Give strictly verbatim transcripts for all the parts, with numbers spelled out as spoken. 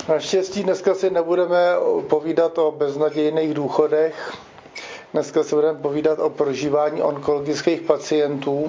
Naštěstí dneska si nebudeme povídat o beznadějných důchodech. Dneska si budeme povídat o prožívání onkologických pacientů.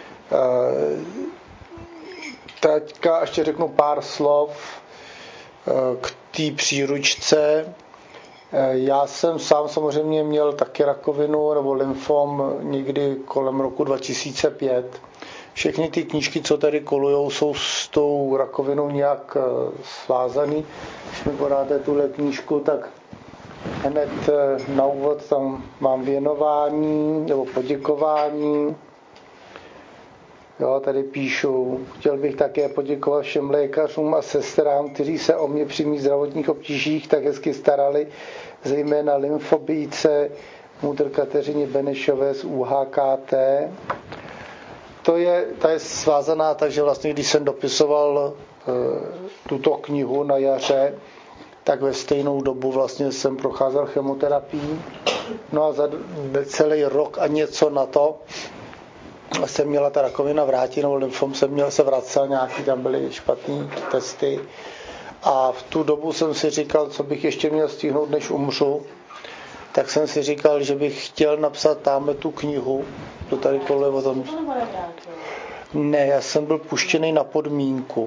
Teďka ještě řeknu pár slov k té příručce. Já jsem sám samozřejmě měl taky rakovinu nebo lymfom někdy kolem roku dva tisíce pět. Všechny ty knížky, co tady kolujou, jsou s tou rakovinou nějak svázaný. Když mi podáte tuhle knížku, tak hned na úvod tam mám věnování nebo poděkování. Jo, tady píšu, chtěl bych také poděkovat všem lékařům a sestrám, kteří se o mě při mých zdravotních obtížích tak hezky starali, zejména lymfobijce Mudr Kateřině Benešové z U H K T. To je, ta je svázaná tak, že vlastně, když jsem dopisoval e, tuto knihu na jaře, tak ve stejnou dobu vlastně jsem procházel chemoterapii. No a za celý rok a něco na to jsem měla ta rakovina vrátit, nebo lymfom jsem měl se vracel, nějaký tam byly špatný testy. A v tu dobu jsem si říkal, co bych ještě měl stihnout, než umřu. Tak jsem si říkal, že bych chtěl napsat tamhle tu knihu. To tady kolem o tom. Ne, já jsem byl puštěný na podmínku.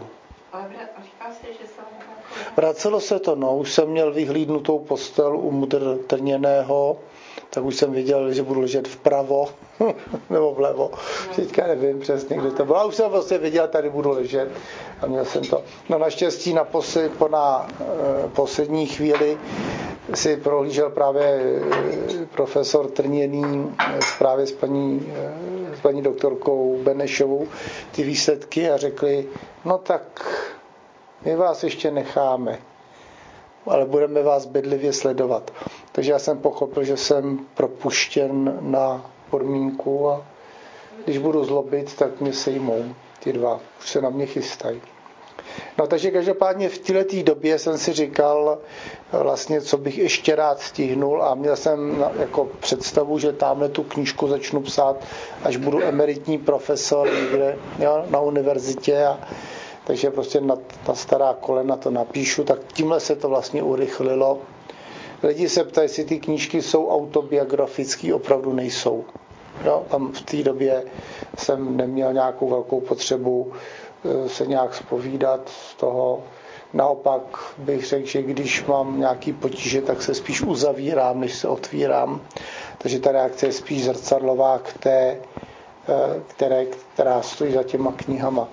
Vracelo se to, no, už jsem měl vyhlídnutou postel u Mudr Trněného, tak už jsem viděl, že budu ležet vpravo nebo vlevo. Teďka nevím přesně, kde to bylo. A už jsem vlastně viděl, tady budu ležet. A měl jsem to. No naštěstí na, posl- po na e, poslední chvíli si prohlížel právě profesor Trněný právě s paní, s paní doktorkou Benešovou ty výsledky a řekli, no tak my vás ještě necháme, ale budeme vás bedlivě sledovat. Takže já jsem pochopil, že jsem propuštěn na podmínku a když budu zlobit, tak mě sejmou ty dva. Už se na mě chystají. No takže každopádně v této době jsem si říkal vlastně, co bych ještě rád stihnul a měl jsem jako představu, že tamhle tu knížku začnu psát, až budu emeritní profesor někde, jo, na univerzitě a takže prostě na, na stará kolena to napíšu, tak tímhle se to vlastně urychlilo. Lidi se ptají, jestli ty knížky jsou autobiografické, opravdu nejsou. Jo, tam v té době jsem neměl nějakou velkou potřebu se nějak zpovídat z toho. Naopak bych řekl, že když mám nějaký potíže, tak se spíš uzavírám, než se otvírám. Takže ta reakce je spíš zrcadlová k té, které, která stojí za těma knihama.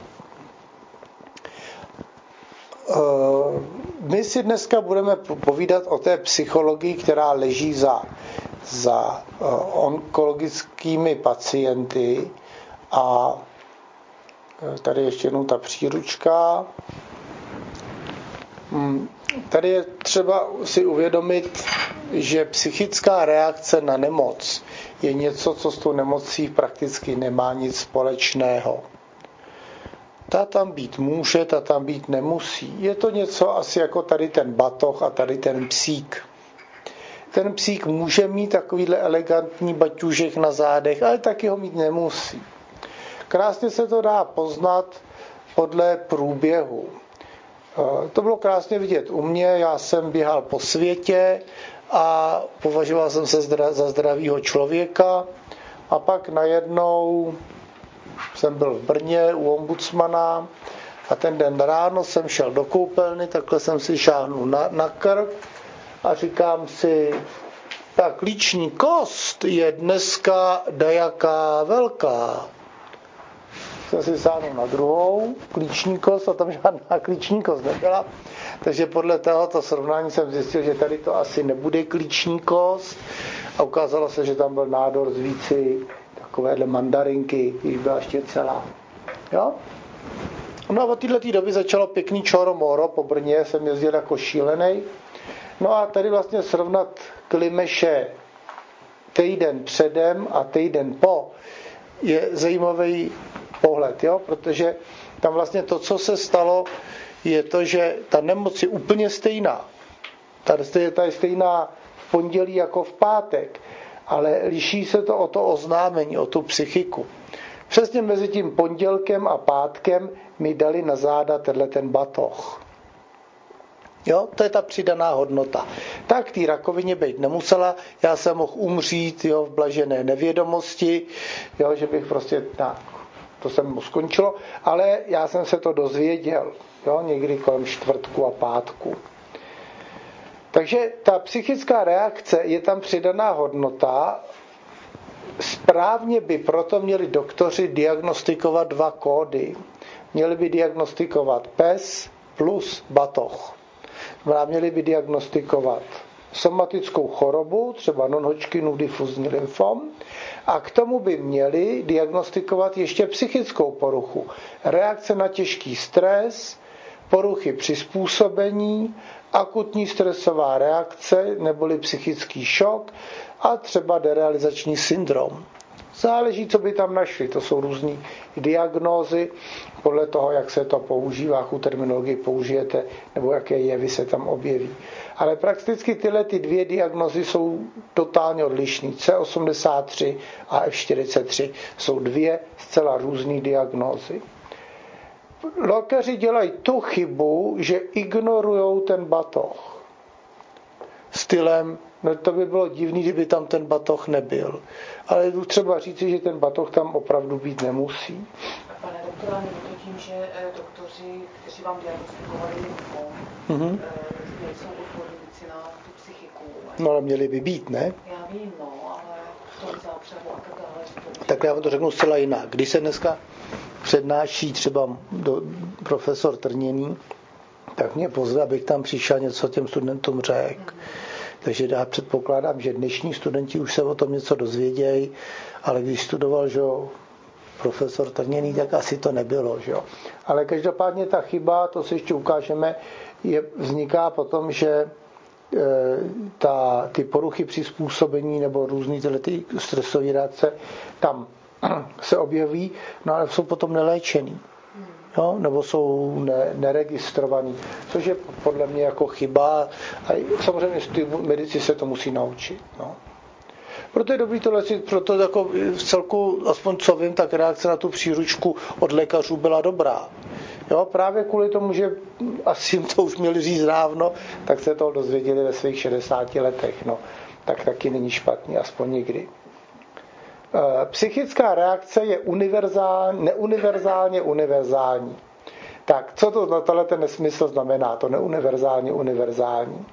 My si dneska budeme povídat o té psychologii, která leží za, za onkologickými pacienty a tady ještě jednou ta příručka. Tady je třeba si uvědomit, že psychická reakce na nemoc je něco, co s tou nemocí prakticky nemá nic společného. Ta tam být může, ta tam být nemusí. Je to něco asi jako tady ten batoh a tady ten psík. Ten psík může mít takovýhle elegantní baťůžek na zádech, ale taky ho mít nemusí. Krásně se to dá poznat podle průběhu. To bylo krásně vidět u mě, já jsem běhal po světě a považoval jsem se za zdravýho člověka a pak najednou jsem byl v Brně u ombudsmana a ten den ráno jsem šel do koupelny, takhle jsem si šáhnul na, na krk a říkám si, ta klíční kost je dneska dajaká velká. Jsem si sáhnul na druhou klíční kost a tam žádná klíční kost nebyla. Takže podle tohoto srovnání jsem zjistil, že tady to asi nebude klíční kost a ukázalo se, že tam byl nádor z víci takovéhle mandarinky, když byla ještě celá. Jo? No a od této doby začalo pěkný čoro moro, po Brně jsem jezdil jako šílenej. No a tady vlastně srovnat Klimeše týden předem a týden po je zajímavý pohled, jo? Protože tam vlastně to, co se stalo, je to, že ta nemoc je úplně stejná. Ta je stejná v pondělí jako v pátek, ale liší se to o to oznámení, o tu psychiku. Přesně mezi tím pondělkem a pátkem mi dali na záda tenhle ten batoh. Jo, to je ta přidaná hodnota. Tak té rakovině být nemusela, já jsem mohl umřít, jo, v blažené nevědomosti, jo, že bych prostě tak, to se mu skončilo, ale já jsem se to dozvěděl, jo, někdy kolem čtvrtku a pátku. Takže ta psychická reakce je tam přidaná hodnota. Správně by proto měli doktoři diagnostikovat dva kódy. Měli by diagnostikovat pes plus batoh. Měli by diagnostikovat somatickou chorobu, třeba non-Hodgkinův difuzní lymfom, a k tomu by měli diagnostikovat ještě psychickou poruchu. Reakce na těžký stres, poruchy přizpůsobení, akutní stresová reakce neboli psychický šok a třeba derealizační syndrom. Záleží, co by tam našli. To jsou různé diagnózy, podle toho, jak se to používá, jakou terminologii použijete, nebo jaké jevy se tam objeví. Ale prakticky tyhle ty dvě diagnózy jsou totálně odlišné. C osmdesát tři a F čtyřicet tři jsou dvě zcela různé diagnózy. Lékaři dělají tu chybu, že ignorujou ten batoh. Stylem, no to by bylo divný, kdyby tam ten batoh nebyl. Ale třeba říci, že ten batoh tam opravdu být nemusí. Pane doktore, není to tím, že doktoři, kteří vám diagnostikovali lymfom, mm-hmm. nejsou odborníci na tu psychiku. No ale měli by být, ne? Já vím, no, ale v tom zápřehu a tak dále. Tak já vám to řeknu zcela jinak. Když se dneska přednáší třeba do, profesor Trněný, tak mě pozve, abych tam přišel něco těm studentům řekl. Mm-hmm. Takže já předpokládám, že dnešní studenti už se o tom něco dozvědějí, ale když studoval, že profesor Trněný, tak asi to nebylo. Že? Ale každopádně ta chyba, to si ještě ukážeme, je, vzniká potom, že e, ta, ty poruchy přizpůsobení nebo různý tyhle ty stresové reakce tam se objeví, no ale jsou potom neléčený. Jo, nebo jsou ne, neregistrovaný, což je podle mě jako chyba a samozřejmě medici se to musí naučit. No. Proto je dobrý tohle si, proto jako v celku, aspoň co vím, tak reakce na tu příručku od lékařů byla dobrá. Jo, právě kvůli tomu, že asi jim to už měli říct dávno, tak se to dozvěděli ve svých šedesáti letech. No. Tak taky není špatný, aspoň někdy. Psychická reakce je univerzální, neuniverzálně univerzální. Tak, co to na tohle ten nesmysl znamená, to neuniverzálně univerzální?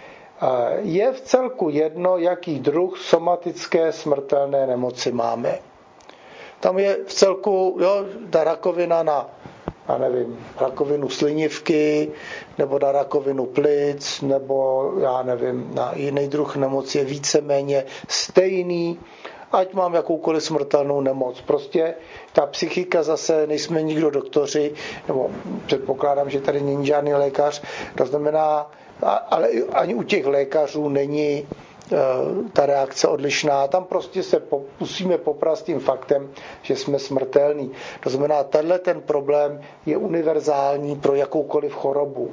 Je v celku jedno, jaký druh somatické smrtelné nemoci máme. Tam je v celku, jo, ta rakovina na, já nevím, rakovinu slinivky, nebo na rakovinu plic, nebo já nevím, na jiný druh nemoci je víceméně stejný, ať mám jakoukoliv smrtelnou nemoc. Prostě ta psychika zase, nejsme nikdo doktoři, nebo předpokládám, že tady není žádný lékař, to znamená, ale ani u těch lékařů není ta reakce odlišná. Tam prostě se musíme poprat s tím faktem, že jsme smrtelní. To znamená, tenhle ten problém je univerzální pro jakoukoliv chorobu.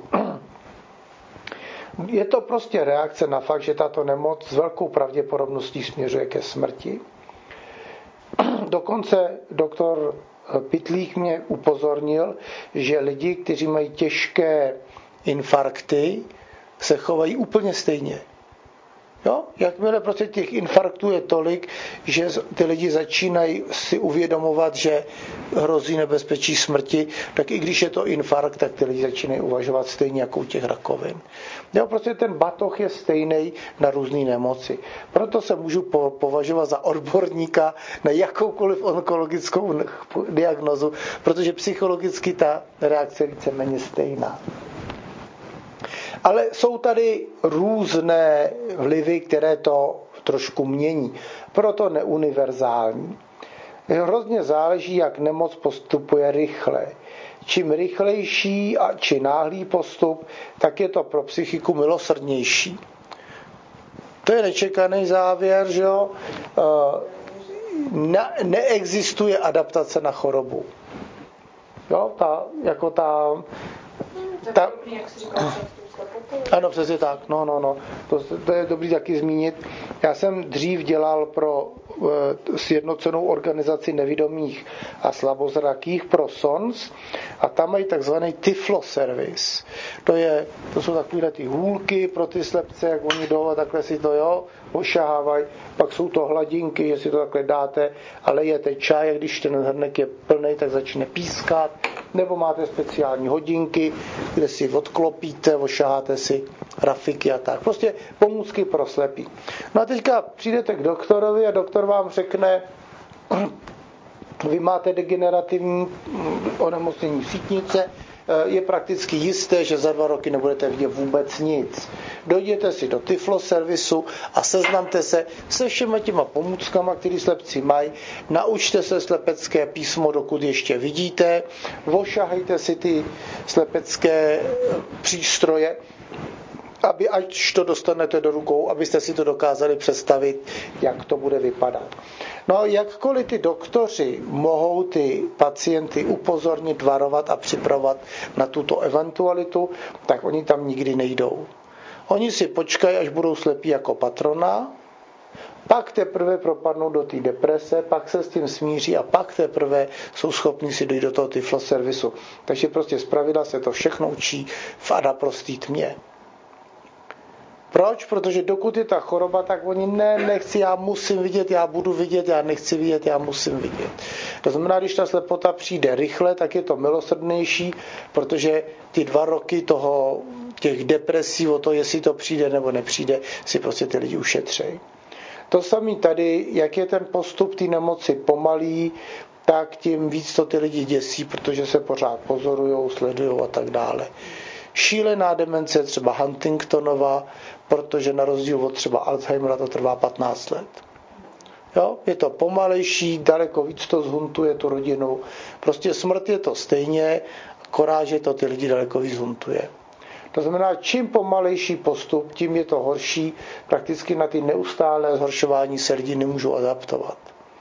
Je to prostě reakce na fakt, že tato nemoc s velkou pravděpodobností směřuje ke smrti. Dokonce doktor Pytlík mě upozornil, že lidi, kteří mají těžké infarkty, se chovají úplně stejně. Jo? Jakmile prostě těch infarktů je tolik, že ty lidi začínají si uvědomovat, že hrozí nebezpečí smrti, tak i když je to infarkt, tak ty lidi začínají uvažovat stejně jako u těch rakovin. Jo? Prostě ten batoh je stejný na různé nemoci. Proto se můžu považovat za odborníka na jakoukoliv onkologickou diagnozu, protože psychologicky ta reakce je víceméně stejná. Ale jsou tady různé vlivy, které to trošku mění. Proto neuniverzální. Hrozně záleží, jak nemoc postupuje rychle. Čím rychlejší a či náhlý postup, tak je to pro psychiku milosrdnější. To je nečekaný závěr, že jo? Ne- neexistuje adaptace na chorobu. Jo, ta, jako ta... Tak ta jak jsi říkal, Ano, přesně tak. No, no, no. To, to je dobrý taky zmínit. Já jsem dřív dělal pro uh, sjednocenou organizaci nevidomých a slabozrakých pro S O N S a tam mají takzvaný Tiflo service. To, je, to jsou takové ty hůlky pro ty slepce, jak oni jdou a takhle si to jo, ošahávají. Pak jsou to hladinky, že si to takhle dáte a lejete čaj a když ten hrnek je plný, tak začne pískat. Nebo máte speciální hodinky, kde si odklopíte, ošaháte si rafiky a tak. Prostě pomůcky pro slepý. No a teďka přijdete k doktorovi a doktor vám řekne, vy máte degenerativní onemocnění sítnice, je prakticky jisté, že za dva roky nebudete vidět vůbec nic. Dojděte si do Tiflo servisu a seznamte se se všema těma pomůckama, které slepci mají. Naučte se slepecké písmo, dokud ještě vidíte. Ošahejte si ty slepecké přístroje, aby až to dostanete do rukou, abyste si to dokázali představit, jak to bude vypadat. No, jakkoliv ty doktoři mohou ty pacienty upozornit, varovat a připravovat na tuto eventualitu, tak oni tam nikdy nejdou. Oni si počkají, až budou slepí jako patrona, pak teprve propadnou do té deprese, pak se s tím smíří a pak teprve jsou schopni si dojít do toho Tiflo servisu. Takže prostě zpravidla se to všechno učí v naprostý tmě. Proč? Protože dokud je ta choroba, tak oni ne, nechci, já musím vidět, já budu vidět, já nechci vidět, já musím vidět. To znamená, když ta slepota přijde rychle, tak je to milosrdnější, protože ty dva roky toho, těch depresí o to, jestli to přijde nebo nepřijde, si prostě ty lidi ušetřejí. To samé tady, jak je ten postup té nemoci pomalý, tak tím víc to ty lidi děsí, protože se pořád pozorujou, sledujou a tak dále. Šílená demence, třeba Huntingtonova, protože na rozdíl od třeba Alzheimera to trvá patnáct let. Jo? Je to pomalejší, daleko víc to zhuntuje tu rodinu. Prostě smrt je to stejně, akorát, že to ty lidi daleko víc zhuntuje. To znamená, čím pomalejší postup, tím je to horší. Prakticky na ty neustálé zhoršování se lidi nemůžou adaptovat.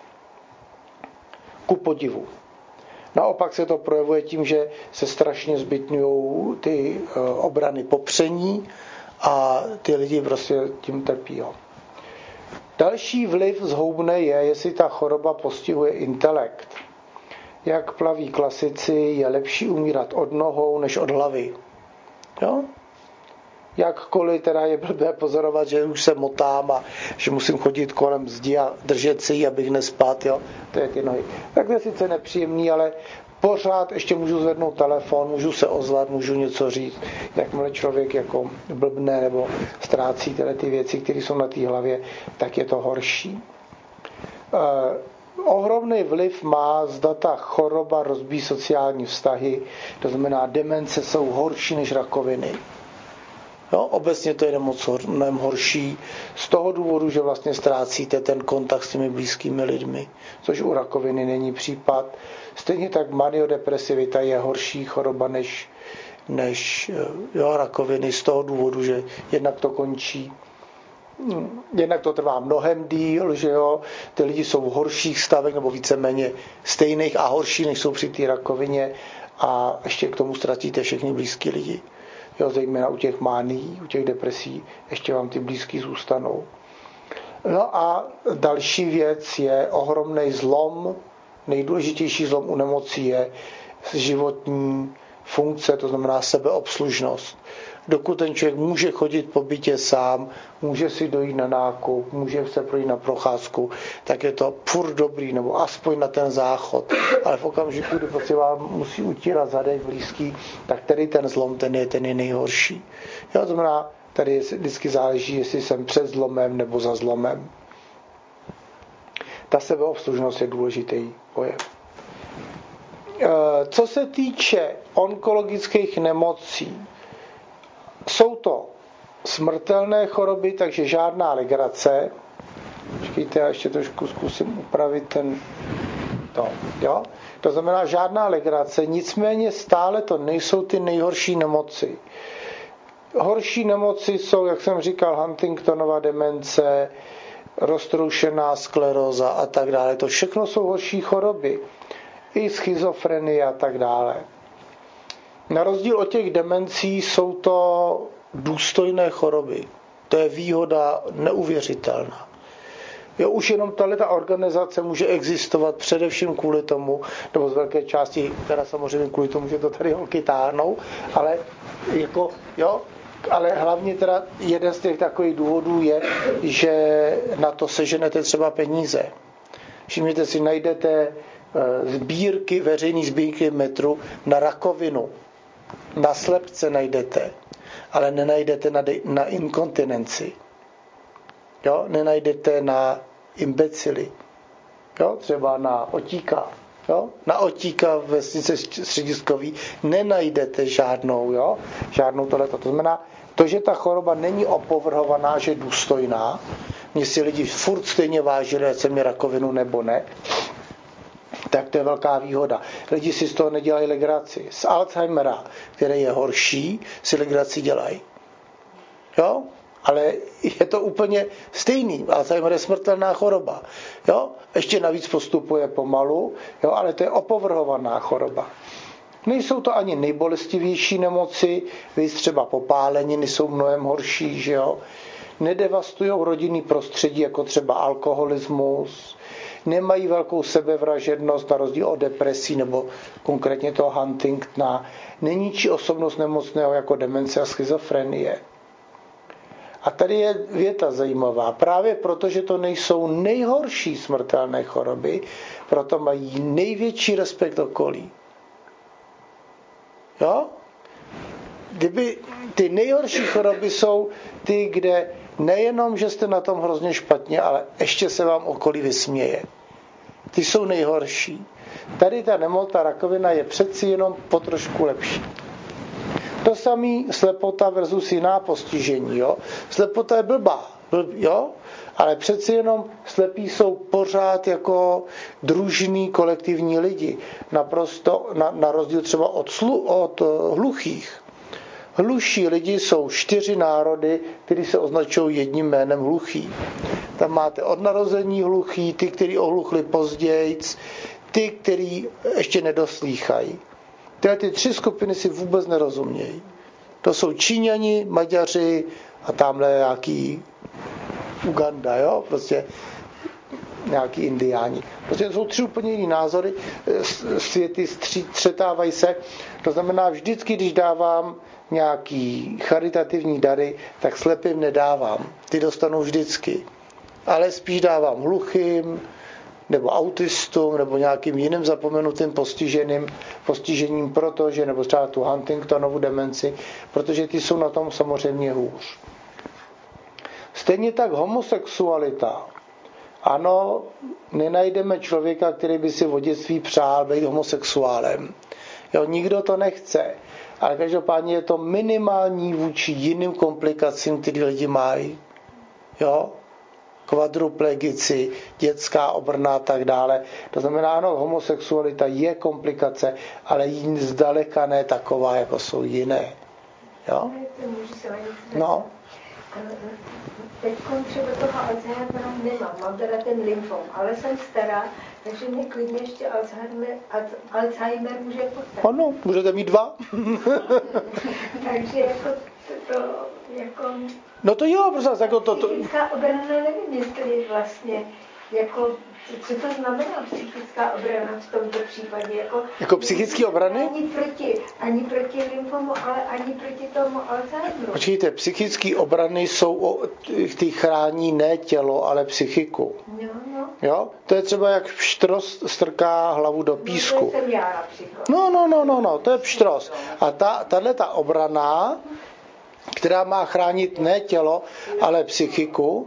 Ku podivu. Naopak se to projevuje tím, že se strašně zbytňují ty obrany popření a ty lidi prostě tím trpí. Jo. Další vliv zhoubný je, jestli ta choroba postihuje intelekt. Jak plaví klasici, je lepší umírat od nohou než od hlavy. Jo? Jakkoliv teda je blbé pozorovat, že už se motám a že musím chodit kolem zdi a držet si ji, abych nespadl, jo? To je ty nohy. Tak to je sice nepříjemný, ale pořád ještě můžu zvednout telefon, můžu se ozvat, můžu něco říct. Jakmile člověk jako blbne nebo ztrácí tyhle ty věci, které jsou na té hlavě, tak je to horší. Eh, ohromný vliv má, zda ta choroba rozbíjí sociální vztahy, to znamená, demence jsou horší než rakoviny. Jo, obecně to je nemoc mnohem horší z toho důvodu, že vlastně ztrácíte ten kontakt s těmi blízkými lidmi, což u rakoviny není případ. Stejně tak maniodepresivita je horší choroba než, než jo, rakoviny z toho důvodu, že jednak to končí, jednak to trvá mnohem díl, že jo, ty lidi jsou v horších stavech nebo víceméně stejných a horší, než jsou při té rakovině a ještě k tomu ztratíte všechny blízký lidi. Jo, zejména u těch mánií, u těch depresí, ještě vám ty blízký zůstanou. No a další věc je ohromný zlom. Nejdůležitější zlom u nemocí je životní funkce, to znamená sebeobslužnost. Dokud ten člověk může chodit po bytě sám, může si dojít na nákup, může se projít na procházku, tak je to furt dobrý, nebo aspoň na ten záchod. Ale v okamžiku, kdy prostě vám musí utírat zadek blízký, tak tady ten zlom, ten je, ten je nejhorší. Jo, to znamená, tady vždycky záleží, jestli jsem před zlomem nebo za zlomem. Ta sebeobslužnost je důležitý pojem. Co se týče onkologických nemocí, jsou to smrtelné choroby, takže žádná legrace. Počkejte, já ještě trošku zkusím upravit ten to, jo? To znamená žádná legrace, nicméně stále to nejsou ty nejhorší nemoci. Horší nemoci jsou, jak jsem říkal, Huntingtonova demence, roztroušená skleróza a tak dále. To všechno jsou horší choroby. I schizofrenie a tak dále. Na rozdíl od těch demencí jsou to důstojné choroby. To je výhoda neuvěřitelná. Jo, už jenom tato organizace může existovat především kvůli tomu, nebo z velké části, teda samozřejmě kvůli tomu, že to tady holky táhnou, ale jako, jo, ale hlavně teda jeden z těch takových důvodů je, že na to seženete třeba peníze. Všimněte si, najdete sbírky, veřejné sbírky metru na rakovinu, na slepce najdete, ale nenajdete na, de- na inkontinenci. Jo? Nenajdete na imbecily. Jo? Třeba na otíka. Jo? Na otíka v vesnice Střediskový nenajdete žádnou, jo? žádnou tohleto. To znamená, to, že ta choroba není opovrhovaná, že je důstojná, mě si lidi furt stejně vážili, ať jsem měl rakovinu nebo ne, tak to je velká výhoda. Lidi si z toho nedělají legraci. Z Alzheimera, který je horší, si legraci dělají. Jo? Ale je to úplně stejný. Alzheimer je smrtelná choroba. Jo? Ještě navíc postupuje pomalu, jo? Ale to je opovrhovaná choroba. Nejsou to ani nejbolestivější nemoci, víc třeba popáleniny jsou mnohem horší, že jo? Nedevastují rodinný prostředí, jako třeba alkoholismus, nemají velkou sebevražednost na rozdíl od depresí nebo konkrétně toho Huntingtona, neníčí osobnost nemocného jako demence a schizofrenie. A tady je věta zajímavá. Právě proto, že to nejsou nejhorší smrtelné choroby, proto mají největší respekt okolí. Jo? Kdyby ty nejhorší choroby jsou ty, kde nejenom, že jste na tom hrozně špatně, ale ještě se vám okolí vysměje. Ty jsou nejhorší. Tady ta nemoc, ta rakovina je přeci jenom potrošku lepší. To samý slepota versus jiná postižení. Jo? Slepota je blbá, blb, jo? Ale přeci jenom slepí jsou pořád jako družní kolektivní lidi. Naprosto na, na rozdíl třeba od, slu, od hluchých. Hluší lidi jsou čtyři národy, které se označují jedním jménem hluchý. Tam máte od narození hluchý, ty, kteří ohluchli později, ty, kteří ještě nedoslýchají. Tyhle ty tři skupiny si vůbec nerozumějí. To jsou Číňani, Maďaři a tamhle nějaký Uganda, jo? Prostě nějaký indiáni. Prostě to jsou tři úplně jiný názory, světy střetávají se. To znamená, vždycky, když dávám nějaký charitativní dary, tak slepým nedávám. Ty dostanou vždycky. Ale spíš dávám hluchým, nebo autistům, nebo nějakým jiným zapomenutým postiženým, postižením, protože, nebo třeba tu Huntingtonovu demenci, protože ty jsou na tom samozřejmě hůř. Stejně tak homosexualita. Ano, nenajdeme člověka, který by si v dětství přál být homosexuálem. Jo, nikdo to nechce. Ale každopádně je to minimální vůči jiným komplikacím, které lidi mají. Jo? Kvadruplegici, dětská obrna a tak dále. To znamená, ano, homosexualita je komplikace, ale jí zdaleka ne taková, jako jsou jiné. Jo? No. Teď třeba toho Alzheimera nemám, mám teda ten lymfom, ale jsem stará, takže mě klidně ještě Alzheimer, Alzheimer může potkat. Ano, můžete mít dva. Takže jako to, to jako... No to jo, prostě jako to... to... Psychická obrana, nevím, jestli vlastně, jako, co to znamená psychická obrana v tomto případě? Jako, jako psychické obrany? Ani proti, ani proti lymfomu, ale ani proti tomu Alzheimeru. Počkejte, psychické obrany jsou, ty chrání ne tělo, ale psychiku. No, no. Jo? To je třeba jak pštros strká hlavu do písku. No, to jsem já například. No, no, no, no, no, to je pštros. A ta, tato obrana, která má chránit ne tělo, ale psychiku.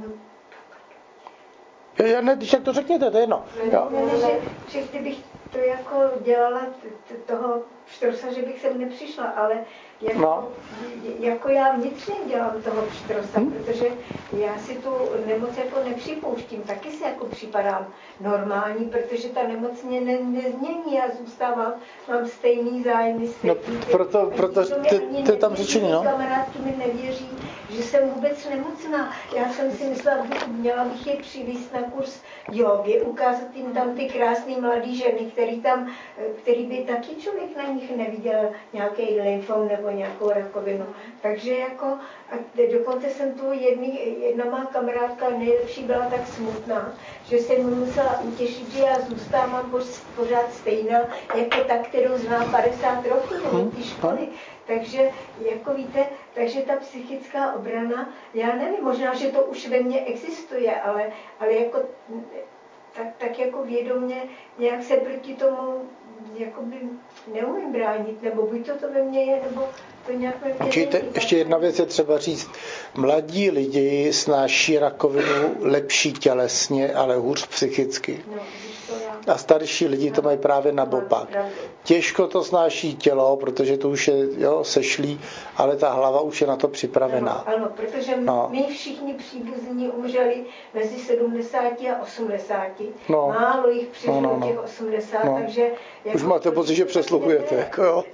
Já ne, když jak to řekněte, to je jedno. Jo. Ne, ne, že, že kdybych to jako dělala t- toho pštrosa, že bych sem nepřišla, ale jako, no. jako já vnitřně dělám toho pštrosa, hmm? protože já si tu nemoc jako nepřipouštím, taky si jako připadám normální, protože ta nemoc mě ne, nezmění, já zůstávám, mám stejný zájmy, stejný no, proto, proto to je tam řečení, no. Kamarádky mi nevěří, že jsem vůbec nemocná. Já jsem si myslela, že měla bych je přivést na kurz jogy, ukázat jim tam ty krásné mladé ženy, který tam, který by taky člověk na nich neviděl nějaký lymfom nebo nějakou rakovinu. Takže jako, a dokonce jsem tu jedný, jedna má kamarádka nejlepší byla tak smutná, že jsem mu musela utěšit, že já zůstávám pořád stejná, jako ta, kterou znám padesát roků do té školy. Takže, jako víte, takže ta psychická obrana, já nevím, možná, že to už ve mně existuje, ale, ale jako, tak, tak jako vědomě nějak se proti tomu jakoby neumím bránit, nebo buď to to ve mně je, nebo to nějak ve mně Určitě, ještě jedna věc je třeba říct, mladí lidi snáší rakovinu lepší tělesně, ale hůř psychicky. No, a starší lidi to mají právě naopak. Těžko to snáší tělo, protože to už je jo, sešlý, ale ta hlava už je na to připravená. Ano, ano, protože no. my všichni příbuzní umřeli mezi sedmdesáti a osmdesáti. No. Málo jich přežilo no, no, no. těch osmdesát, no. takže... Už máte pocit, že přesluhujete, jako jo.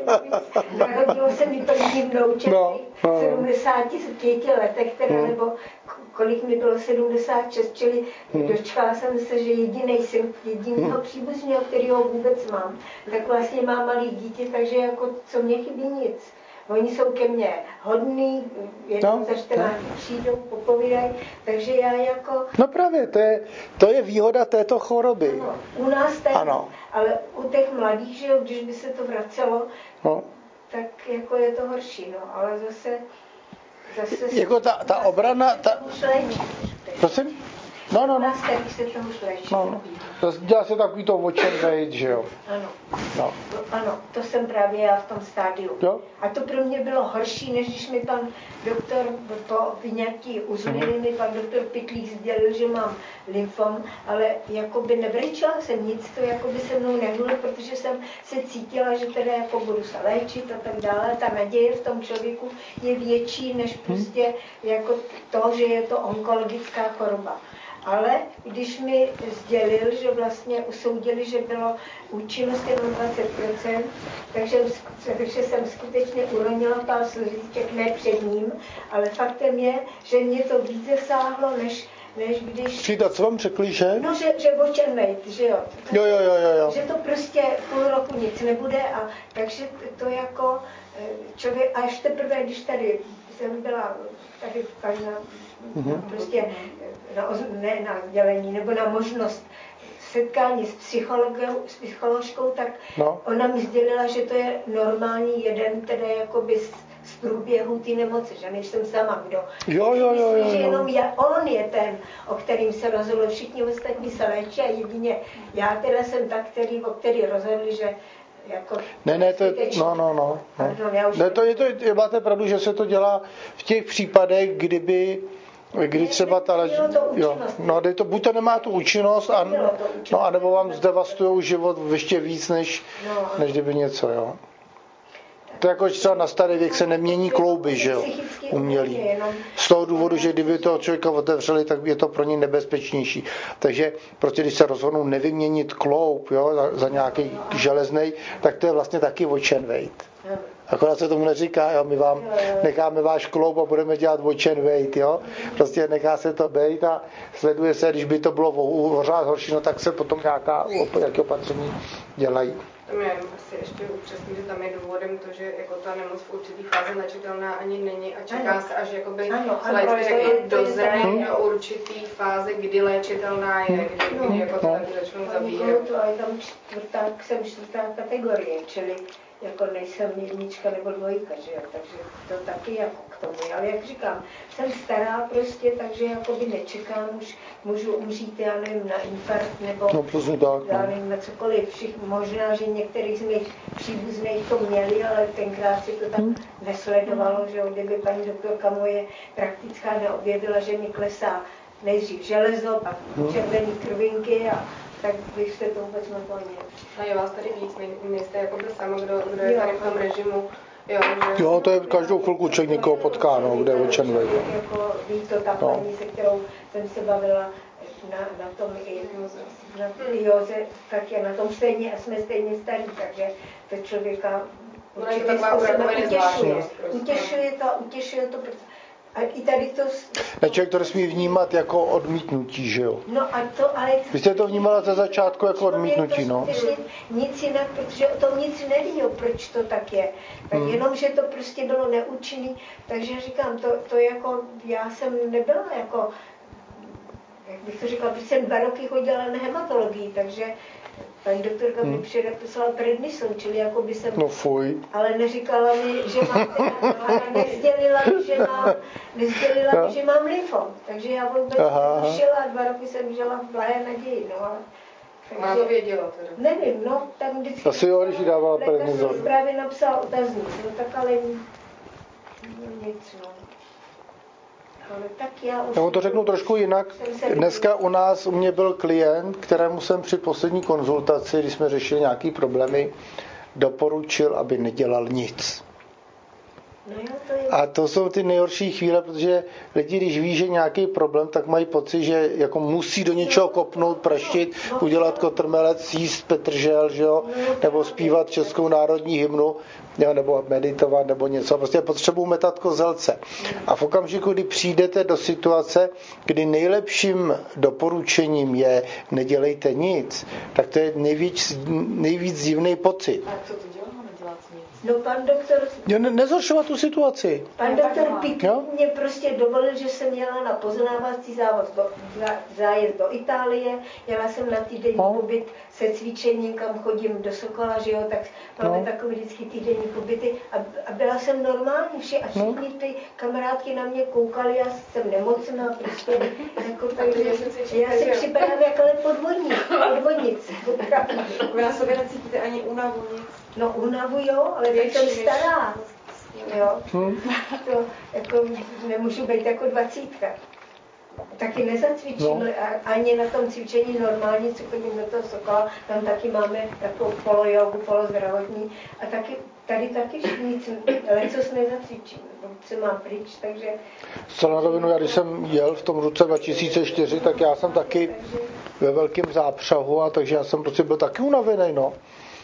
Narodilo se mi první vnouček no, no, v sedmdesáti pěti letech, teda, no. nebo kolik mi bylo, sedmdesát šest, čili hmm. dočkala jsem se, že jedinej syn, jedinýho hmm. příbuzního, kterýho vůbec mám, tak vlastně má malý dítě, takže jako co mě chybí nic. Oni jsou ke mně hodný, jednou no, za čtrnáct no. přijdou, popovídají, takže já jako... No právě, to je, to je výhoda této choroby. Ano, u nás tady, ano. ale u těch mladých, že jo, když by se to vracelo, no. tak jako je to horší, no, ale zase... zase jako ta, ta obrana... Ta... Prosím? No, no, no. Se to už léčí. No, no. To dělá se takový to watch and wait, že jo? Ano. No. Ano, to jsem právě já v tom stádiu. Jo? A to pro mě bylo horší, než když mi pan doktor po vyňatí uzliny, mi pan doktor Pytlík sdělil, že mám lymfom, ale jakoby nevrčela jsem nic, to jakoby se mnou nehnulo, protože jsem se cítila, že teda jako budu se léčit a tak dále. Ta naděje v tom člověku je větší, než prostě jako to, že je to onkologická choroba. Ale když mi sdělil, že vlastně usoudili, že bylo účinnost jenom dvacet procent, takže, takže jsem skutečně uronila pár slziček, ne před ním, ale faktem je, že mě to víc zasáhlo, než, než když... Přijde, co vám řekli, že? No, že, že watch and wait, že jo. Jo, jo, jo, jo. Že to prostě půl roku nic nebude a takže to jako člověk, až teprve, když tady jsem byla tady na, mm-hmm. prostě na, ne na dělení, nebo na možnost setkání s psychologou, s psycholožkou, tak no. ona mi sdělila, že to je normální jeden, teda jakoby z, z průběhu té nemoci, že nejsem sama, kdo. Jo, jo, jo, jo, že jenom já, on je ten, o kterým se rozhodl, všichni ostatní se léčí a jedině já teda jsem ta, který, o který rozhodli, že jako ne, ne, to je, no, no, no. no. Ne, to je, to je, máte pravdu, že se to dělá v těch případech, kdyby, kdy třeba ta, jo, no, to, buď to nemá tu účinnost, a, no, anebo vám zdevastujou život ještě víc, než, než kdyby něco, jo. To jako třeba na starý věk se nemění klouby, že jo, umělý. Z toho důvodu, že kdyby toho člověka otevřeli, tak je to pro ně nebezpečnější. Takže prostě když se rozhodnou nevyměnit kloub, jo, za, za nějaký železnej, tak to je vlastně taky watch and wait. Akorát se tomu neříká, jo, my vám necháme váš kloub a budeme dělat watch and wait, jo. Prostě nechá se to bejt a sleduje se, když by to bylo pořád horší, no tak se potom nějaká, nějaké opatření dělají. Tam je asi ještě upřesnit, že tam je důvodem to, že jako ta nemoc v určitý fáze léčitelná ani není a čeká ano. se, až jakoby léčby dozrají hmm. na určitý fáze, kdy léčitelná je, kdy, no. kdy jako to taky začnou zabíjet. To je tam čtvrtá, jsem čtvrtá kategorie, čili jako nejsem jednička nebo dvojka, že jo, takže to taky jako k tomu, ale jak říkám, jsem stará prostě, takže jakoby nečekám, už můžu umřít, já nevím, na infarkt nebo no, tak, já nevím, na cokoliv, všich, možná, že některých z mých příbuzných to měli, ale tenkrát si to tak hmm. nesledovalo, že jo, kdyby paní doktorka moje praktická neobjevila, že mi klesá nejdřív železo, pak hmm. červený krvinky a tak bych se to vůbec nepoměl. A je vás tady víc, nejste jako by sama, kdo, kdo je tady v tom režimu. Jo, že... jo, to je každou chvilku člověk někoho potká, no, kde watch and wait. Jako ví to ta paní, no. se kterou jsem se bavila na, na tom i na Joze, tak je na tom stejně a jsme stejně starý, takže to člověka určitě způsobem utěšuje. Utěšuje to, utěšuje to, A i tady to... Na člověk to nesmí vnímat jako odmítnutí, že jo? No a to, ale... Vy jste to vnímala ze začátku jako odmítnutí, no? Nic jinak, protože o tom nic neví, jo, proč to tak je. Tak hmm. jenom, že to prostě bylo neúčinný, takže říkám, to, to jako, já jsem nebyla jako, jak bych to říkala, protože jsem dva roky chodila na hematologii, takže paní doktorka hmm. mi předepisala prednison, čili jako by jsem... No fuj. Ale neříkala mi, že mám teda, ale nezdělila mi, že mám, nezdělila no. mi, že mám lymfom. Takže já vůbec netušila a dva roky jsem žila v blahé naději, no ale... Má to věděla teda? Nevím, no, tak vždycky... Asi jo, když jí dávala prednison. Lékař právě napsal otazník, no tak ale nic, no. Ale tak já už... Já mu to řeknu trošku jinak. Dneska u nás, u mě byl klient, kterému jsem při poslední konzultaci, když jsme řešili nějaký problémy, doporučil, aby nedělal nic. No jo, to je... A to jsou ty nejhorší chvíle, protože lidi, když ví, že nějaký problém, tak mají pocit, že jako musí do něčeho kopnout, praštit, udělat kotrmelec, jíst petržel, že jo? Nebo zpívat českou národní hymnu, jo? Nebo meditovat, nebo něco. Prostě potřebují metat kozelce. A v okamžiku, kdy přijdete do situace, kdy nejlepším doporučením je nedělejte nic, tak to je nejvíc, nejvíc divný pocit. A co to dělá? No pan doktor... Jo, ne, nezhoršovat tu situaci. Pan doktor Pik mě prostě dovolil, že jsem jela na poznávací závod do, zájezd do Itálie. Jela jsem na týdenní no. pobyt se cvičením, kam chodím do Sokola, že jo, tak máme no. takový vždycky týdenní pobyty. A, a byla jsem normální vši, a všichni no. ty kamarádky na mě koukali, já jsem nemocná prostě. Jako, takže já si připadám jako podvodník, podvodnice. Vy na sobě necítíte ani únavu, nic? No únavu jo, ale tak jsem stará. Jo. Hmm. To jako nemůžu být jako dvacítka. Taky nezacvičím, no. ani na tom cvičení normálně, co chodím do toho Sokola, tam taky máme takovou polojogu, polozdravotní a taky, tady taky nic, lecos nezacvičím, se mám pryč, takže... Zcela na rovinu, já když jsem jel v tom roce dva tisíce čtyři, tak já jsem taky ve velkém zápřahu, a takže já jsem prostě byl taky unavený, no.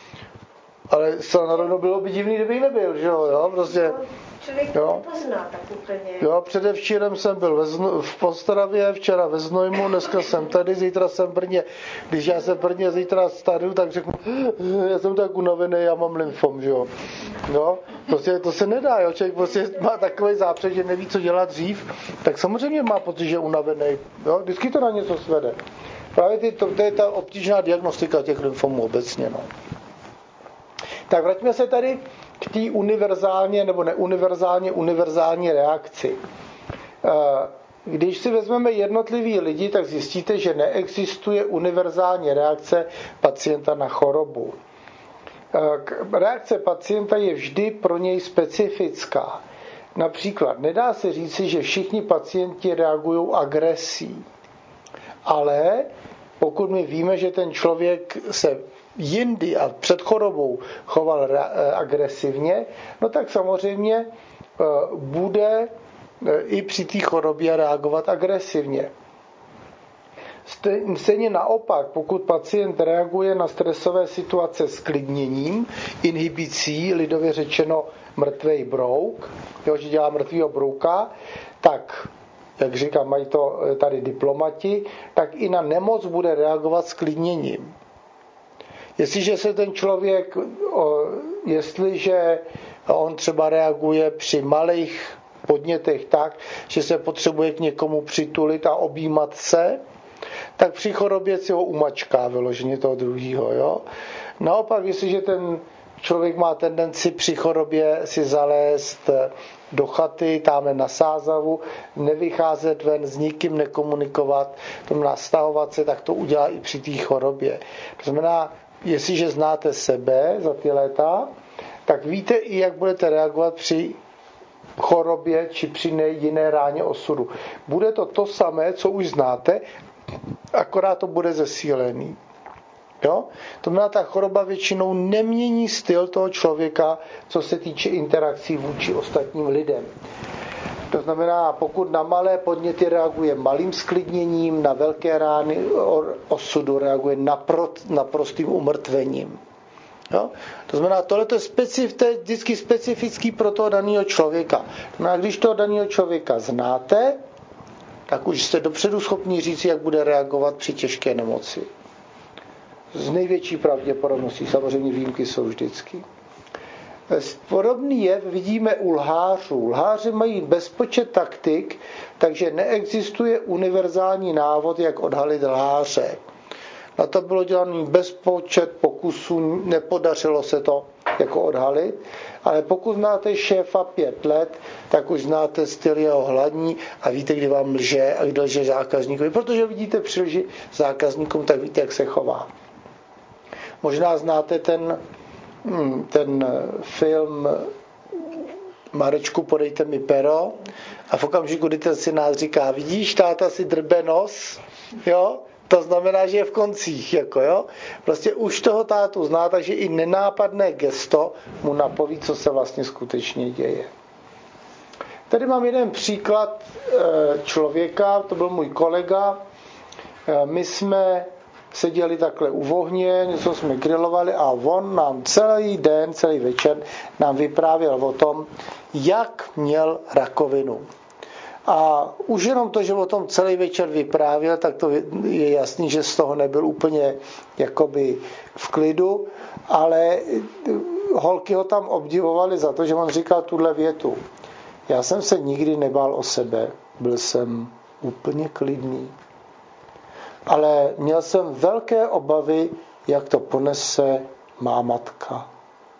Ale zcela na rovinu bylo by divný, kdybych nebyl, že jo, jo, prostě... Člověk to nepozná tak úplně. Jo, předevčírem jsem byl ve Zno, v Postravě, včera ve Znojmu, dneska jsem tady, zítra jsem v Brně. Když já se v Brně zítra stanu, tak řeknu, já jsem tak unavený, já mám lymfom, že jo. No, prostě to se nedá, jo, člověk prostě má takový zápřeh, že neví, co dělat dřív, tak samozřejmě má pocit, že je unavený, jo, vždycky to na něco svede. Právě ty, to, to je ta obtížná diagnostika těch lymfomů obecně, no. Tak vraťme se tady k té univerzálně nebo neuniverzálně univerzální reakci. Když si vezmeme jednotlivý lidi, tak zjistíte, že neexistuje univerzální reakce pacienta na chorobu. Reakce pacienta je vždy pro něj specifická. Například nedá se říci, že všichni pacienti reagují agresí. Ale pokud my víme, že ten člověk se jindy a před chorobou choval agresivně, no tak samozřejmě bude i při té chorobě reagovat agresivně. Stejně naopak, pokud pacient reaguje na stresové situace s klidněním, inhibicí, lidově řečeno mrtvej brouk, jo, že dělá mrtvýho brouka, tak, jak říkám, mají to tady diplomati, tak i na nemoc bude reagovat s klidněním. Jestliže se ten člověk, jestliže on třeba reaguje při malých podnětech tak, že se potřebuje k někomu přitulit a objímat se, tak při chorobě si ho umačká vyloženě toho druhýho. Jo? Naopak, jestliže ten člověk má tendenci při chorobě si zalézt do chaty, tamhle na sázavu, nevycházet ven, s nikým nekomunikovat, to znamená stahovat se, tak to udělá i při té chorobě. To znamená, jestliže znáte sebe za ty léta, tak víte i, jak budete reagovat při chorobě či při jiné ráně osudu. Bude to to samé, co už znáte, akorát to bude zesílený. Jo? To znamená, ta choroba většinou nemění styl toho člověka, co se týče interakcí vůči ostatním lidem. To znamená, pokud na malé podněty reaguje malým sklidněním, na velké rány osudu reaguje naprostým umrtvením. Jo? To znamená, tohle je, specif, to je vždycky specifický pro toho daného člověka. No a když toho daného člověka znáte, tak už jste dopředu schopni říct, jak bude reagovat při těžké nemoci. Z největší pravděpodobností, samozřejmě výjimky jsou vždycky. Podobný jev vidíme u lhářů. Lháři mají bezpočet taktik, takže neexistuje univerzální návod, jak odhalit lháře. Na to bylo dělaný bezpočet pokusů, nepodařilo se to jako odhalit, ale pokud znáte šéfa pět let, tak už znáte styl jeho hladní a víte, kdy vám lže a kdy lže zákazníkovi. Protože vidíte při lži zákazníkům, tak víte, jak se chová. Možná znáte ten, ten film Marečku, podejte mi pero, a v okamžiku, kdy ten synář říká, vidíš, táta si drbe nos, jo? To znamená, že je v koncích, jako jo. Prostě už toho tátu zná, takže i nenápadné gesto mu napoví, co se vlastně skutečně děje. Tady mám jeden příklad člověka, to byl můj kolega. My jsme seděli takhle u ohně, něco jsme grilovali a on nám celý den, celý večer nám vyprávěl o tom, jak měl rakovinu. A už jenom to, že o tom celý večer vyprávěl, tak to je jasný, že z toho nebyl úplně jakoby v klidu, ale holky ho tam obdivovali za to, že on říkal tuhle větu. Já jsem se nikdy nebál o sebe, byl jsem úplně klidný. Ale měl jsem velké obavy, jak to ponese má matka.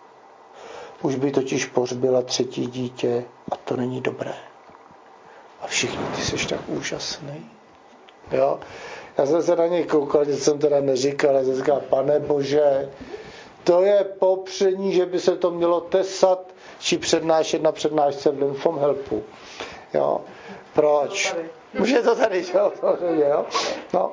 Už by totiž pohřbila třetí dítě a to není dobré. A všichni, ty jsi tak úžasný. Jo? Já jsem se na něj koukal, nic jsem teda neříkal, ale jsem říkal, pane Bože, to je popření, že by se to mělo tesat, či přednášet na přednášce v Lymphom Helpu. Jo? Proč? Může to tady, jo? jo? No.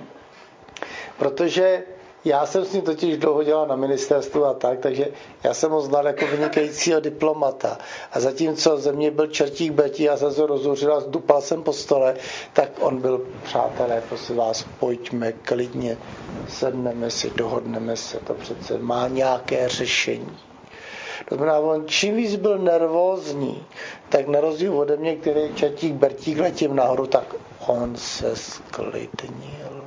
Protože já jsem s ním totiž dlouho dělal na ministerstvu a tak, takže já jsem ho znal jako vynikajícího diplomata. A zatímco ze mě byl čertík betí, já jsem se rozhořil a dupal jsem po stole, tak on byl, přátelé, prosím vás, pojďme klidně, sedneme si, dohodneme se, to přece má nějaké řešení. To znamená, on čím víc byl nervózní, tak na rozdíl ode mě, který je čertík Bertík, letím nahoru, tak on se sklidnil.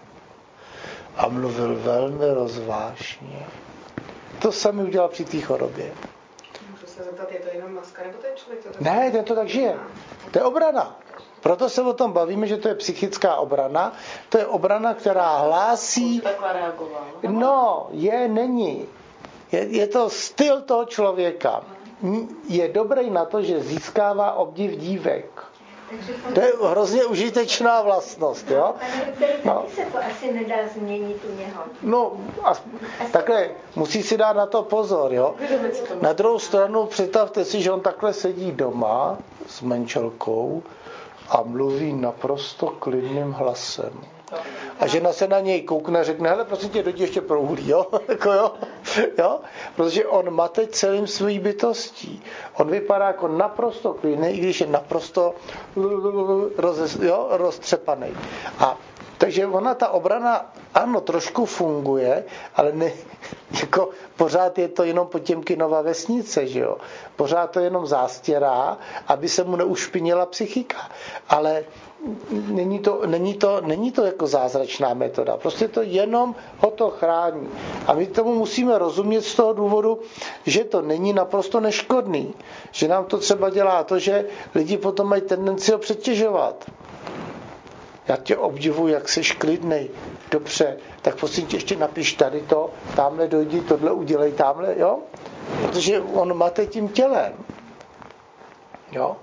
A mluvil velmi rozvážně. To sami udělal při té chorobě. Můžu se zeptat, je to jenom maska, nebo to je člověk? To tak ne, ten to tak žije. To je obrana. Proto se o tom bavíme, že to je psychická obrana. To je obrana, která hlásí... Takhle reagoval. No, je, není. Je, je to styl toho člověka. Je dobrý na to, že získává obdiv dívek. To je hrozně užitečná vlastnost, jo? No. Taky se to asi nedá změnit u něho. No, a takhle, musí si dát na to pozor, jo? Na druhou stranu představte si, že on takhle sedí doma s manželkou a mluví naprosto klidným hlasem. A žena se na něj koukne a řekne, hele, prosím tě, dojdi ještě pro uhlí, jo? Jako jo? Jo? Protože on mate celým svojí bytostí. On vypadá jako naprosto klidný, i když je naprosto roz, jo, roztřepaný. A takže ona, ta obrana, ano, trošku funguje, ale ne, jako pořád je to jenom Potěmkinova vesnice, že jo? Pořád to jenom zástěrá, aby se mu neušpinila psychika. Ale není to, není to, není to jako zázračná metoda. Prostě to jenom ho to chrání. A my tomu musíme rozumět z toho důvodu, že to není naprosto neškodný. Že nám to třeba dělá to, že lidi potom mají tendenci ho přetěžovat. Já tě obdivuji, jak jsi klidnej. Dobře, tak prosím tě ještě napiš tady to, tamhle dojdi, tohle udělej, tamhle, jo? Protože on mate tím tělem. Jo?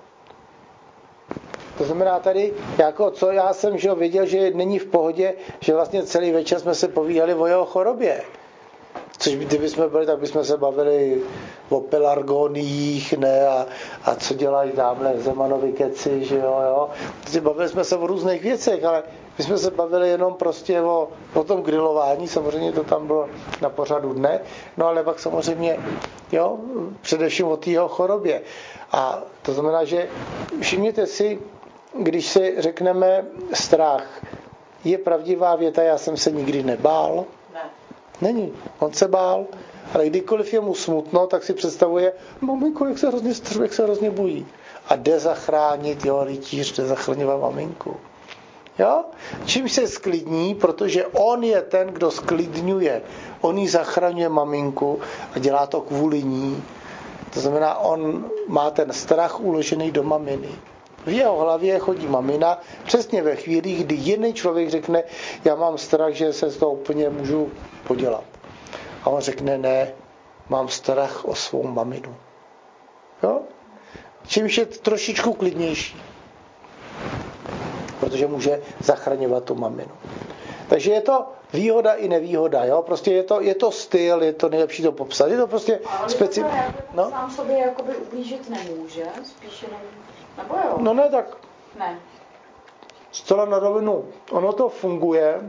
To znamená tady, jako co já jsem že věděl, že není v pohodě, že vlastně celý večer jsme se povídali o jeho chorobě. Což kdyby jsme byli, tak bychom se bavili o pelargoniích, ne, a, a co dělají tamhle Zemanovi keci, že jo, jo. Protože bavili jsme se o různých věcech, ale my jsme se bavili jenom prostě o, o tom grilování, samozřejmě to tam bylo na pořadu dne, no ale pak samozřejmě, jo, především o té jeho chorobě. A to znamená, že všimněte si, když si řekneme strach, je pravdivá věta, já jsem se nikdy nebál? Ne. Není. On se bál. Ale kdykoliv je mu smutno, tak si představuje, maminko, jak se hrozně strve, jak se hrozně bojí. A jde zachránit, jo, rytíř jde zachraňovat maminku. Jo? Čím se sklidní, protože on je ten, kdo sklidňuje. On jí zachraňuje maminku a dělá to kvůli ní. To znamená, on má ten strach uložený do maminy. V jeho hlavě chodí mamina přesně ve chvíli, kdy jiný člověk řekne, já mám strach, že se z toho úplně můžu podělat. A on řekne, ne, mám strach o svou maminu. Jo? Čímž je trošičku klidnější. Protože může zachraňovat tu maminu. Takže je to výhoda i nevýhoda. Jo? Prostě je to, je to styl, je to nejlepší to popsat. Je to prostě specifické. No? Sám sobě jakoby ublížit nemůže, spíš jenom, nebo jo? No ne, tak ne. Zcela na rovinu. Ono to funguje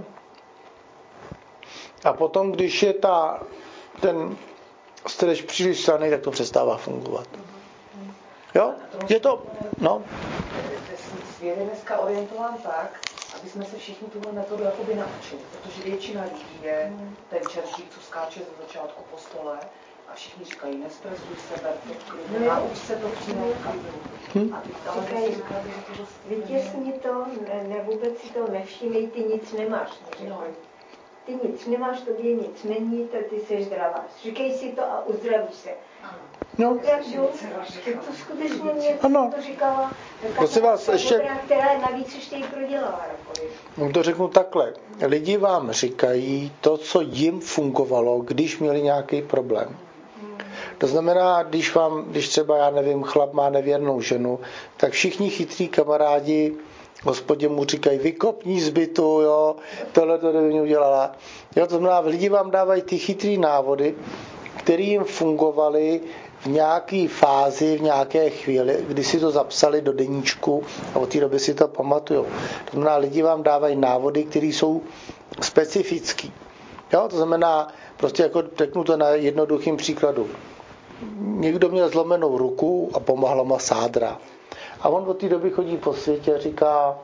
a potom, když je ta, ten stres příliš silný, tak to přestává fungovat. Jo? Je to, no. Svět je dneska orientován tak, aby jsme se všichni tuhle metodu jakoby naučili, protože většina lidí je ten čertík, co skáče ze začátku po stole a všichni říkají, nestresuj se, ber to klidně, nauč se to přímo v klidu. A ty tam říkají, vytěsni to, ne, ne, vůbec si to nevšímej, ty nic nemáš. No. Ty nic nemáš, tobě nic není, to ty jsi zdravá. Říkej si to a uzdravíš se. No. To skutečně mě ano. to říkala vás ještě... která, která navíc ještě i prodělala. Můžu to řeknu takhle. Lidi vám říkají to, co jim fungovalo, když měli nějaký problém. To znamená, když vám, když třeba, já nevím, chlap má nevěrnou ženu, tak všichni chytrý kamarádi Hospodě mu říkají, vykopní z bytu, jo, tohle to nevím udělala. Jo, to znamená, lidi vám dávají ty chytrý návody, které jim fungovaly v nějaké fázi, v nějaké chvíli, kdy si to zapsali do deníčku a od té doby si to pamatujou. To znamená, lidi vám dávají návody, které jsou specifické. Jo, to znamená, prostě jako řeknu to na jednoduchým příkladu. Někdo měl zlomenou ruku a pomohla mu sádra. A on od té doby chodí po světě a říká,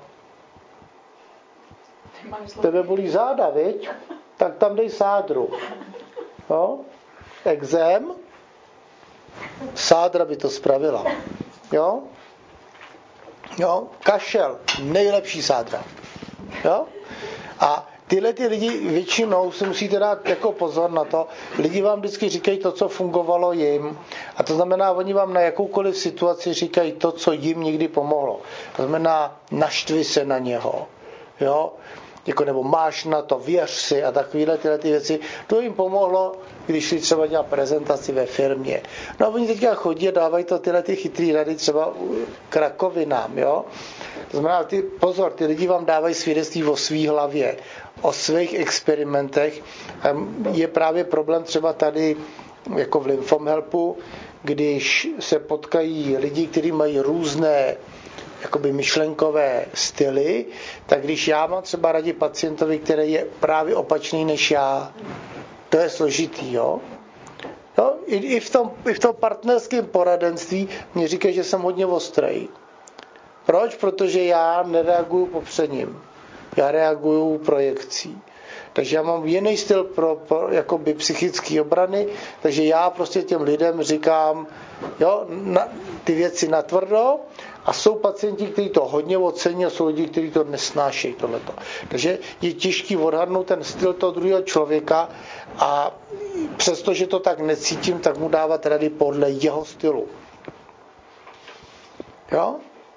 tebe bolí záda, viď? Tak tam dej sádru. Jo? Exém, sádra by to spravila. Jo? Jo? Kašel, nejlepší sádra. Jo? A tyhle ty lidi většinou si musíte dát jako pozor na to. Lidi vám vždycky říkají to, co fungovalo jim. A to znamená, oni vám na jakoukoliv situaci říkají to, co jim někdy pomohlo. To znamená, naštvi se na něho. Jo? Jako, nebo máš na to, věř si a takovéhle tyhle ty věci. To jim pomohlo, když šli třeba dělat prezentaci ve firmě. No a oni teďka chodí a dávají to tyhle ty chytrý rady třeba k rakovinám. Jo? To znamená, ty, pozor, ty lidi vám dávají svědectví o svý hlavě, o svých experimentech. Je právě problém třeba tady jako v Lymphom-helpu, když se potkají lidi, kteří mají různé jakoby myšlenkové styly, tak když já mám třeba radit pacientovi, který je právě opačný než já, to je složitý, jo? Jo? I, i, v tom, I v tom partnerském poradenství mě říkají, že jsem hodně ostrej. Proč? Protože já nereaguju popředním. Já reaguju projekcí. Takže já mám jiný styl pro, pro jakoby psychické obrany, takže já prostě těm lidem říkám, jo, na, ty věci natvrdo a jsou pacienti, kteří to hodně ocení a jsou lidi, kteří to nesnášejí tohleto. Takže je těžký odhadnout ten styl toho druhého člověka a přestože to tak necítím, tak mu dávat rady podle jeho stylu. Jo?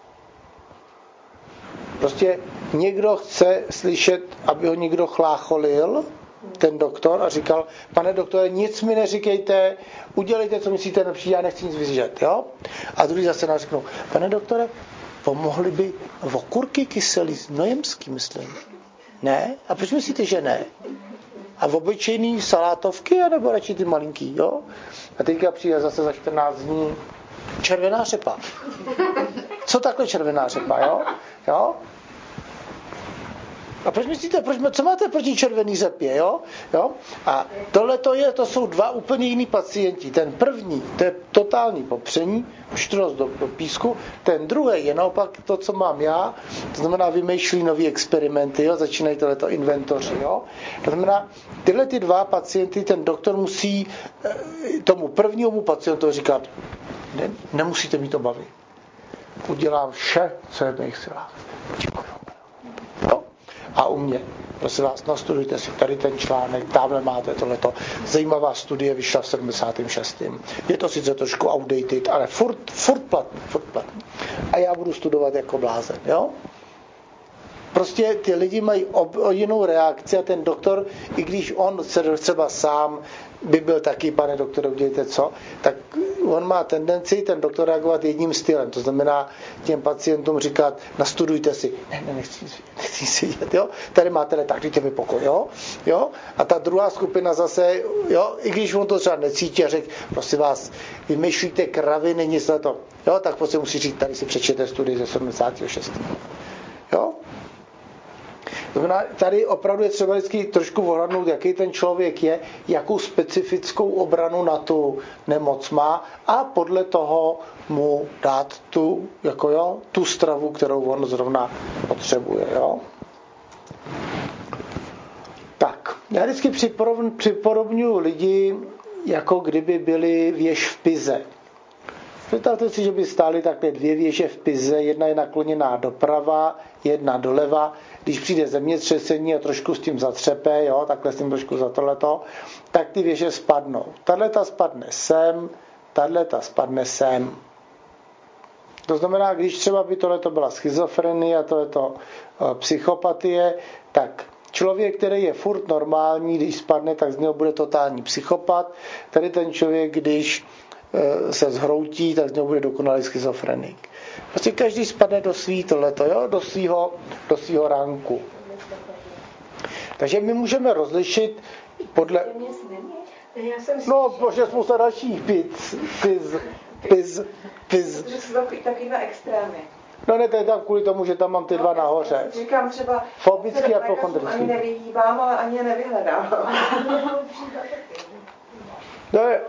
Prostě někdo chce slyšet, aby ho někdo chlácholil, ten doktor, a říkal, pane doktore, nic mi neříkejte, udělejte, co myslíte, nepřijde, já nechci nic vyřížet, jo? A druhý zase nám řeknou, pane doktore, pomohly by okurky kyselý, nojemský, myslím. Ne? A proč myslíte, že ne? A v obyčejný salátovky, anebo radši ty malinký, jo? A teďka přijde zase za čtrnáct dní červená řepa. Co takhle červená řepa, jo? Jo? A proč myslíte, proč, co máte proti červený řepě, jo? jo? A tohle to je, to jsou dva úplně jiný pacienti. Ten první, to je totální popření, štros do, do písku. Ten druhý je naopak to, co mám já, to znamená vymýšlí nový experimenty, jo? Začínají tohleto inventoři, jo? To znamená, tyhle ty dva pacienty, ten doktor musí tomu prvnímu pacientovi říkat, ne, nemusíte mít obavy. Udělám vše, co je v mých silách. Děkuji. Jo? A u mě, prosím vás, nastudujte si tady ten článek, tamhle máte tohleto. Zajímavá studie vyšla v sedmdesátém šestém Je to sice trošku outdated, ale furt, furt platný, furt platný. A já budu studovat jako blázen, jo? Prostě ty lidi mají ob, jinou reakci a ten doktor, i když on se třeba sám by byl taky, pane doktore, udělejte co, tak on má tendenci ten doktor reagovat jedním stylem. To znamená těm pacientům říkat, nastudujte si. Ne, ne, nechci, nechci si jít, jo. Tady máte le, tak dejte mi pokoj, jo. jo. A ta druhá skupina zase, jo, i když on to třeba necítí a řekl, prosím vás, vymýšlíte kraviny, nic na to. Jo, tak prostě musí říct, tady si přečtěte studii ze sedmdesátého šestého Jo. To znamená, tady opravdu je třeba vždycky trošku ohlednout, jaký ten člověk je, jakou specifickou obranu na tu nemoc má a podle toho mu dát tu, jako jo, tu stravu, kterou on zrovna potřebuje. Jo? Tak, já vždycky připodobňuji lidi, jako kdyby byli věž v Pize. Představte si, že by stály takhle dvě věže v Pize, jedna je nakloněná doprava, jedna doleva. Když přijde zemětřesení a trošku s tím zatřepe, jo, takhle s tím trošku za tohleto, tak ty věže spadnou. Tahleta spadne sem, tahleta spadne sem. To znamená, když třeba by tohleto byla schizofrenie a tohleto psychopatie, tak člověk, který je furt normální, když spadne, tak z něho bude totální psychopat. Tady ten člověk, když se zhroutí, tak z něho bude dokonalý schizofrenik. Prostě každý spadne do svý tohleto, jo? do svýho, do svýho ránku. Takže my můžeme rozlišit podle... No, protože spousta dalších piz, piz, piz, piz. Protože jsou takový, takový dva extrémy. No ne, to je tam kvůli tomu, že tam mám ty dva nahoře. Říkám třeba, fobický a hypochondrický. Ani nevyhýbám, ale ani je nevyhledám. To je...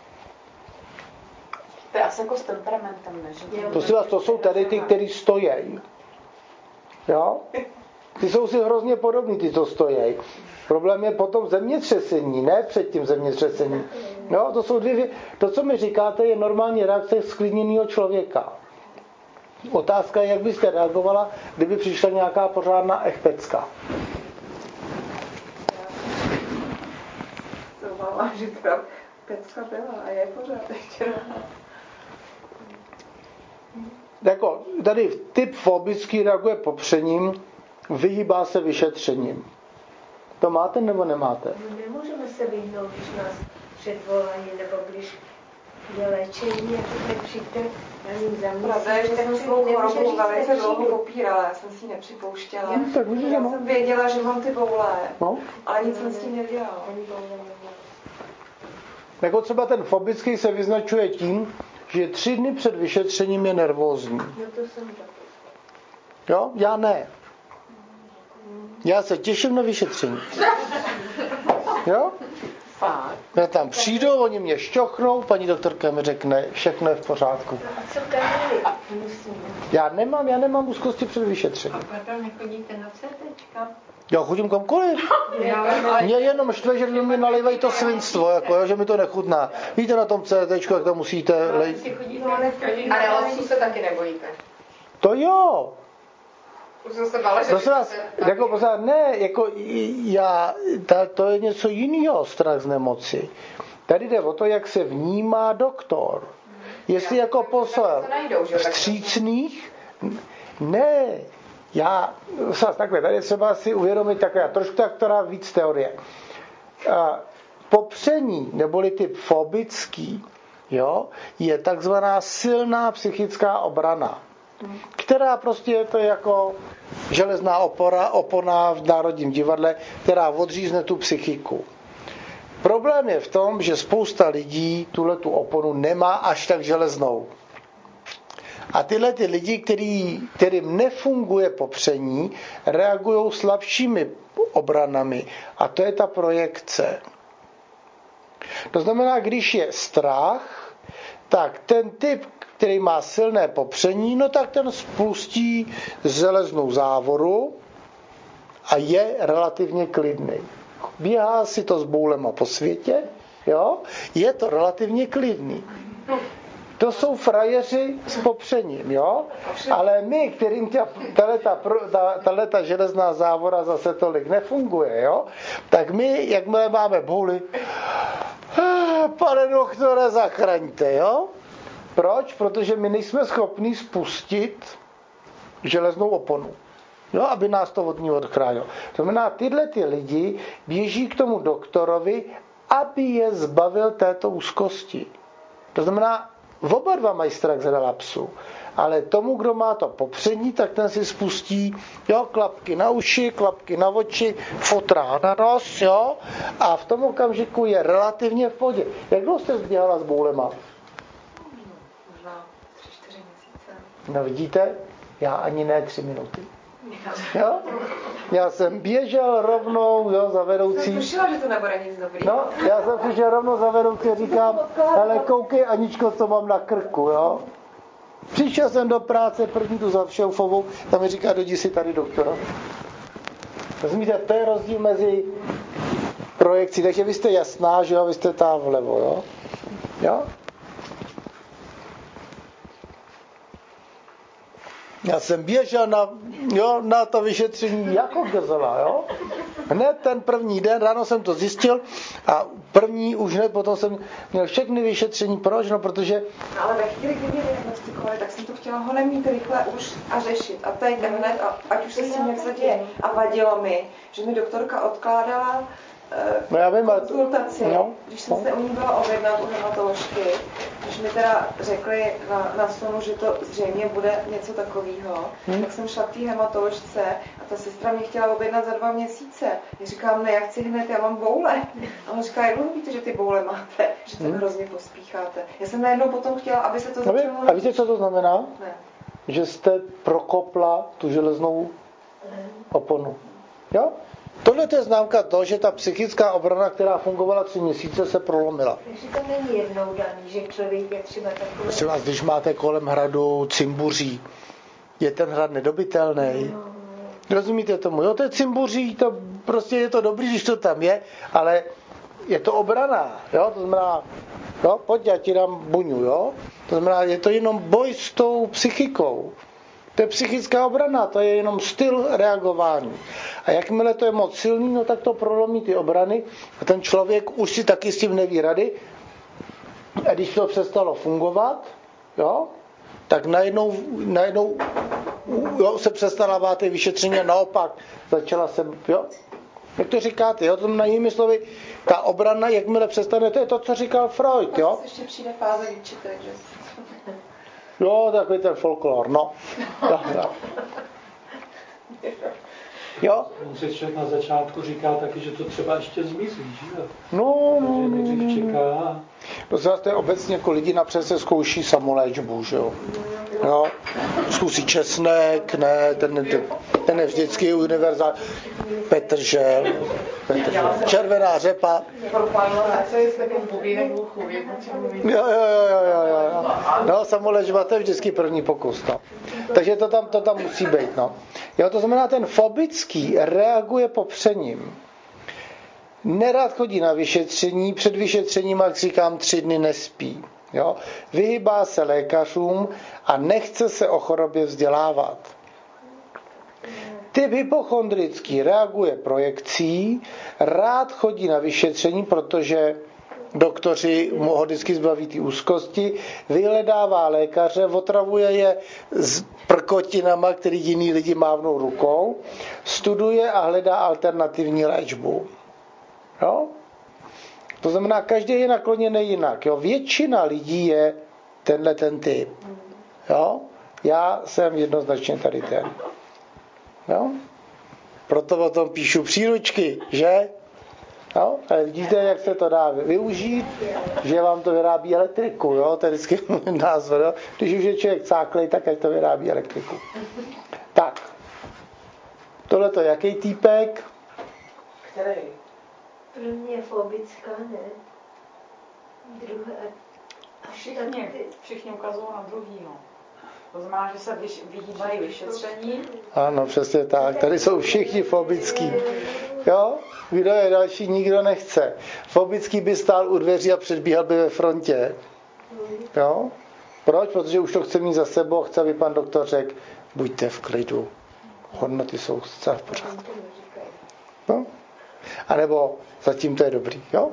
To je asi jako s temperamentem, ne? To, si vás, to jsou tady ty, kteří stojí. Jo? Ty jsou si hrozně podobní, ty, co stojí. Problém je potom zemětřesení, ne před tím zemětřesením. Jo? To jsou dvě, to, co mi říkáte, je normální reakce sklidněného člověka. Otázka je, jak byste reagovala, kdyby přišla nějaká pořádná echpecka. To mám, že teda pecka byla a je pořád ještě. Jako, tady typ fobický reaguje popřením, vyhýbá se vyšetřením. To máte nebo nemáte? No, nemůžeme se vyhnout, když nás předvolají, nebo když je léčení a teď přijďte na ním za měsíc. Pravda je, že jsem svou chorobu velice dlouho popírala, já jsem si ji nepřipouštěla. No, tak já jsem věděla, že mám ty boule, no. ale nic jsem s tím nedělala. Jako třeba ten fobický se vyznačuje tím, že tři dny před vyšetřením je nervózní. No to jsem taky. Jo? Já ne. Já se těším na vyšetření. Jo? Fakt? Já tam přijdu, oni mě šťochnou, paní doktorka mi řekne, všechno je v pořádku. A co kamery? Já nemám, já nemám úzkosti před vyšetřením. A pardon, nechodíte na cé téčka? Já chodím kamkoliv. Mě jenom štve, že mi nalejvají to svinstvo, jako, jo, že mi to nechutná. Víte na tom cé téčku, jak to musíte lejt. A relaxu se taky nebojíte? To jo. Už jsem se bála, že Prosím vás, jako pořád, ne, jako já, ta, to je něco jiného, strach z nemoci. Tady jde o to, jak se vnímá doktor. Jestli jako posel vstřícných, ne, já, takhle, tady je třeba si uvědomit takhle, trošku tak, která víc teorie. Popření, neboli typ fobický, jo, je takzvaná silná psychická obrana, která prostě je to jako železná opora, opona v Národním divadle, která odřízne tu psychiku. Problém je v tom, že spousta lidí tuhletu oponu nemá až tak železnou. A tyhle ty lidi, který, kterým nefunguje popření, reagují slabšími obranami. A to je ta projekce. To znamená, když je strach, tak ten typ, který má silné popření, no tak ten spustí železnou závoru a je relativně klidný. Běhá si to s boulema po světě, jo? Je to relativně klidný. To jsou frajeři s popřením, jo? Ale my, kterým tahle ta železná závora zase tolik nefunguje, jo? Tak my, jakmile máme bouli, pane doktore, zachraňte, jo? Proč? Protože my nejsme schopni spustit železnou oponu. Jo, aby nás to od ní odchránilo. To znamená, tyhle ty lidi běží k tomu doktorovi, aby je zbavil této úzkosti. To znamená, oba dva mají strach z relapsu, ale tomu, kdo má to popření, tak ten si spustí, jo, klapky na uši, klapky na oči, fotrá na nos, jo, a v tom okamžiku je relativně v pohodě. Jak dlouho jste běhala s boulema? Možná tři, čtyři měsíce. No vidíte, já ani ne tři minuty. Jo? Já jsem běžel rovnou, jo, za vedoucí. Jsem slyšela, že to nebude nic dobrý. No, já jsem přišel rovnou za vedoucí a říkám, hele, koukej, Aničko, co mám na krku, jo. Přišel jsem do práce, první tu za šéfovou, tam mi říká, dojdi si tady doktora. Rozumíte, to je rozdíl mezi projekcí, takže vy jste jasná, že jo, vy jste tam vlevo, jo. Jo? Já jsem běžel na, jo, na to vyšetření jako gazela, jo. Hned ten první den, ráno jsem to zjistil a první už hned potom jsem měl všechny vyšetření. Proč? No, protože... No, ale ve chvíli, kdy mě diagnostikovali, tak jsem to chtěla ho nemít rychle už a řešit. A teď hned, a, ať už se s tím něco děje. A vadilo mi, že mi doktorka odkládala No já vím, konzultaci, no, když jsem se u ní byla objednat u hematoložky, když mi teda řekli na, na stolu, že to zřejmě bude něco takového, hmm. tak jsem šla k té hematoložce a ta sestra mě chtěla objednat za dva měsíce. Já říkám, ne, já chci hned, já mám boule. A ona říká, jak víte, že ty boule máte, že to hmm. hrozně pospícháte. Já jsem najednou potom chtěla, aby se to začalo... A víte, co to znamená? Ne. Že jste prokopla tu železnou oponu. Jo? Tohle je známka toho, že ta psychická obrana, která fungovala tři měsíce, se prolomila. Takže to není jednou daný, že člověk je třeba takový... Prosím vás, když máte kolem hradu cimbuří, je ten hrad nedobytelný. No. Rozumíte tomu? Jo, to je cimbuří, to prostě je to dobrý, když to tam je, ale je to obrana. Jo? To znamená, jo, pojď, já ti dám buňu. Jo? To znamená, je to jenom boj s tou psychikou. To je psychická obrana, to je jenom styl reagování. A jakmile to je moc silný, no tak to prolomí ty obrany a ten člověk už si taky s tím neví rady. A když to přestalo fungovat, jo, tak najednou, najednou jo, se přestala bát ty vyšetření a naopak začala se, jo, jak to říkáte, jo, to na jinými slovy, ta obrana, jakmile přestane, to je to, co říkal Freud, jo. Ještě přijde fáze výčitek, že jo, takový ten folklor, no. no, no. Jo? On si člověk na začátku říká taky, že to třeba ještě zmizí, že jo? No, no, no, nejdřív čeká. To zase je obecně jako lidi napřed se zkouší samoléčbu, že jo? Jo? Zkusí česnek, ne, ten, ten je vždycky univerzál. Petržel, Petržel, červená řepa. Jo, jo, jo, jo, jo, jo. No, samoléčba, to je vždycky první pokus, no. Takže to tam, to tam musí být, no. Jo, to znamená, ten fobický reaguje popřením. Nerad chodí na vyšetření, před vyšetřením, jak říkám, tři dny nespí. Jo? Vyhýbá se lékařům a nechce se o chorobě vzdělávat. Typ hypochondrický reaguje projekcí, rád chodí na vyšetření, protože doktoři mu ho vždycky zbaví ty úzkosti, vyhledává lékaře, otravuje je s prkotinama, který jiný lidi mávnou rukou, studuje a hledá alternativní léčbu. Jo? To znamená, každý je nakloněný jinak. Jo? Většina lidí je tenhle ten typ. Jo? Já jsem jednoznačně tady ten. Jo? Proto o tom píšu příručky, že? Jo? Ale vidíte, jak se to dá využít, že vám to vyrábí elektriku, jo? To je vždycky názor, jo? Když už je člověk cáklej, tak ať to vyrábí elektriku. Tak. Tohle to je jaký týpek? Který? Pro mě je fobická, ne? Druhé. Všichni, všichni ukazují na druhýho. To znamená, že se vyhýbají vyšetření. Ano, přesně tak. Tady jsou všichni fobický. Jo? Kdo je další, nikdo nechce. Fobický by stál u dveří a předbíhal by ve frontě. Jo? Proč? Protože už to chce mít za sebou, chce, aby pan doktor řekl, buďte v klidu. Hodnoty jsou zcela v pořádku. No? A nebo zatím to je dobrý. Jo?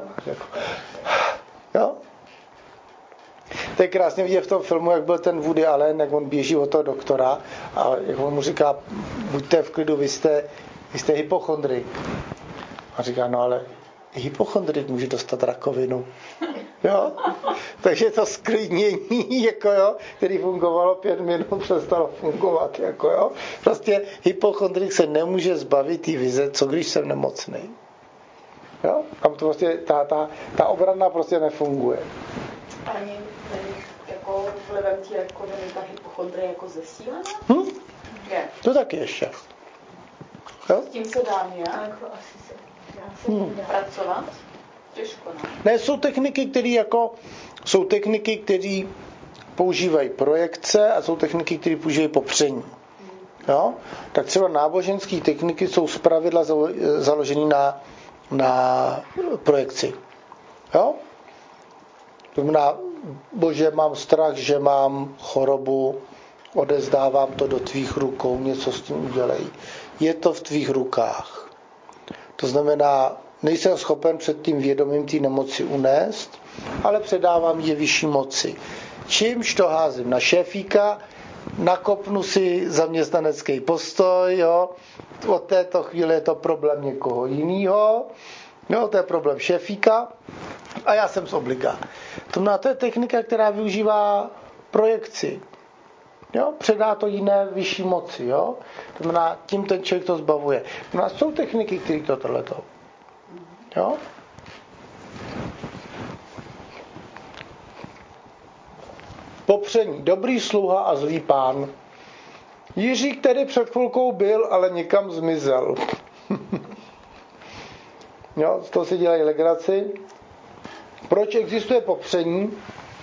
Jo? To je krásně vidět v tom filmu, jak byl ten Woody Allen, jak on běží od toho doktora a jak on mu říká, buďte v klidu, vy jste, vy jste hypochondrik. A říká, no ale hypochondrik může dostat rakovinu. Jo? Takže to sklidnění, jako jo, který fungovalo pět minut, přestalo fungovat. Jako jo. Prostě hypochondrik se nemůže zbavit té vize, co když jsem nemocný. Jo? Tam to prostě, ta, ta, ta obrana prostě nefunguje. Ani jako vlivem tí rakoviny ta hypochondrie jako zesílená? Hm? Je. To taky ještě. Jo? S tím se dá nějak Jako asi se dá se hmm. pracovat? Těžko, ne? Ne, jsou techniky, které jako, jsou techniky, které používají projekce a jsou techniky, které používají popření. Jo? Tak třeba náboženské techniky jsou zpravidla založené na, na projekci. Jo? To znamená, bože, mám strach, že mám chorobu, odezdávám to do tvých rukou, něco s tím udělej. Je to v tvých rukách. To znamená, nejsem schopen před tím vědomím té nemoci unést, ale předávám je vyšší moci. Čímž to házím na šéfíka, nakopnu si zaměstnanecký postoj, jo. Od této chvíle je to problém někoho jiného, jo, to je problém šéfíka a já jsem z obliga. To znamená, to je technika, která využívá projekci. Jo? Předá to jiné vyšší moci. Jo? To znamená, tím ten člověk to zbavuje. To znamená, jsou techniky, které to tohleto. Jo? Popření. Dobrý sluha a zlý pán. Jiřík tedy před chvilkou byl, ale někam zmizel. Jo? Z toho si dělají legraci. Proč existuje popření?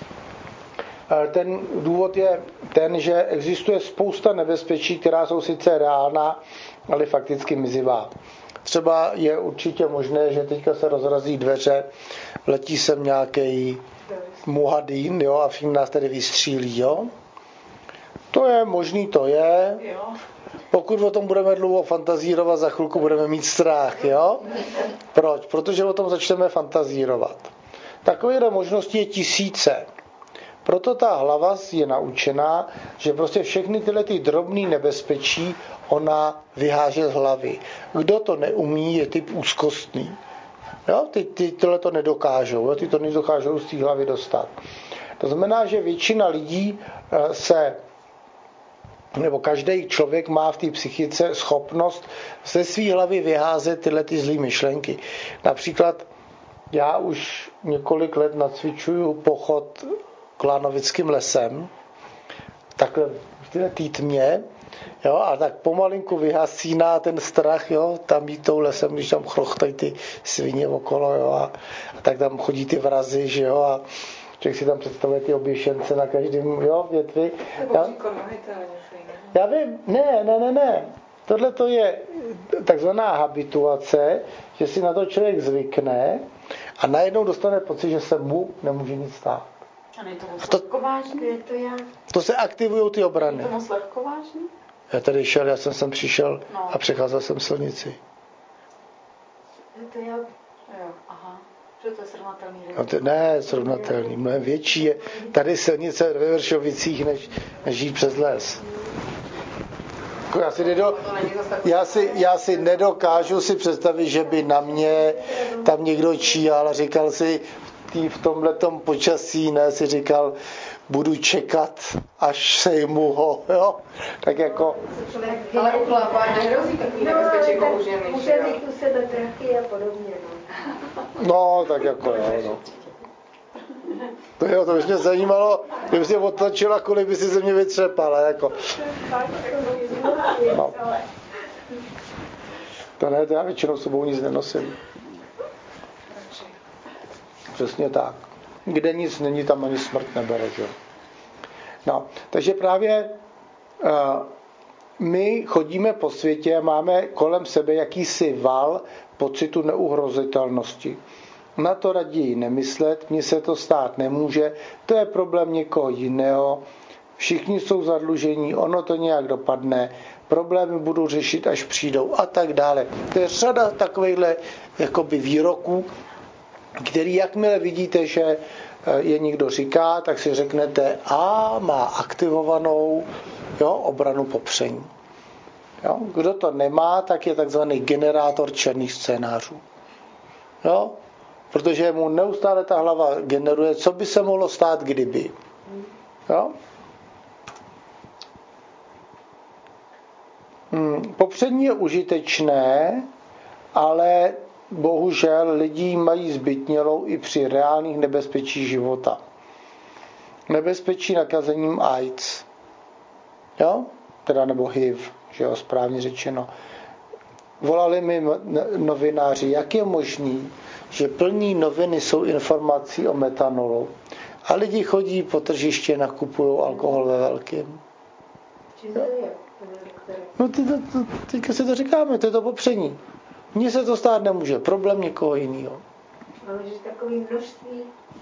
Ten důvod je ten, že existuje spousta nebezpečí, která jsou sice reálná, ale fakticky mizivá. Třeba je určitě možné, že teďka se rozrazí dveře, letí sem nějaký muhadín, jo, a všichni nás tedy vystřílí. Jo. To je možný, to je. Pokud o tom budeme dlouho fantazírovat, za chvilku budeme mít strach. Jo. Proč? Protože o tom začneme fantazírovat. Takovýhle možností je tisíce. Proto ta hlava je naučená, že prostě všechny tyhle ty drobný nebezpečí ona vyháže z hlavy. Kdo to neumí, je typ úzkostný. Jo? Ty, ty tyhle to nedokážou, jo? Ty to nedokážou z té hlavy dostat. To znamená, že většina lidí se, nebo každý člověk má v té psychice schopnost ze své hlavy vyházet tyhle ty zlý myšlenky. Například já už několik let nacvičuju pochod Klánovickým lesem, takhle v téhle tmě, jo, a tak pomalinku vyhasíná ten strach, jo, tam jít tou lesem, když tam chrochtají ty svině okolo, jo, a, a tak tam chodí ty vrazy, že jo, a člověk si tam představuje ty oběšence na každém, jo, větvi. Já, já vím, ne, ne, ne, ne. Tohle to je takzvaná habituace, že si na to člověk zvykne a najednou dostane pocit, že se mu nemůže nic stát. A to, to, to se aktivují ty obrany. Je to moc lehkovážný? Já tady šel, já jsem sem přišel no. a přecházel jsem silnici. To já... Jo, aha. Že to je srovnatelný? No to, ne, srovnatelný. Mnohem větší je tady silnice ve Vršovicích, než, než žít přes les. Já si, nedo, já, si, já si nedokážu si představit, že by na mě tam někdo číhal a říkal si, tý v tomhletom počasí, ne, si říkal, budu čekat, až sejmu ho, jo? Tak jako... Ale u chlapa nehrozí takový nebezpečí, jako u ženy. Může mít u sebe trachy a podobně, no. No, tak jako jo, no. To jo, to by mě zajímalo, kdyby si odtlačila, kolik by si ze mě vytřepala, jako. No. To ne, to já většinou s sebou nic nenosím. Přesně tak. Kde nic není, tam ani smrt nebere, že? No, takže právě uh, my chodíme po světě, máme kolem sebe jakýsi val pocitu neuhrozitelnosti. Na to raději nemyslet, mně se to stát nemůže, to je problém někoho jiného, všichni jsou zadlužení, ono to nějak dopadne, problémy budu řešit, až přijdou a tak dále. To je řada takovýchhle jakoby výroků, který jakmile vidíte, že je někdo říká, tak si řeknete, a má aktivovanou jo, obranu popření. Jo? Kdo to nemá, tak je takzvaný generátor černých scénářů. Jo? Protože mu neustále ta hlava generuje, co by se mohlo stát, kdyby. Jo? Hmm, popření je užitečné, ale bohužel lidi mají zbytnělou i při reálných nebezpečí života. Nebezpečí nakazením AIDS. Jo? Teda nebo H I V, že jo, správně řečeno. Volali mi novináři, jak je možný, že plní noviny jsou informací o metanolu a lidi chodí po tržiště, nakupují alkohol ve velkém. No ty to, to, teďka si to říkáme, to je to popření. Mně se to stát nemůže, problém někoho jiného. Ale že takový množství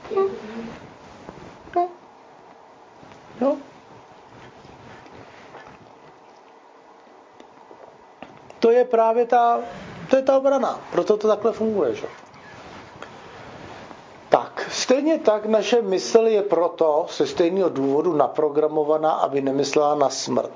no. no. To je právě ta, to je ta obrana, proto to takhle funguje, že? Tak, stejně tak naše mysl je proto ze stejného důvodu naprogramovaná, aby nemyslela na smrt.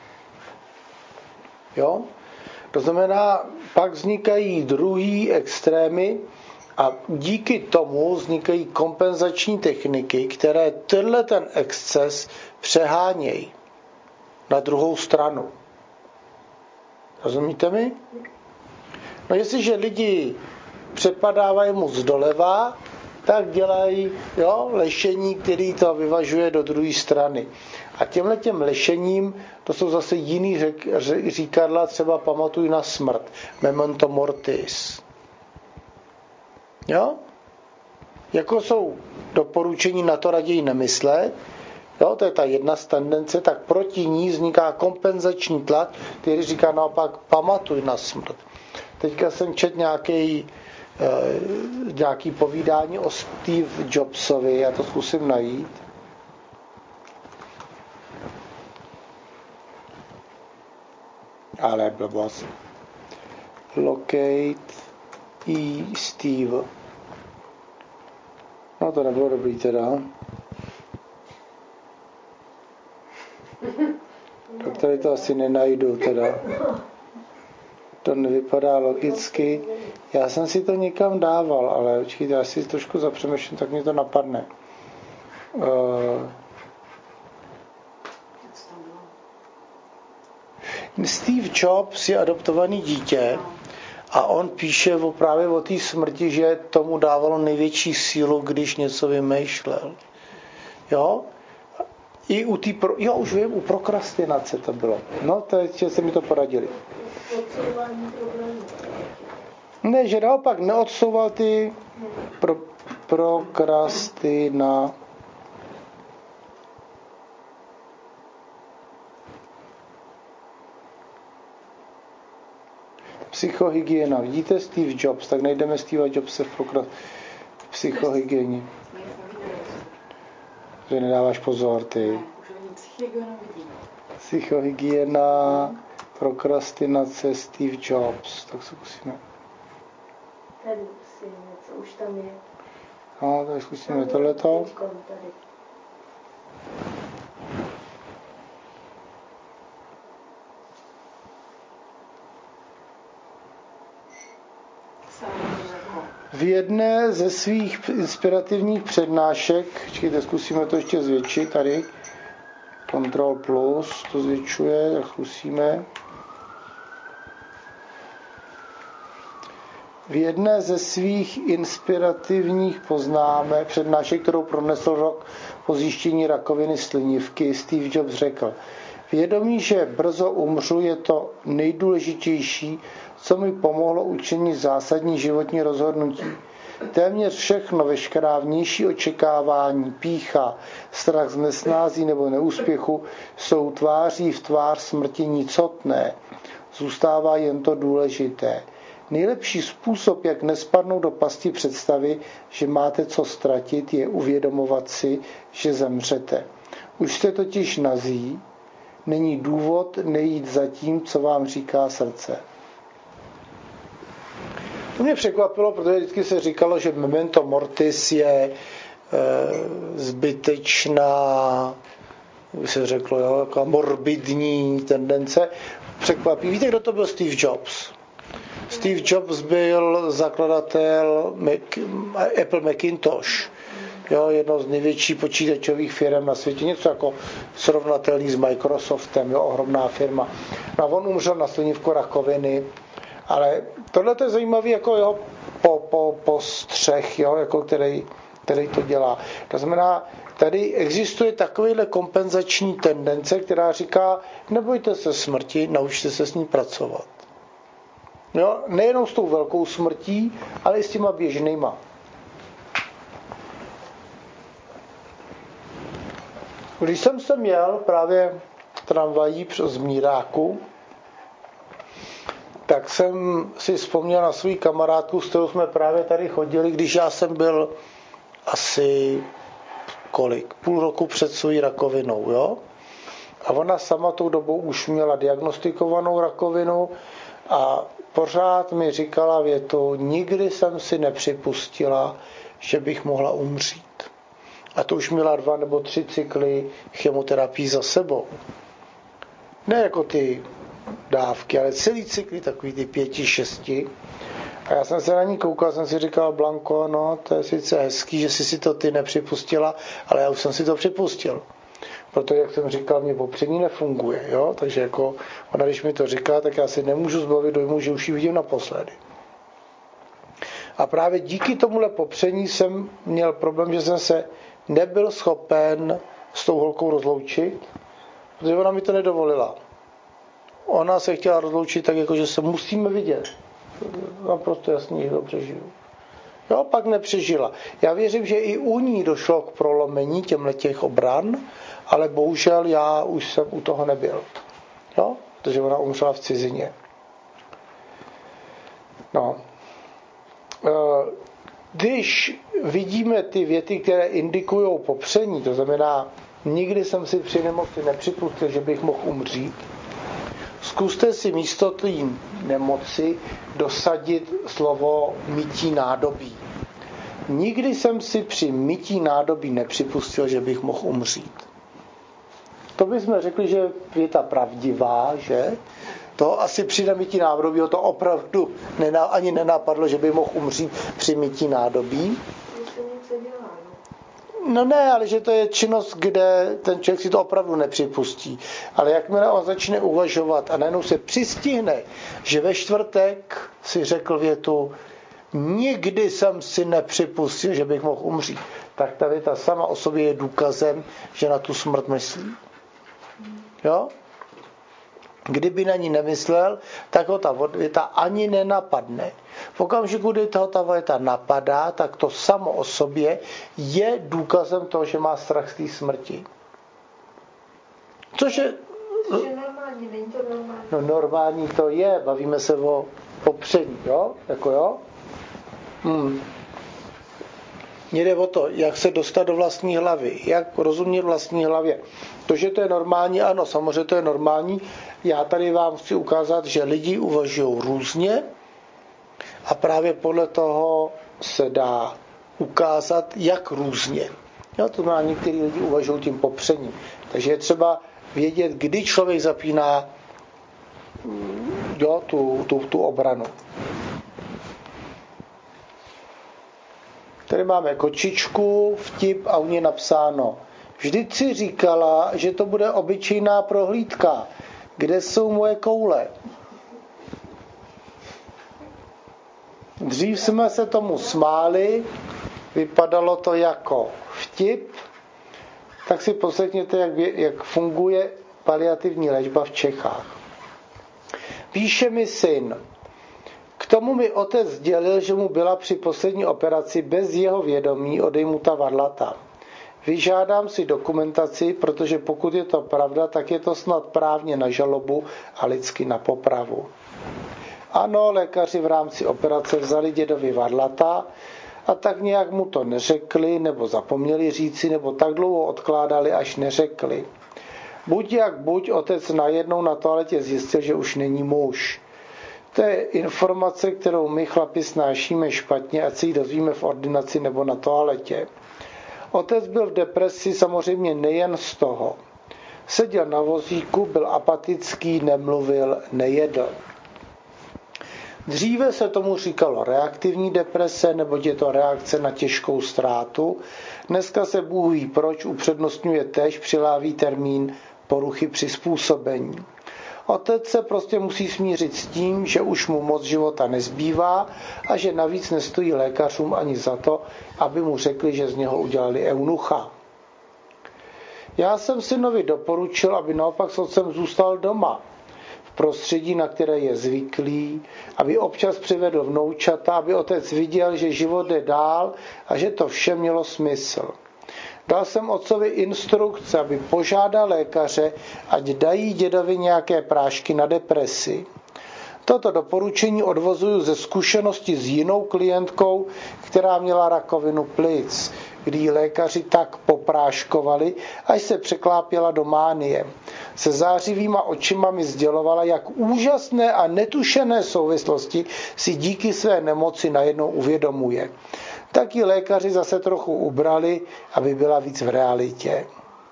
Jo? To znamená, pak vznikají druhý extrémy a díky tomu vznikají kompenzační techniky, které tenhle ten exces přehánějí na druhou stranu. Rozumíte mi? No jestliže lidi přepadávají moc doleva, tak dělají jo, lešení, který to vyvažuje do druhé strany. A těmhletěm lešením, to jsou zase jiný řek, říkadla, třeba pamatuj na smrt. Memento mortis. Jo? Jako jsou doporučení na to raději nemyslet, jo, to je ta jedna z tendence, tak proti ní vzniká kompenzační tlak, který říká naopak pamatuj na smrt. Teďka jsem četl nějaký, eh, nějaký povídání o Steve Jobsovi, já to zkusím najít. Ale blbost. Locate E. Steve. No to nebylo dobrý teda. Tak tady to asi nenajdu teda. To nevypadá logicky. Já jsem si to někam dával, ale počkejte, já si trošku zapřemýšlím, tak mi to napadne. Uh, Steve Jobs je adoptovaný dítě a on píše o, právě o té smrti, že tomu dávalo největší sílu, když něco vymýšlel. Jo? I u té, pro... jo, už vím, u prokrastinace to bylo. No, teď se mi to poradili. Ne, že naopak neodsouval ty pro... prokrastina. Psychohygiena. Vidíte Steve Jobs, tak najdeme Steve Jobse v prokras... psychohygieně. Že nedáváš pozor, ty. Psychohygiena, prokrastinace, Steve Jobs. Tak se zkusíme. Tady si něco, už tam je. No, tak zkusíme tohleto. V jedné ze svých inspirativních přednášek, čekajte, zkusíme to ještě zvětšit, tady, Ctrl plus, to zvětšuje, tak zkusíme. v jedné ze svých inspirativních poznámek, přednášek, kterou pronesl rok po zjištění rakoviny slinivky, Steve Jobs řekl: vědomí, že brzo umřu, je to nejdůležitější, co mi pomohlo učinit zásadní životní rozhodnutí. Téměř všechno, veškerá vnější očekávání, pýcha, strach z nesnází nebo neúspěchu jsou tváří v tvář smrti nicotné. Zůstává jen to důležité. Nejlepší způsob, jak nespadnout do pasti představy, že máte co ztratit, je uvědomovat si, že zemřete. Už jste totiž nazí, není důvod nejít za tím, co vám říká srdce. To mě překvapilo, protože vždycky se říkalo, že memento mortis je e, zbytečná, by se řeklo, jo, taková morbidní tendence. Překvapí. Víte, kdo to byl Steve Jobs? Steve Jobs byl zakladatel Mac, Apple Macintosh, jo, jedno z největších počítačových firm na světě, něco jako srovnatelný s Microsoftem, jo, ohromná firma. No a on umřel na slinivku rakoviny, ale tohle je zajímavý jako jeho po, po, postřeh, jo, jako který, který to dělá. To znamená, tady existuje takovýhle kompenzační tendence, která říká, nebojte se smrti, naučte se s ní pracovat. Jo, nejenom s tou velkou smrtí, ale i s těma běžnýma. Když jsem se měl právě tramvají z Míráku, tak jsem si vzpomněl na svou kamarádku, s kterou jsme právě tady chodili, když já jsem byl asi kolik, půl roku před svou rakovinou, jo? A ona sama tou dobou už měla diagnostikovanou rakovinu a pořád mi říkala větu, nikdy jsem si nepřipustila, že bych mohla umřít. A to už měla dva nebo tři cykly chemoterapii za sebou. Ne jako ty dávky, ale celý cykly, takový ty pěti, šesti. A já jsem se na ní koukal, jsem si říkal, Blanko, no to je sice hezký, že jsi si to ty nepřipustila, ale já už jsem si to připustil. Protože, jak jsem říkal, mě popření nefunguje, jo? Takže jako ona, když mi to říká, tak já si nemůžu zbavit dojmu, že už ji vidím naposledy. A právě díky tomuhle popření jsem měl problém, že jsem se nebyl schopen s tou holkou rozloučit, protože ona mi to nedovolila. Ona se chtěla rozloučit tak, jako že se musíme vidět. Naprosto jasný, že to přežiju. Jo, pak nepřežila. Já věřím, že i u ní došlo k prolomení těchto obran, ale bohužel já už jsem u toho nebyl. Jo? Protože ona umřela v cizině. No. Když vidíme ty věty, které indikují popření, to znamená, nikdy jsem si při nemoci nepřipustil, že bych mohl umřít, zkuste si místo té nemoci dosadit slovo mytí nádobí. Nikdy jsem si při mytí nádobí nepřipustil, že bych mohl umřít. To bychom řekli, že je ta pravdivá, že? To asi při mytí nádobí to opravdu nená, ani nenapadlo, že by mohl umřít při mytí nádobí. No ne, ale že to je činnost, kde ten člověk si to opravdu nepřipustí. Ale jakmile on začne uvažovat a najednou se přistihne, že ve čtvrtek si řekl větu, nikdy jsem si nepřipustil, že bych mohl umřít, tak ta věta sama o sobě je důkazem, že na tu smrt myslí. Jo? Kdyby na ní nemyslel, tak ho ta věta ani nenapadne. V okamžiku, kdy toho ta věta napadá, tak to samo o sobě je důkazem toho, že má strach z té smrti. Což je... Což je normální, není to normální. No normální to je, bavíme se o popření, jo? Jako jo? Hmm. Mně jde o to, jak se dostat do vlastní hlavy, jak rozumět vlastní hlavě. To, že to je normální, ano, samozřejmě to je normální. Já tady vám chci ukázat, že lidi uvažují různě a právě podle toho se dá ukázat, jak různě. Jo, to znamená, některý lidi uvažují tím popřením. Takže je třeba vědět, kdy člověk zapíná jo, tu, tu, tu obranu. Tady máme kočičku, vtip a u ní napsáno. Vždyť si říkala, že to bude obyčejná prohlídka. Kde jsou moje koule? Dřív jsme se tomu smáli, vypadalo to jako vtip, tak si poslechněte, jak, jak funguje paliativní léčba v Čechách. Píše mi syn, k tomu mi otec sdělil, že mu byla při poslední operaci bez jeho vědomí odejmuta varlata. Vyžádám si dokumentaci, protože pokud je to pravda, tak je to snad právně na žalobu a lidsky na popravu. Ano, lékaři v rámci operace vzali dědovi varlata a tak nějak mu to neřekli, nebo zapomněli říci, nebo tak dlouho odkládali, až neřekli. Buď jak buď, otec najednou na toaletě zjistil, že už není muž. To je informace, kterou my chlapi snášíme špatně, ať si ji dozvíme v ordinaci nebo na toaletě. Otec byl v depresi samozřejmě nejen z toho. Seděl na vozíku, byl apatický, nemluvil, nejedl. Dříve se tomu říkalo reaktivní deprese, neboť je to reakce na těžkou ztrátu. Dneska se Bůh ví proč upřednostňuje též přilávý termín poruchy přizpůsobení. Otec se prostě musí smířit s tím, že už mu moc života nezbývá a že navíc nestojí lékařům ani za to, aby mu řekli, že z něho udělali eunucha. Já jsem synovi doporučil, aby naopak s otcem zůstal doma, v prostředí, na které je zvyklý, aby občas přivedl vnoučata, aby otec viděl, že život jde dál a že to vše mělo smysl. Dal jsem otcovi instrukce, aby požádal lékaře, ať dají dědovi nějaké prášky na depresi. Toto doporučení odvozuju ze zkušenosti s jinou klientkou, která měla rakovinu plic, kdy ji lékaři tak popráškovali, až se překlápěla do mánie. Se zářivýma očima mi sdělovala, jak úžasné a netušené souvislosti si díky své nemoci najednou uvědomuje. Tak ji lékaři zase trochu ubrali, aby byla víc v realitě.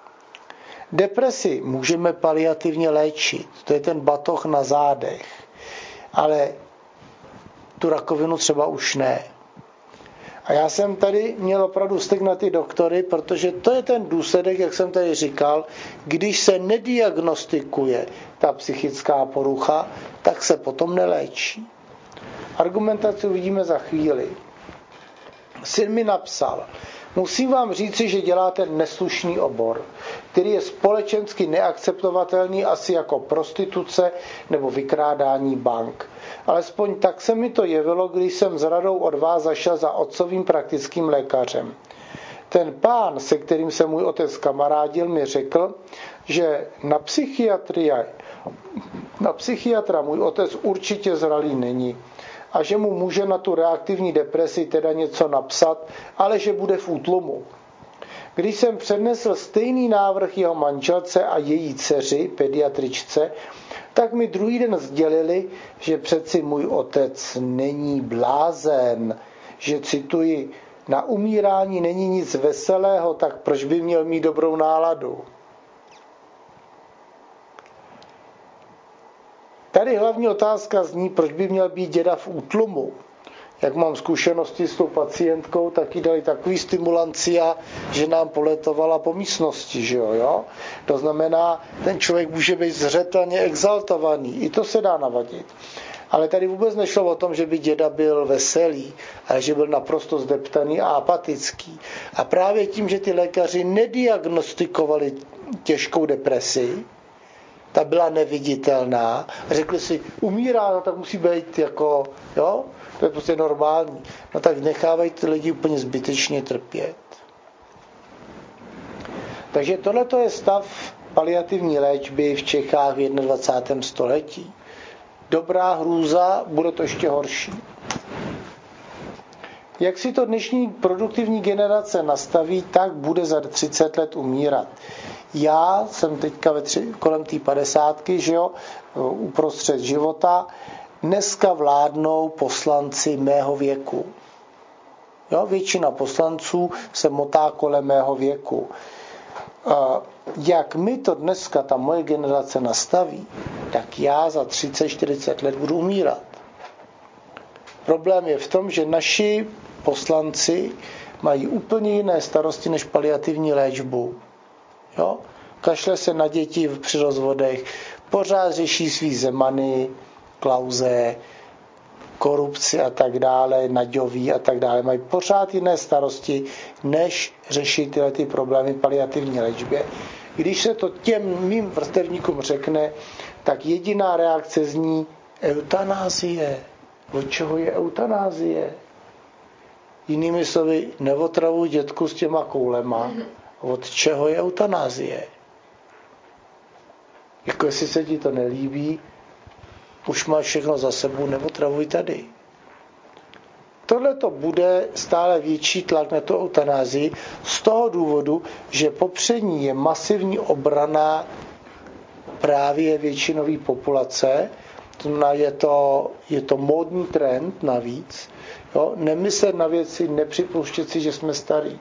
Depresi můžeme paliativně léčit, to je ten batoh na zádech, ale tu rakovinu třeba už ne. A já jsem tady měl opravdu styk na ty doktory, protože to je ten důsledek, jak jsem tady říkal, když se nediagnostikuje ta psychická porucha, tak se potom neléčí. Argumentaci uvidíme za chvíli. Syn mi napsal, musím vám říci, že děláte neslušný obor, který je společensky neakceptovatelný asi jako prostituce nebo vykrádání bank. Alespoň tak se mi to jevilo, když jsem s radou od vás zašel za otcovým praktickým lékařem. Ten pán, se kterým se můj otec kamarádil, mi řekl, že na psychiatrii, na psychiatra můj otec určitě zralý není a že mu může na tu reaktivní depresi teda něco napsat, ale že bude v útlumu. Když jsem přednesl stejný návrh jeho manželce a její dceři, pediatričce, tak mi druhý den sdělili, že přeci můj otec není blázen, že, cituji, na umírání není nic veselého, tak proč by měl mít dobrou náladu? Tady hlavní otázka zní, proč by měl být děda v útlumu. Jak mám zkušenosti s tou pacientkou, tak jí dali takový stimulancia, že nám poletovala po místnosti. Že jo, jo? To znamená, ten člověk může být zřetelně exaltovaný. I to se dá navadit. Ale tady vůbec nešlo o tom, že by děda byl veselý, ale že byl naprosto zdeptaný a apatický. A právě tím, že ty lékaři nediagnostikovali těžkou depresi, ta byla neviditelná, a řekli si, umírá, no tak musí být jako, jo, to je prostě normální. No tak nechávají ty lidi úplně zbytečně trpět. Takže tohle je stav paliativní léčby v Čechách v dvacátém prvním století. Dobrá hrůza, bude to ještě horší. Jak si to dnešní produktivní generace nastaví, tak bude za třicet let umírat. Já jsem teďka ve tři, kolem té padesátky, že jo, uprostřed života. Dneska vládnou poslanci mého věku. Jo, většina poslanců se motá kolem mého věku. Jak mi to dneska ta moje generace nastaví, tak já za třicet čtyřicet let budu umírat. Problém je v tom, že naši poslanci mají úplně jiné starosti než paliativní léčbu. Jo? Kašle se na děti při rozvodech, pořád řeší svý Zemany, Klause, korupci a tak dále, naďoví a tak dále. Mají pořád jiné starosti, než řešit tyhle ty problémy paliativní léčbě. Když se to těm mým vrstevníkům řekne, tak jediná reakce zní eutanázie. Od čeho je eutanázie? Jinými slovy, neotravuj dětku s těma koulema. Od čeho je eutanázie? Jako jestli se ti to nelíbí, už máš všechno za sebou, neotravuj tady. Tohle to bude stále větší tlak na tu eutanázii z toho důvodu, že popřední je masivní obrana právě většinové populace. To znamená, je to, je to módní trend navíc. Jo? Nemyslet na věci, nepřipouštět si, že jsme starí.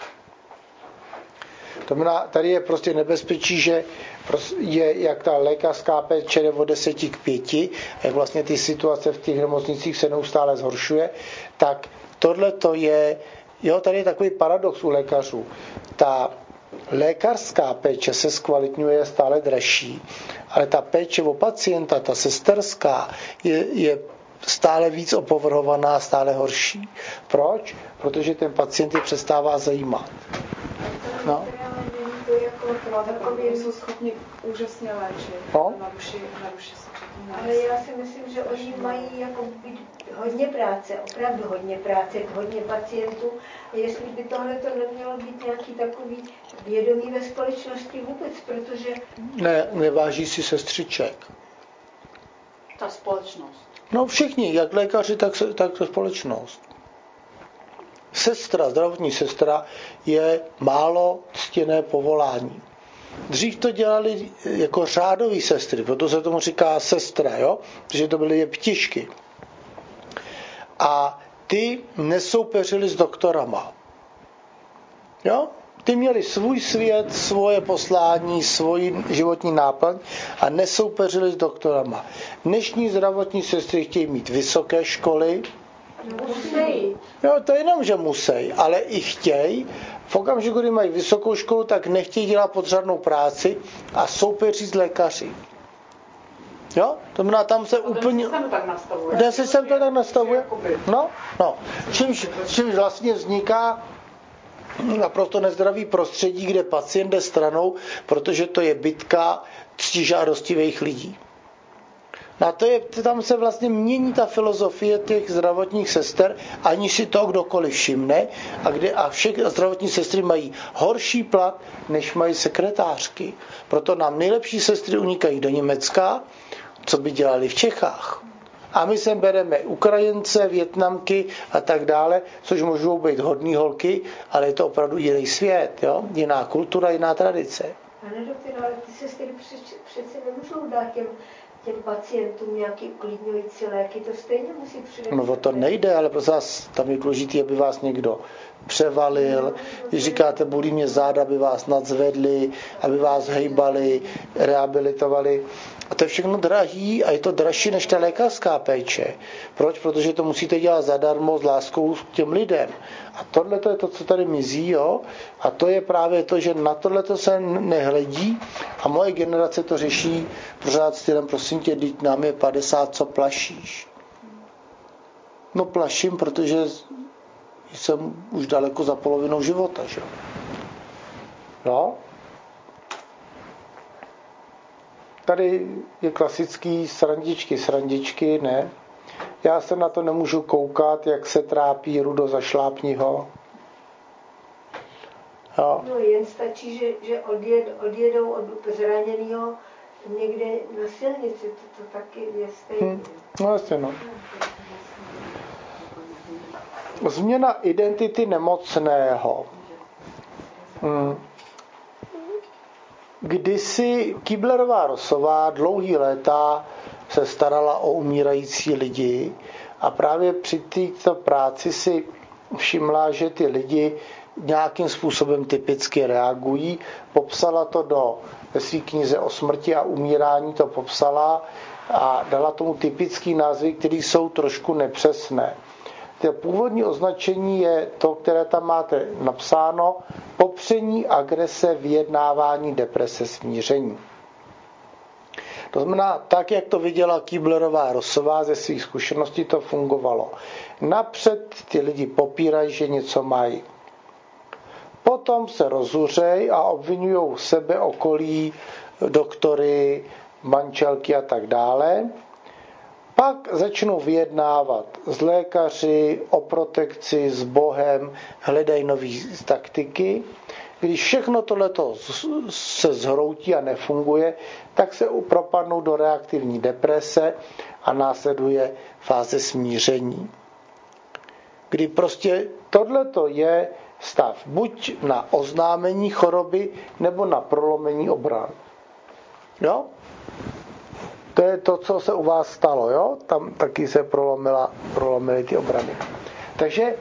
To znamená, tady je prostě nebezpečí, že je, jak ta lékařská péče jde od deseti k pěti, jak vlastně ty situace v těch nemocnicích se neustále zhoršuje, tak tohle to je, jo, tady je takový paradox u lékařů. Ta lékařská péče se zkvalitňuje, stále dražší, ale ta péče o pacienta, ta sesterská, je, je stále víc opovrhovaná, stále horší. Proč? Protože ten pacient je přestává zajímat. No. Takový jsou schopni úžasně léčit. No? Naruší, naruší se předtím. Ale já si myslím, že oni mají jako být hodně práce, opravdu hodně práce, hodně pacientů. A jestli by tohle to nemělo být nějaký takový vědomí ve společnosti vůbec, protože... Ne, neváží si sestřiček. Ta společnost. No všichni, jak lékaři, tak, se, tak společnost. Sestra, zdravotní sestra je málo ctěné povolání. Dřív to dělali jako řádový sestry, proto se tomu říká sestra, jo? Protože to byly je ptišky. A ty nesoupeřili s doktorama. Jo? Ty měli svůj svět, svoje poslání, svoji životní náplň a nesoupeřili s doktorama. Dnešní zdravotní sestry chtějí mít vysoké školy. Musí. Jo, to jenom, že musí, ale i chtějí. V okamžiku, kdy mají vysokou školu, tak nechtějí dělat podřadnou práci a soupeří s lékaři. Jo? To znamená, tam se ten úplně... systém to tak nastavuje. Ten systém to tak nastavuje? No, no. Čímž, čímž vlastně vzniká naprosto nezdravý prostředí, kde pacient jde stranou, protože to je bitka ctižádostivých lidí. A to je, tam se vlastně mění ta filozofie těch zdravotních sester, aniž si to kdokoliv všimne, a, kde, a všechny zdravotní sestry mají horší plat, než mají sekretářky. Proto nám nejlepší sestry unikají do Německa, co by dělali v Čechách. A my sem bereme Ukrajince, Vietnamky a tak dále, což můžou být hodný holky, ale je to opravdu jiný svět, jo? Jiná kultura, jiná tradice. Pane doktore, ale ty sestry přece nemůžou dát těm těm pacientům nějaký uklidňující léky, to stejně musí především. No o to nejde, ale prosím vás, tam je důležité, aby vás někdo převalil, když říkáte, bolí mě záda, aby vás nadzvedli, aby vás hejbali, rehabilitovali. A to je všechno drahý a je to dražší než ta lékařská péče. Proč? Protože to musíte dělat zadarmo s láskou k těm lidem. A tohle to je to, co tady mizí, jo? A to je právě to, že na tohle to se nehledí a moje generace to řeší pořád stylem, prosím tě, teď nám je padesát, co plašíš? No plaším, protože jsem už daleko za polovinou života, že? No? Tady je klasický srandičky, srandičky, ne? Já se na to nemůžu koukat, jak se trápí Rudo, zašlápni ho. Jo. No jen stačí, že, že odjed, odjedou od zraněného někde na silnici, to, to taky je stejné. Hmm. No jasně, no. Změna identity nemocného. Hmm. Kdysi Kiblerová-Rossová dlouhý léta se starala o umírající lidi a právě při této práci si všimla, že ty lidi nějakým způsobem typicky reagují. Popsala to do, ve své knize o smrti a umírání to popsala a dala tomu typický názvy, které jsou trošku nepřesné. To původní označení je to, které tam máte napsáno, popření, agrese, vyjednávání, deprese, smíření. To znamená, tak, jak to viděla Küblerová-Rossová ze svých zkušeností, to fungovalo. Napřed ty lidi popírají, že něco mají. Potom se rozuřej a obvinují sebe, okolí, doktory, manželky a tak dále. Pak začnou vyjednávat s lékaři o protekci, s Bohem, hledají nové taktiky. Když všechno tohleto se zhroutí a nefunguje, tak se propadnou do reaktivní deprese a následuje fáze smíření. Kdy prostě tohleto je stav buď na oznámení choroby, nebo na prolomení obran. Jo? To je to, co se u vás stalo, jo? Tam taky se prolomila, prolomily ty obrany. Takže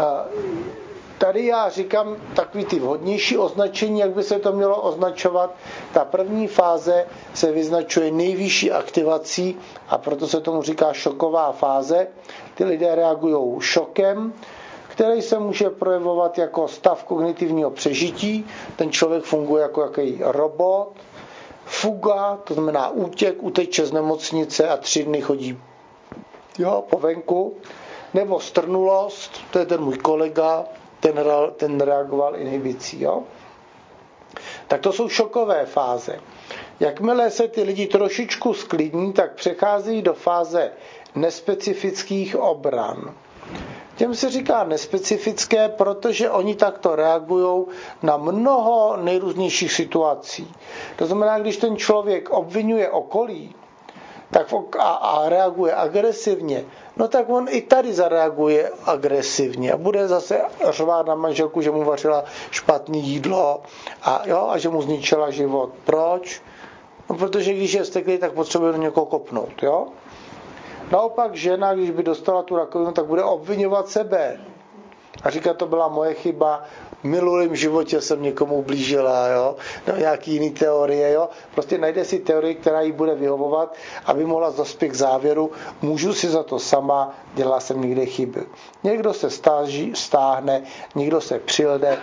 tady já říkám takový ty vhodnější označení, jak by se to mělo označovat. Ta první fáze se vyznačuje nejvyšší aktivací a proto se tomu říká šoková fáze. Ty lidé reagují šokem, který se může projevovat jako stav kognitivního přežití. Ten člověk funguje jako jaký robot. Fuga, to znamená útěk, uteče z nemocnice a tři dny chodí jo, po venku. Nebo strnulost, to je ten můj kolega, ten, ten reagoval inhibicí. Jo? Tak to jsou šokové fáze. Jakmile se ty lidi trošičku sklidní, tak přechází do fáze nespecifických obran. Těm se říká nespecifické, protože oni takto reagují na mnoho nejrůznějších situací. To znamená, když ten člověk obvinuje okolí tak a, a reaguje agresivně, no tak on i tady zareaguje agresivně a bude zase řvát na manželku, že mu vařila špatné jídlo a, jo, a že mu zničila život. Proč? No, protože když je vzteklý, tak potřebuje do někoho kopnout. Jo? Naopak žena, když by dostala tu rakovinu, tak bude obvinovat sebe. A říká, to byla moje chyba, v minulém životě jsem někomu ublížila, jo? No, nějaký jiný teorie, jo? Prostě najde si teorii, která jí bude vyhovovat, aby mohla dospět k závěru, můžu si za to sama, dělala jsem někde chyby. Někdo se stáží, stáhne, někdo se přilde,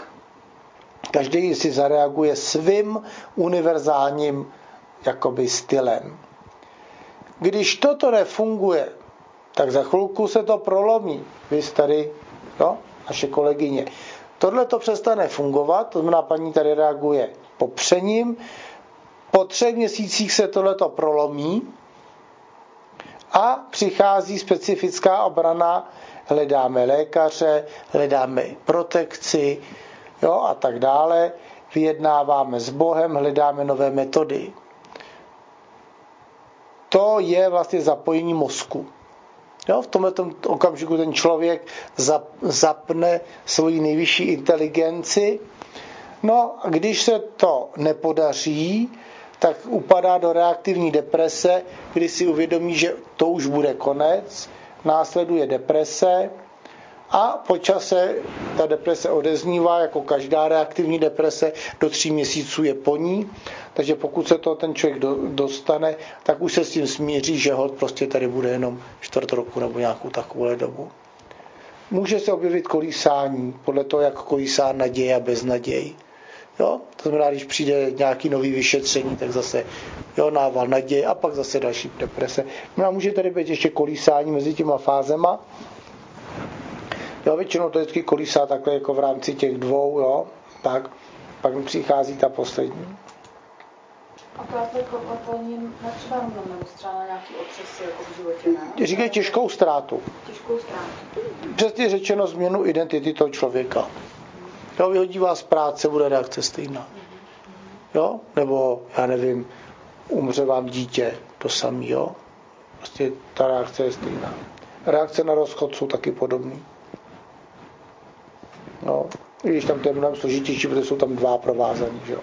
každý si zareaguje svým univerzálním jakoby stylem. Když toto nefunguje, tak za chvilku se to prolomí. Vy tady, jo, naše kolegyně. Tohle to přestane fungovat, to znamená, paní tady reaguje popřením. Po třech měsících se tohleto prolomí a přichází specifická obrana. Hledáme lékaře, hledáme protekci, jo, a tak dále. Vyjednáváme s Bohem, hledáme nové metody. To je vlastně zapojení mozku. Jo, v tomto okamžiku ten člověk zapne svoji nejvyšší inteligenci. No a když se to nepodaří, tak upadá do reaktivní deprese, kdy si uvědomí, že to už bude konec, následuje deprese a po čase ta deprese odeznívá, jako každá reaktivní deprese, do tří měsíců je po ní. Takže pokud se to ten člověk do, dostane, tak už se s tím smíří, že hod prostě tady bude jenom čtvrt roku nebo nějakou takovou dobu. Může se objevit kolísání, podle toho, jak kolísá naděje a beznaděj. Jo? To znamená, když přijde nějaký nový vyšetření, tak zase jo, nával naděje a pak zase další deprese. No a může tady být ještě kolísání mezi těma fázema. Jo, většinou to vždycky kolísá takhle jako v rámci těch dvou, jo, tak pak mi přichází ta poslední. A to není třeba jenom třeba na nějaký otřesy jako v životě, ne? Říkají těžkou ztrátu. Těžkou ztrátu. Přesně řečeno změnu identity toho člověka. Jo, vyhodí vás z práce, bude reakce stejná. Jo, nebo já nevím, umře vám dítě, to samý, jo. Prostě ta reakce je stejná. Reakce na rozchod jsou taky podobný. No, i když tam to je mnohem složitější, protože jsou tam dva provázaný, že jo.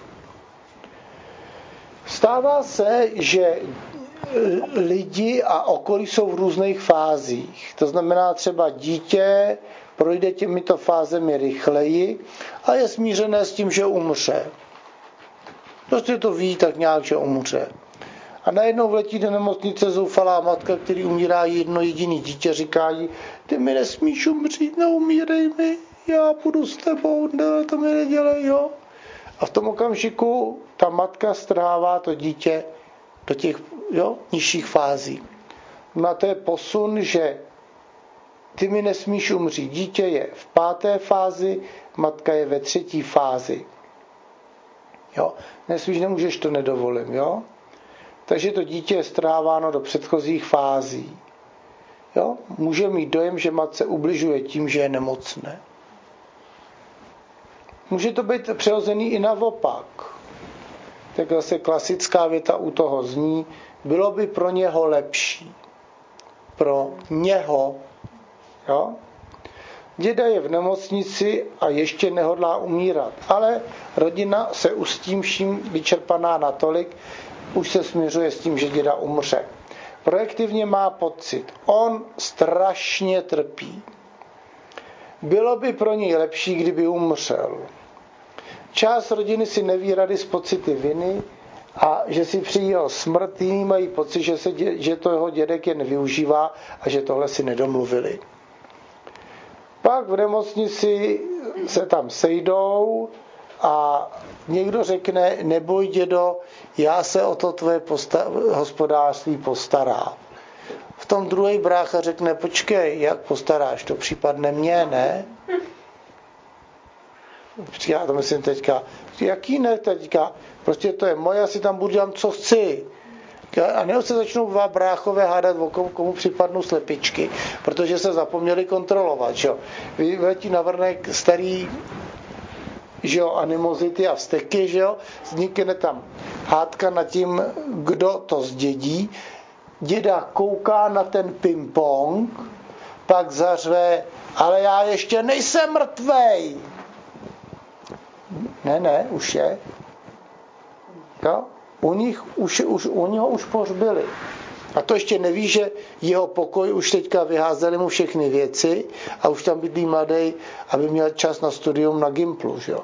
Stává se, že lidi a okolí jsou v různých fázích. To znamená třeba dítě projde těmito fázemi rychleji a je smířené s tím, že umře. Prostě to ví tak nějak, že umře. A najednou vletí do nemocnice zoufalá matka, který umírá jedno jediný dítě, říká jí, ty mi nesmíš umřít, neumírej mi, já půjdu s tebou, ne, to mi nedělej, jo. A v tom okamžiku ta matka strhává to dítě do těch jo, nižších fází. No a to je posun, že ty mi nesmíš umřít. Dítě je v páté fázi, matka je ve třetí fázi. Jo? Nesmíš, nemůžeš, to nedovolím. Jo? Takže to dítě je stráváno do předchozích fází. Jo? Může mít dojem, že matce ubližuje tím, že je nemocné. Může to být přirozený i naopak. Tak zase klasická věta u toho zní, bylo by pro něho lepší. Pro něho. Jo? Děda je v nemocnici a ještě nehodlá umírat, ale rodina se už s tím vším vyčerpaná natolik, už se směřuje s tím, že děda umře. Projektivně má pocit, on strašně trpí. Bylo by pro něj lepší, kdyby umřel. Část rodiny si neví rady s pocity viny a že si při jeho smrt jiní mají pocit, že, se dě, že to jeho dědek jen využívá a že tohle si nedomluvili. Pak v nemocnici se tam sejdou a někdo řekne, neboj dědo, já se o to tvoje posta- hospodářství postarám. V tom druhý brácha řekne, počkej, jak postaráš, to případne mě, ne? Já to myslím teďka, jaký ne teďka, prostě to je moje, já si tam budu dělat, co chci. A nebo se začnou dva bráchové hádat, o komu, komu připadnou slepičky, protože se zapomněli kontrolovat. Že? Vyletí na vrnek starý že jo, animozity a vzteky, že jo? Vznikne tam hádka nad tím, kdo to zdědí. Děda kouká na ten ping-pong, pak zařve, ale já ještě nejsem mrtvej. Ne, ne, už je. Jo? U nich už, už, u něho už pohřbili. A to ještě neví, že jeho pokoj už teďka vyházeli mu všechny věci a už tam bydlí mladý, aby měl čas na studium na Gimplu, že jo.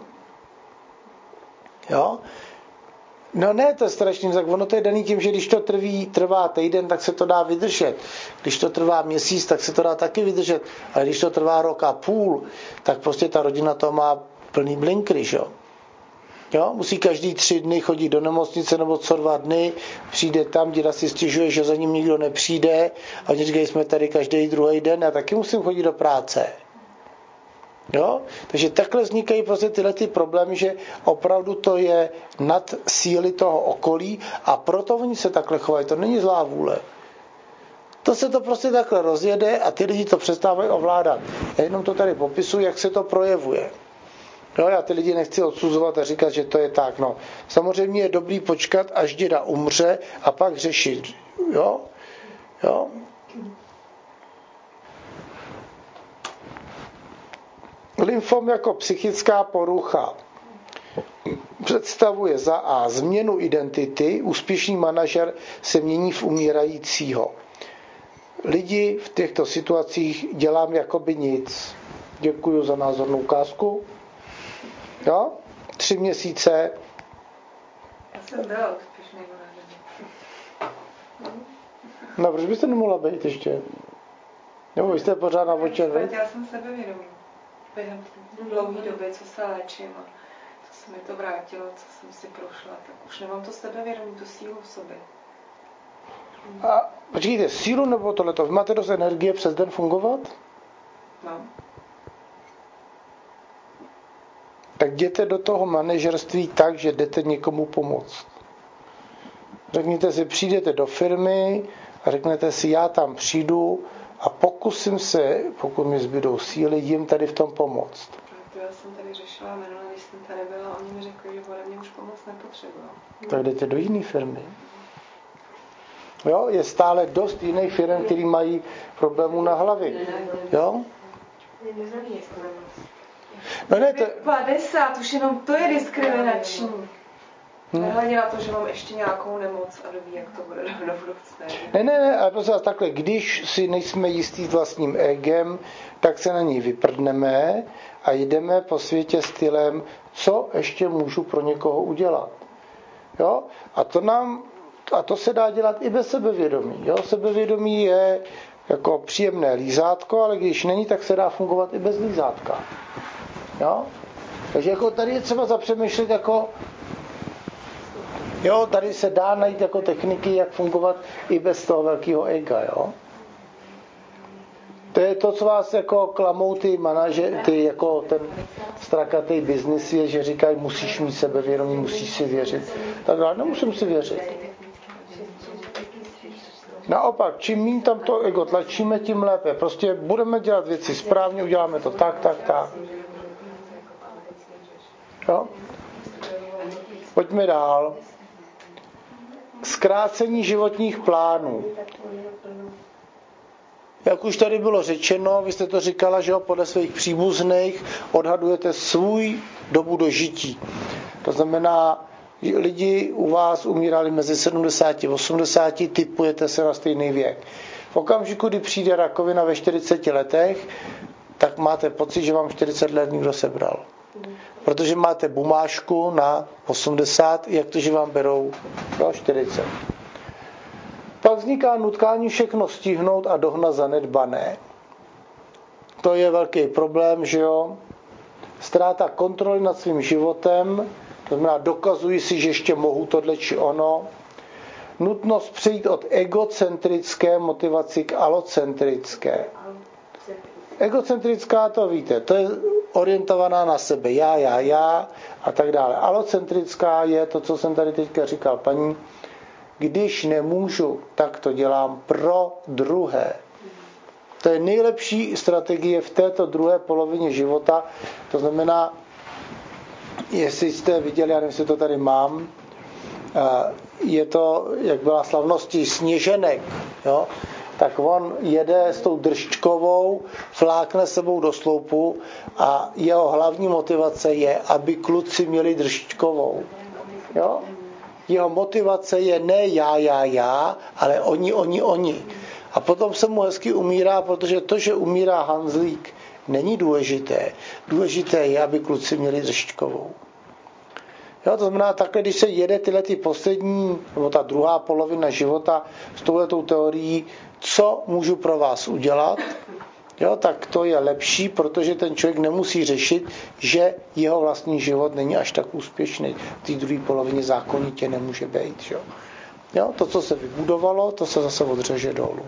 Jo? No ne, to je strašný, tak ono to je daný tím, že když to trví, trvá týden, tak se to dá vydržet. Když to trvá měsíc, tak se to dá taky vydržet. Ale když to trvá rok a půl, tak prostě ta rodina to má plný blinkry, že jo. Jo? Musí každý tři dny chodit do nemocnice nebo co dva dny, přijde tam, děda si stěžuje, že za ním nikdo nepřijde a oni říkají, jsme tady každý druhý den, já taky musím chodit do práce. Jo? Takže takhle vznikají prostě tyhle ty problémy, že opravdu to je nad síly toho okolí a proto oni se takhle chovají. To není zlá vůle. To se to prostě takhle rozjede a ty lidi to přestávají ovládat. Já jenom to tady popisuju, jak se to projevuje. Jo, já ty lidi nechci odsuzovat a říkat, že to je tak. No. Samozřejmě je dobrý počkat, až děda umře a pak řešit. Jo? Jo? Lymfom jako psychická porucha představuje za A změnu identity, úspěšný manažer se mění v umírajícího. Lidi v těchto situacích dělám jakoby nic. Děkuji za názornou ukázku. Jo? Tři měsíce. Já jsem byla úspěšný manažer. No, proč byste nemohla být ještě? Nebo vy jste pořád na očen, veď? Já jsem sebevědomý. Během dlouhé doby, co se léčím a co se mi to vrátilo, co jsem si prošla, tak už nemám to sebevědomí, tu sílu v sobě. A počkejte, sílu nebo tohleto? Vy máte dost energie přes den fungovat? No. Tak jděte do toho manažerství tak, že jdete někomu pomoct. Řekněte si, přijdete do firmy a řeknete si, já tam přijdu a pokusím se, pokud mi zbydou síly, jim tady v tom pomoct. To já jsem tady řešila minule, když jsem tady byla, oni mi řekli, že ode mě už pomoc nepotřebují. Tak jdete do jiné firmy. Jo, je stále dost jiných firm, který mají problémů na hlavě. Jo? No ne, to... padesát, už jenom to je diskriminační. Hmm. Nehledě na to, že mám ještě nějakou nemoc a doví, jak to bude do budoucna. Ne, ne, ne, ale prostě takhle, když si nejsme jistý vlastním egem, tak se na něj vyprdneme a jdeme po světě stylem, co ještě můžu pro někoho udělat. Jo? A to nám, a to se dá dělat i bez sebevědomí. Jo? Sebevědomí je jako příjemné lízátko, ale když není, tak se dá fungovat i bez lízátka. Jo? Takže jako tady je třeba zapřemýšlet jako Jo, tady se dá najít jako techniky, jak fungovat i bez toho velkého ega, jo. To je to, co vás jako klamou ty manažery, ty jako ten strakatý biznis je, že říkají, musíš mít sebevědomí, musíš si věřit. Tak já nemusím si věřit. Naopak, čím méně tam to ego tlačíme, tím lépe. Prostě budeme dělat věci správně, uděláme to tak, tak, tak. Jo? Pojďme dál. Zkrácení životních plánů. Jak už tady bylo řečeno, vy jste to říkala, že jo, podle svých příbuzných odhadujete svůj dobu dožití. To znamená, lidi u vás umírali mezi sedmdesáti a osmdesáti, typujete se na stejný věk. V okamžiku, kdy přijde rakovina ve čtyřiceti letech, tak máte pocit, že vám čtyřicet let někdo sebral. Protože máte bumášku na osmdesát, jak to, že vám berou no, čtyřicet. Pak vzniká nutkání všechno stihnout a dohnat zanedbané. To je velký problém, že jo? Ztráta kontroly nad svým životem, to znamená, dokazuji si, že ještě mohu tohle či ono. Nutnost přejít od egocentrické motivaci k alocentrické. Egocentrická, to víte, to je orientovaná na sebe, já, já, já a tak dále. Alocentrická je to, co jsem tady teďka říkal, paní, když nemůžu, tak to dělám pro druhé. To je nejlepší strategie v této druhé polovině života. To znamená, jestli jste viděli, já nevím, jestli to tady mám, je to, jak byla slavností Sněženek, jo? Tak on jede s tou držčkovou, flákne sebou do sloupu a jeho hlavní motivace je, aby kluci měli držčkovou. Jo? Jeho motivace je ne já, já, já, ale oni, oni, oni. A potom se mu hezky umírá, protože to, že umírá Hanzlík, není důležité. Důležité je, aby kluci měli držčkovou. Jo, to znamená, takhle, když se jede tyhle ty poslední, nebo ta druhá polovina života s touhletou teorií, co můžu pro vás udělat, jo, tak to je lepší, protože ten člověk nemusí řešit, že jeho vlastní život není až tak úspěšný. V té druhé polovině zákonitě nemůže být. Jo. Jo, to, co se vybudovalo, to se zase odřeže dolů.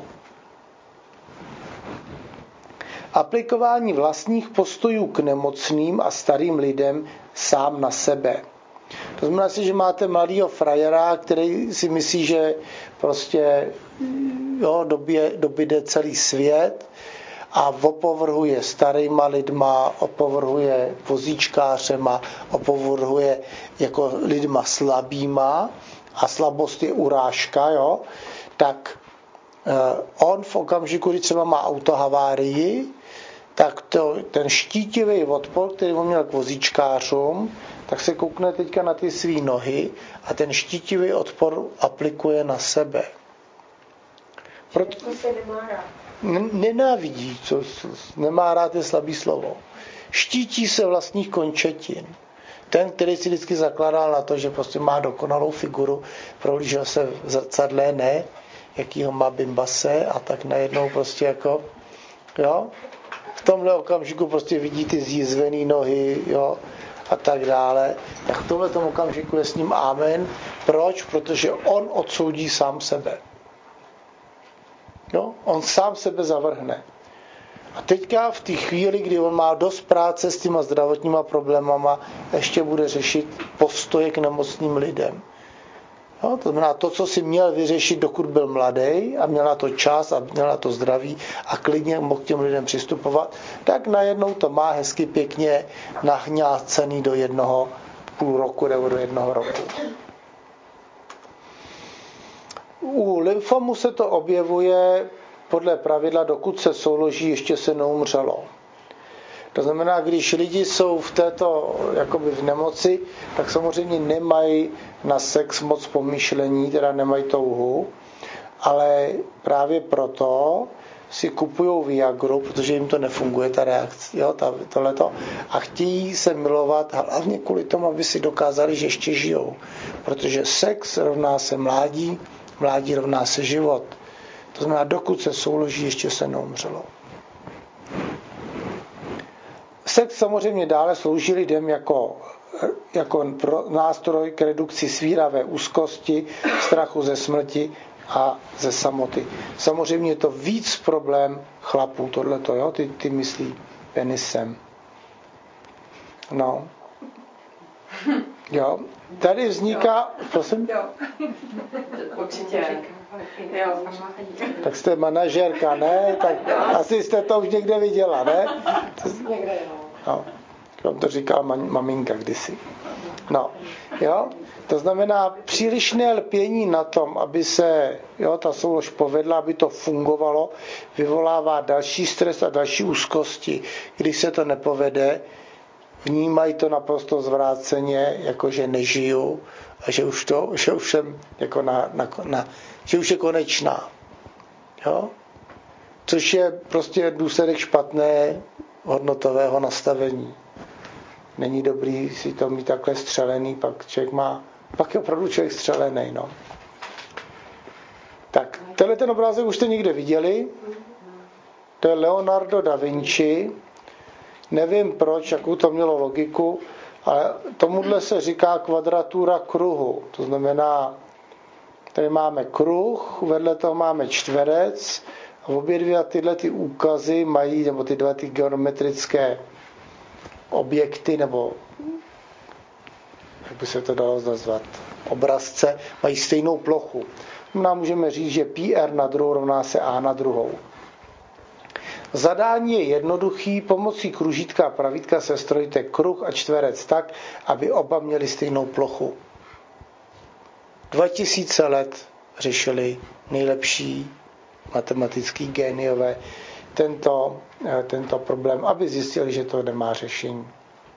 Aplikování vlastních postojů k nemocným a starým lidem sám na sebe. To znamená si, že máte mladýho frajera, který si myslí, že prostě jo, době, dobyde celý svět a opovrhuje starýma lidma, opovrhuje vozíčkářema, opovrhuje jako lidma slabýma a slabost je urážka, jo, tak eh, on v okamžiku, kdy třeba má autohavárii, tak to, ten štítivý odpor, který on měl k vozíčkářům, tak se koukne teďka na ty svý nohy a ten štítivý odpor aplikuje na sebe. Proto se nemá rád. Nenávidí, co, nemá rád je slabý slovo. Štítí se vlastních končetin. Ten, který si vždycky zakládal na to, že prostě má dokonalou figuru, prohlížel se v zrcadle, ne, jakýho má bimbase a tak najednou prostě jako, jo, v tomhle okamžiku prostě vidí ty zjízvený nohy, jo, a tak dále, tak v tomhle okamžiku je s ním amen. Proč? Protože on odsoudí sám sebe. Jo? On sám sebe zavrhne. A teďka v té chvíli, kdy on má dost práce s těma zdravotníma problémama, ještě bude řešit postoje k nemocným lidem. Jo? To znamená to, co si měl vyřešit, dokud byl mladý a měl na to čas a měl na to zdraví a klidně mohl k těm lidem přistupovat, tak najednou to má hezky pěkně nahňácený do jednoho půl roku nebo do jednoho roku. U lymfomu se to objevuje podle pravidla, dokud se souloží, ještě se neumřelo. To znamená, když lidi jsou v této jakoby v nemoci, tak samozřejmě nemají na sex moc pomyšlení, teda nemají touhu, ale právě proto si kupujou Viagru, protože jim to nefunguje, ta reakce, jo, ta, tohleto, a chtějí se milovat hlavně kvůli tomu, aby si dokázali, že ještě žijou. Protože sex rovná se mládí, mládí rovná se život. To znamená, dokud se souloží, ještě se neumřelo. Sex samozřejmě dále slouží lidem jako jako pro nástroj k redukci svíravé úzkosti, strachu ze smrti a ze samoty. Samozřejmě je to víc problém chlapů, tohleto, jo, ty, ty myslí penisem. No. Jo. Tady vzniká, prosím? Jo. Určitě. Jo. Tak jste manažerka, ne? Tak asi jste to už někde viděla, ne? Někde, no. Vám to říkala maminka kdysi. No, jo? To znamená přílišné lpění na tom, aby se jo, ta soulož povedla, aby to fungovalo, vyvolává další stres a další úzkosti. Když se to nepovede, vnímají to naprosto zvráceně, jako že nežiju a že už to, že už jsem jako na, na, na že už je konečná. Jo? Což je prostě důsledek špatné hodnotového nastavení. Není dobrý si to mít takhle střelený, pak člověk má, pak je opravdu člověk střelený, no. Tak, tenhle ten obrázek už jste někde viděli. To je Leonardo da Vinci. Nevím proč, jakou to mělo logiku, ale tomuhle se říká kvadratura kruhu. To znamená, tady máme kruh, vedle toho máme čtverec a obě dvě tyhle ty úkazy mají, nebo ty dva ty geometrické objekty, nebo jak by se to dalo nazvat, obrazce, mají stejnou plochu. Nám můžeme říct, že pi r na druhou rovná se a na druhou. Zadání je jednoduchý, pomocí kružítka a pravítka sestrojte kruh a čtverec tak, aby oba měli stejnou plochu. Dva tisíce let řešili nejlepší matematický géniové tento, tento problém, aby zjistili, že to nemá řešení.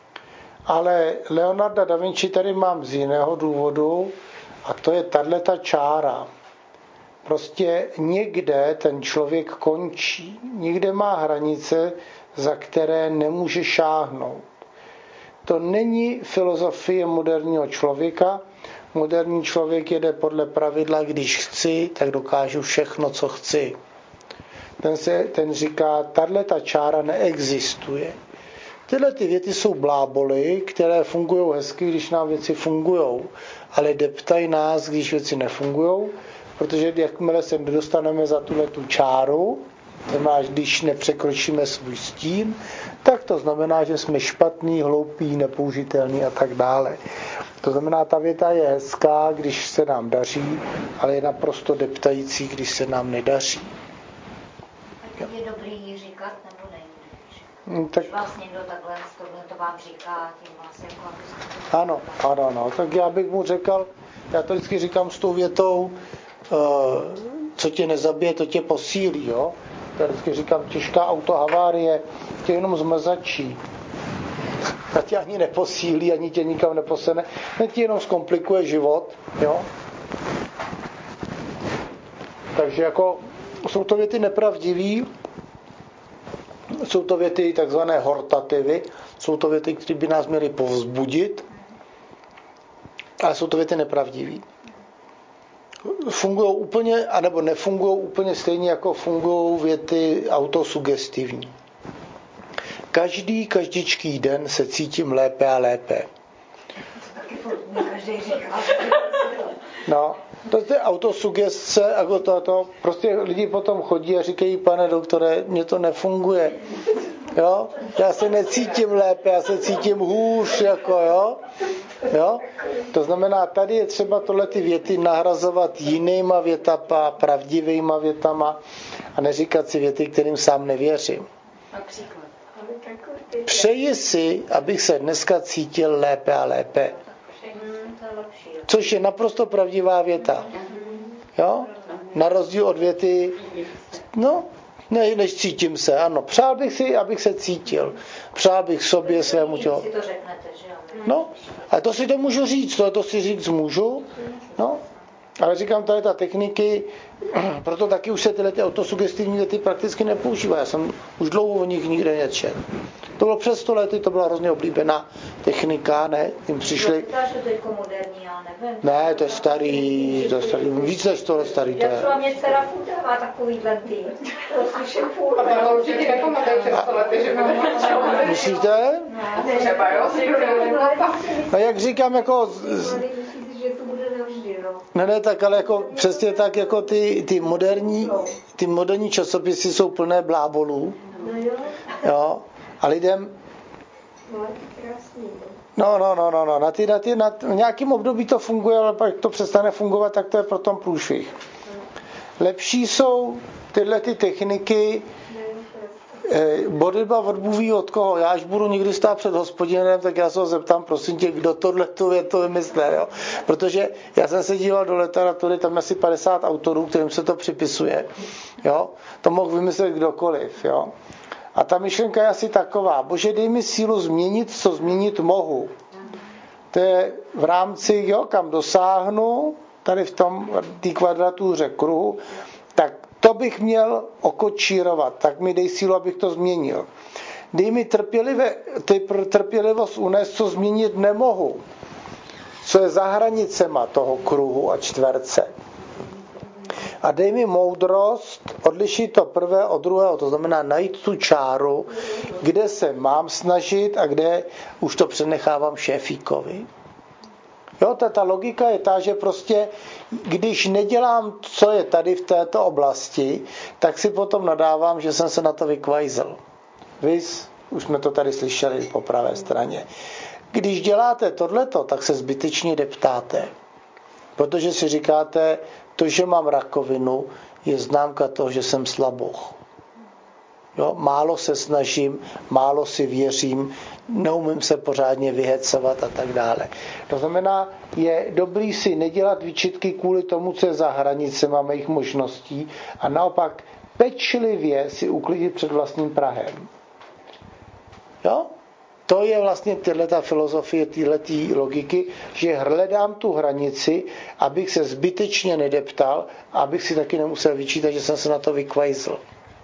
Ale Leonarda da Vinci tady mám z jiného důvodu a to je tato čára. Prostě někde ten člověk končí, někde má hranice, za které nemůže šáhnout. To není filozofie moderního člověka. Moderní člověk jede podle pravidla, když chci, tak dokážu všechno, co chci. Ten, se, ten říká, tato čára neexistuje. Tyhle ty věty jsou bláboly, které fungují hezky, když nám věci fungují, ale deptají nás, když věci nefungují, protože jakmile se nedostaneme za tuhle tu čáru, to znamená, když nepřekročíme svůj stín, tak to znamená, že jsme špatný, hloupý, nepoužitelný a tak dále. To znamená, ta věta je hezká, když se nám daří, ale je naprosto deptající, když se nám nedaří. Tak je dobrý ji říkat, nebo není dobrý říkat? Tak... Když vás někdo takhle, tohle to vám říká, tím vás jako... Ano, ano, ano. Tak já bych mu řekl, já to vždycky říkám s tou větou, co tě nezabije, to tě posílí, jo. Já vždycky říkám, těžká autohavárie tě jenom zmrzačí. A tě ani neposílí, ani tě nikam neposene. Ne, ti jenom zkomplikuje život, jo. Takže jako jsou to věty nepravdivý, jsou to věty takzvané hortativy, jsou to věty, které by nás měly povzbudit, ale jsou to věty nepravdivý. Fungují úplně, anebo nefungují úplně stejně, jako fungují věty autosugestivní. Každý, každičký den se cítím lépe a lépe. No, to je autosugestce, jako to, to, prostě lidi potom chodí a říkají, pane doktore, mně to nefunguje. Jo? Já se necítím lépe, já se cítím hůř, jako jo. Jo? To znamená, tady je třeba tohle ty věty nahrazovat jinýma větama, pravdivýma větama a neříkat si věty, kterým sám nevěřím. Například. Přeji si, abych se dneska cítil lépe a lépe. Což je naprosto pravdivá věta. Jo? Na rozdíl od věty, no, ne, než cítím se, ano. Přál bych si, abych se cítil. Přál bych sobě, svému tělu. No, a to si to můžu říct, to, to si říct můžu. No, Ale říkám, tady ta techniky, proto taky už se tyhle ty autosugestivní věty prakticky nepoužívají. Já jsem už dlouho o nich nikde nečetl. To bylo přes sto lety, to byla hrozně oblíbená technika, ne? Tím přišli... To je jako moderní, já nevím. Ne, to je starý, to je starý, víc než sto let starý to je. Já třeba mě dcera furt dává takovýhle ty. To slyším furt. A to určitě nepamatuju přes sto lety, že by to myslíte? No, třeba jo, si no jak říkám, jako... Že to bude navždy, no. Ne, ne, tak ale jako přesně tak, jako ty, ty moderní, ty moderní časopisy jsou plné blábolů. No jo. Jo. A lidem... No, krásný. No, no, no, no, no. Na ty, na ty, na, v nějakém období to funguje, ale pak to přestane fungovat, tak to je potom průšvih. Lepší jsou tyhle ty techniky, modlitba odmluví od koho? Já až budu někdy stát před Hospodinem, tak já se ho zeptám, prosím tě, kdo tohle tu větu vymyslel, jo? Protože já jsem se díval do literatury, tam asi padesát autorů, kterým se to připisuje, jo? To mohl vymyslet kdokoliv, jo? A ta myšlenka je asi taková, Bože, dej mi sílu změnit, co změnit mohu. To je v rámci, jo, kam dosáhnu, tady v tom, té kvadratuře kruhu, tak to bych měl okočírovat, tak mi dej sílu, abych to změnil. Dej mi trpělivé, ty trpělivost unést, co změnit nemohu. Co je za hranicema toho kruhu a čtverce. A dej mi moudrost odlišit to prvé od druhého, to znamená najít tu čáru, kde se mám snažit a kde už to přenechávám šéfíkovi. Jo, ta, ta logika je ta, že prostě, když nedělám, co je tady v této oblasti, tak si potom nadávám, že jsem se na to vykvajzel. Vys, už jsme to tady slyšeli po pravé straně. Když děláte tohleto, tak se zbytečně deptáte. Protože si říkáte, to, že mám rakovinu, je známka toho, že jsem slaboch. Jo, málo se snažím, málo si věřím, neumím se pořádně vyhecovat a tak dále. To znamená, je dobrý si nedělat výčitky kvůli tomu, co je za hranicema mých možností a naopak pečlivě si uklidit před vlastním prahem. Jo? To je vlastně tato filozofie, této logiky, že hledám tu hranici, abych se zbytečně nedeptal, abych si taky nemusel vyčítat, že jsem se na to vykvajzl.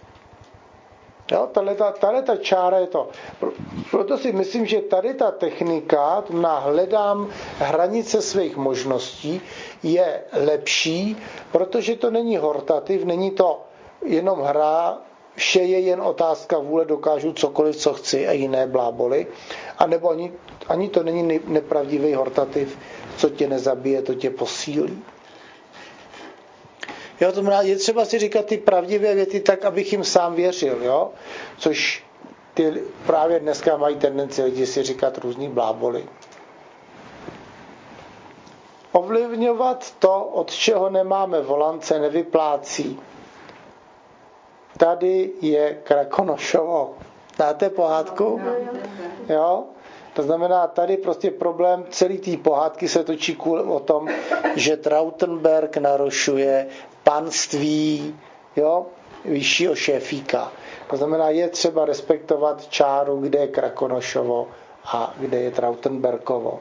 Jo, tahle ta čára je to. Proto si myslím, že tady ta technika, na hledám hranice svých možností, je lepší, protože to není hortativ, není to jenom hra, vše je jen otázka vůle, dokážu cokoliv, co chci a jiné bláboli, a nebo ani, ani to není nepravdivý hortativ, co tě nezabije, to tě posílí. Jo, to znamená, je třeba si říkat ty pravdivé věty tak, abych jim sám věřil, jo? Což ty právě dneska mají tendenci lidi si říkat různý bláboli. Ovlivňovat to, od čeho nemáme volance, nevyplácí. Tady je Krakonošovo. Znáte pohádku? Jo? To znamená, tady prostě problém celý té pohádky se točí o tom, že Trautenberg narušuje panství, jo, vyššího šéfíka. To znamená, je třeba respektovat čáru, kde je Krakonošovo a kde je Trautenbergovo.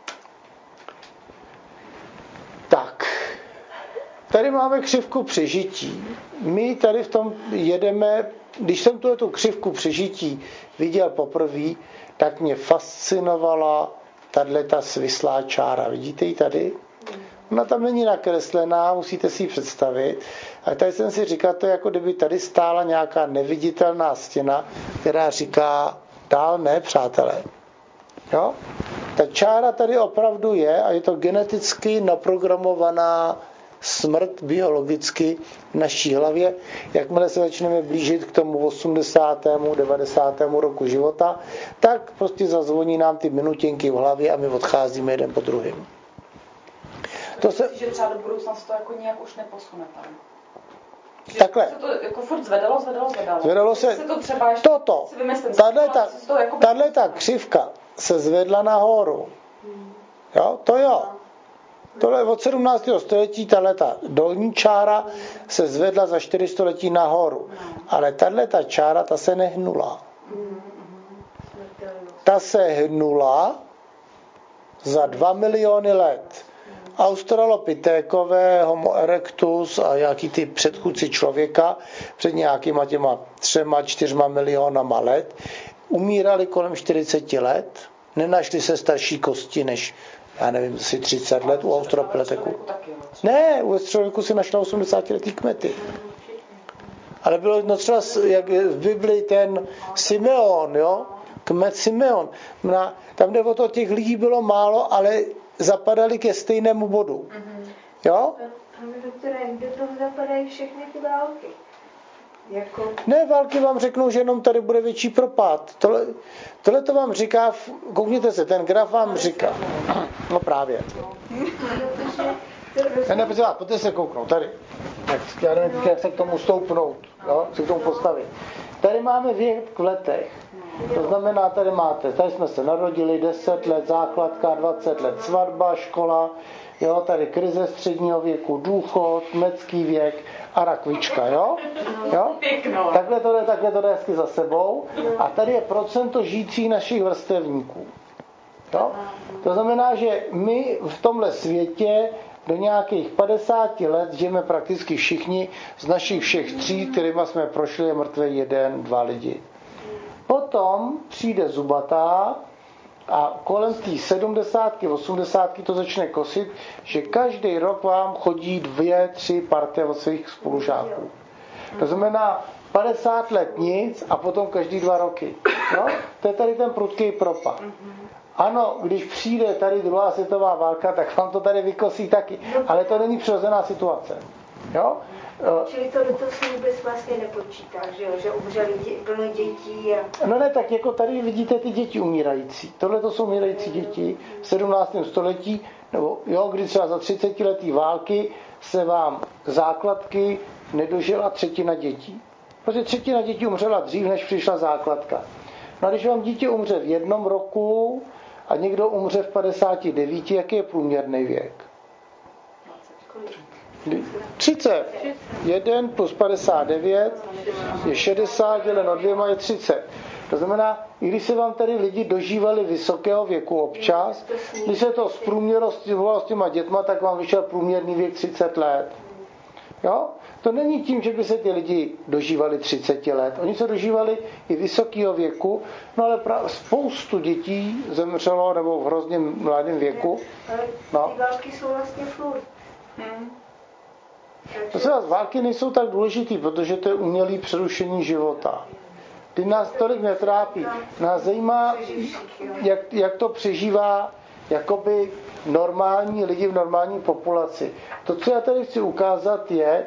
Tak, tady máme křivku přežití. My tady v tom jedeme, když jsem tu křivku přežití viděl poprvé, tak mě fascinovala tato svislá čára. Vidíte ji tady? Ona tam není nakreslená, musíte si ji představit. A tady jsem si říkal, to je jako kdyby tady stála nějaká neviditelná stěna, která říká, dál ne, přátelé. Jo? Ta čára tady opravdu je a je to geneticky naprogramovaná smrt biologicky v naší hlavě. Jakmile se začneme blížit k tomu osmdesátému devadesátému roku života, tak prostě zazvoní nám ty minutinky v hlavě a my odcházíme jeden po druhém. To se... že třeba do budoucna se to jako nějak už neposune tam. Že takhle. Se to jako furt zvedalo, zvedalo, zvedalo. Zvedalo se, se to třeba ještě toto, tahle ta křivka se zvedla nahoru. Jo, to jo. Tohle od sedmnáctého století, tahleta dolní čára se zvedla za čtyři století nahoru. Ale tahleta čára, ta se nehnula. Ta se hnula za dva miliony let. Australopitékové, Homo erectus a nějaký ty předchůdci člověka před nějakýma těma třema, čtyřma milionama let umírali kolem čtyřicet let. Nenašli se starší kosti než, já nevím, asi třicet let u australopitéků. Ne, u středověku si našla osmdesátiletý kmety. Ale bylo no třeba, jak v Biblii ten Simeon, jo? Kmet Simeon. Tam jde o to, těch lidí bylo málo, ale zapadali ke stejnému bodu. Jo? Pane doktore, do toho zapadají všechny ty války. Jako... Ne, války vám řeknou, že jenom tady bude větší propad. Tohle, tohle to vám říká, koukněte se, ten graf vám říká. No právě. Ne, ne, počkej, pojďte se kouknout, tady. Jak, já nevím, jak se k tomu stoupnout, jo? Se k tomu postavit. Tady máme věk v letech. To znamená, tady máte, tady jsme se narodili, deset let základka, dvacet let svatba, škola, jo, tady krize středního věku, důchod, kmetský věk a rakvička, jo? Jo? Takhle to jde, takhle to jde hezky za sebou. A tady je procento žijících našich vrstevníků. Jo? To znamená, že my v tomhle světě do nějakých padesáti let žijeme prakticky všichni z našich všech tří, kterýma jsme prošli, je mrtvý jeden, dva lidi. Potom přijde zubatá a kolem té sedmdesátky, osmdesátky to začne kosit, že každý rok vám chodí dvě, tři partie od svých spolužáků. To znamená padesát let nic a potom každý dva roky. No? To je tady ten prudký propad. Ano, když přijde tady druhá světová válka, tak vám to tady vykosí taky. Ale to není přirozená situace. Jo? Čili to do toho se vůbec vlastně nepočítá, že, jo? Že umřeli dě, plno dětí a... No ne, tak jako tady vidíte ty děti umírající. Tohle to jsou umírající děti v sedmnáctém století, nebo jo, kdy třeba za třicetiletí války se vám základky nedožila třetina dětí. Protože třetina dětí umřela dřív, než přišla základka. No a když vám dítě umře v jednom roku a někdo umře v padesáti devíti, jaký je průměrný věk? třicet. jeden plus padesát devět je šedesát, děleno dvěma je třicet. To znamená, i když se vám tady lidi dožívali vysokého věku občas, když se to zprůměrovalo s těma dětma, tak vám vyšel průměrný věk třicet let. Jo? To není tím, že by se ty lidi dožívali třicet let. Oni se dožívali i vysokého věku, no ale pra- spoustu dětí zemřelo nebo v hrozně mladém věku. Ale ty války jsou vlastně furt. Hmm. To se vás války nejsou tak důležitý, protože to je umělý přerušení života. Ty nás tolik netrápí. Nás zajímá, jak, jak to přežívá jakoby normální lidi v normální populaci. To, co já tady chci ukázat, je,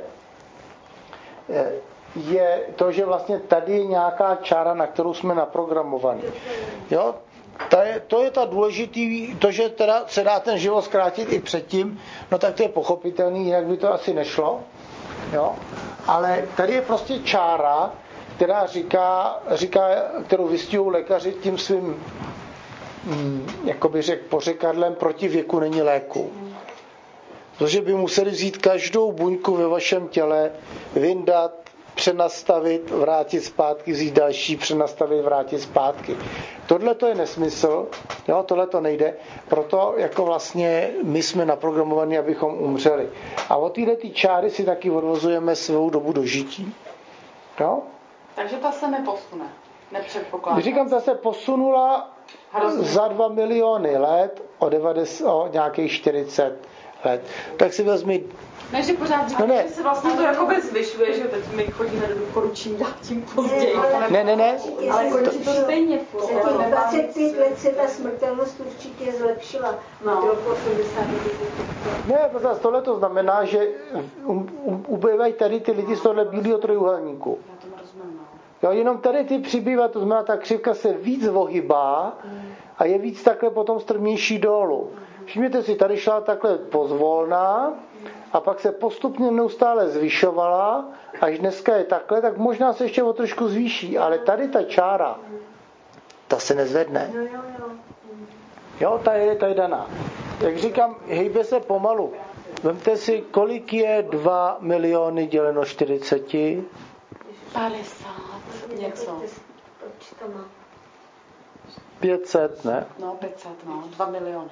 je to, že vlastně tady je nějaká čára, na kterou jsme naprogramovaní. Jo? To je, to je ta důležitý, to, že teda se dá ten život zkrátit i předtím, no tak to je pochopitelný, jinak by to asi nešlo. Jo? Ale tady je prostě čára, která říká, říká kterou vystihují lékaři tím svým, hm, jakoby řekl, pořekadlem, proti věku není léku. Protože by museli vzít každou buňku ve vašem těle, vyndat, přenastavit, vrátit zpátky, vzít další, přenastavit, vrátit zpátky. Tohle to je nesmysl, jo, tohle to nejde, proto jako vlastně my jsme naprogramovaní, abychom umřeli. A od této čáry si taky odvozujeme svou dobu dožití. Jo? Takže ta se neposune, nepředpokládám. Říkám, ta se posunula Hrozně. za dva miliony let o, devadesát, o nějakých čtyřicet let. Tak si vezmi... Ne, že pořád říkám, no, že se vlastně to jakoby zvyšuje, že teď my chodíme do důchodu čím dál tím později. Ne, ne, ne. Ale končí to stejně. Za dvacet pět let se ta smrtelnost určitě zlepšila. No. Roku osmdesát Ne, protože tohle to znamená, že ubývají tady ty lidi z tohle bílého trojúhelníku. Já to rozumím, no. Jo, jenom tady ty přibývá, to znamená, ta křivka se víc ohybá a je víc takhle potom strmější dolů. Všimněte si, tady šla takhle pozvolná a pak se postupně neustále zvyšovala, až dneska je takhle, tak možná se ještě o trošku zvýší, ale tady ta čára, ta se nezvedne. Jo, ta je tady daná. Jak říkám, hejbe se pomalu. Vemte si, kolik je dva miliony děleno čtyřiceti? padesát, něco. pět set, ne? No, pět set, no, dva miliony.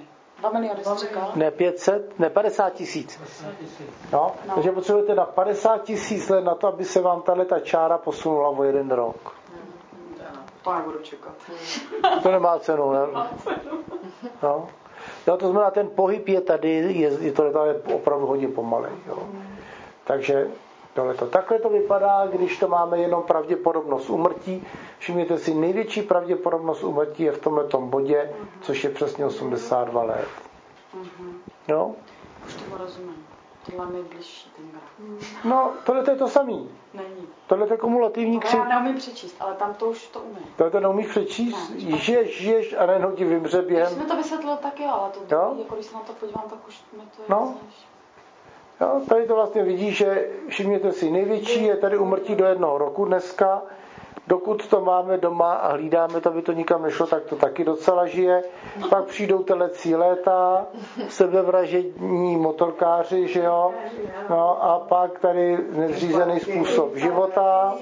Dva miliony jsi říkal? Ne pět set, ne padesát tisíc. No, no. Takže potřebujete na padesát tisíc let na to, aby se vám tahle ta čára posunula o jeden rok. To nebudu čekat. To nemá cenu, ne? No. Jo, to znamená, ten pohyb je tady, je, je to je opravdu hodně pomalej. Jo. Takže tohleto. Takhle to vypadá, když to máme jenom pravděpodobnost úmrtí. Všimněte si, největší pravděpodobnost úmrtí je v tomhletom bodě, což je přesně osmdesát dva let. Jo? Už to rozumím. Tohle mi bližší ten graf. No, tohle je to samý. Není. Tohle je kumulativní křiv. Já neumím přečíst, ale tam to už to umím. Tohle to neumíš přečíst? Ne, žiješ, žiješ a nejen ti vymře během. Když jsme to vysvětlil taky, ale to jo? Jako když se na to podívám, tak už mi to je no. Jo, tady to vlastně vidí, že všimněte si, největší je tady úmrtí do jednoho roku dneska. Dokud to máme doma a hlídáme to, aby to nikam nešlo, tak to taky docela žije. Pak přijdou telecí léta, sebevražední motorkáři, že jo? No a pak tady nezřízený způsob života.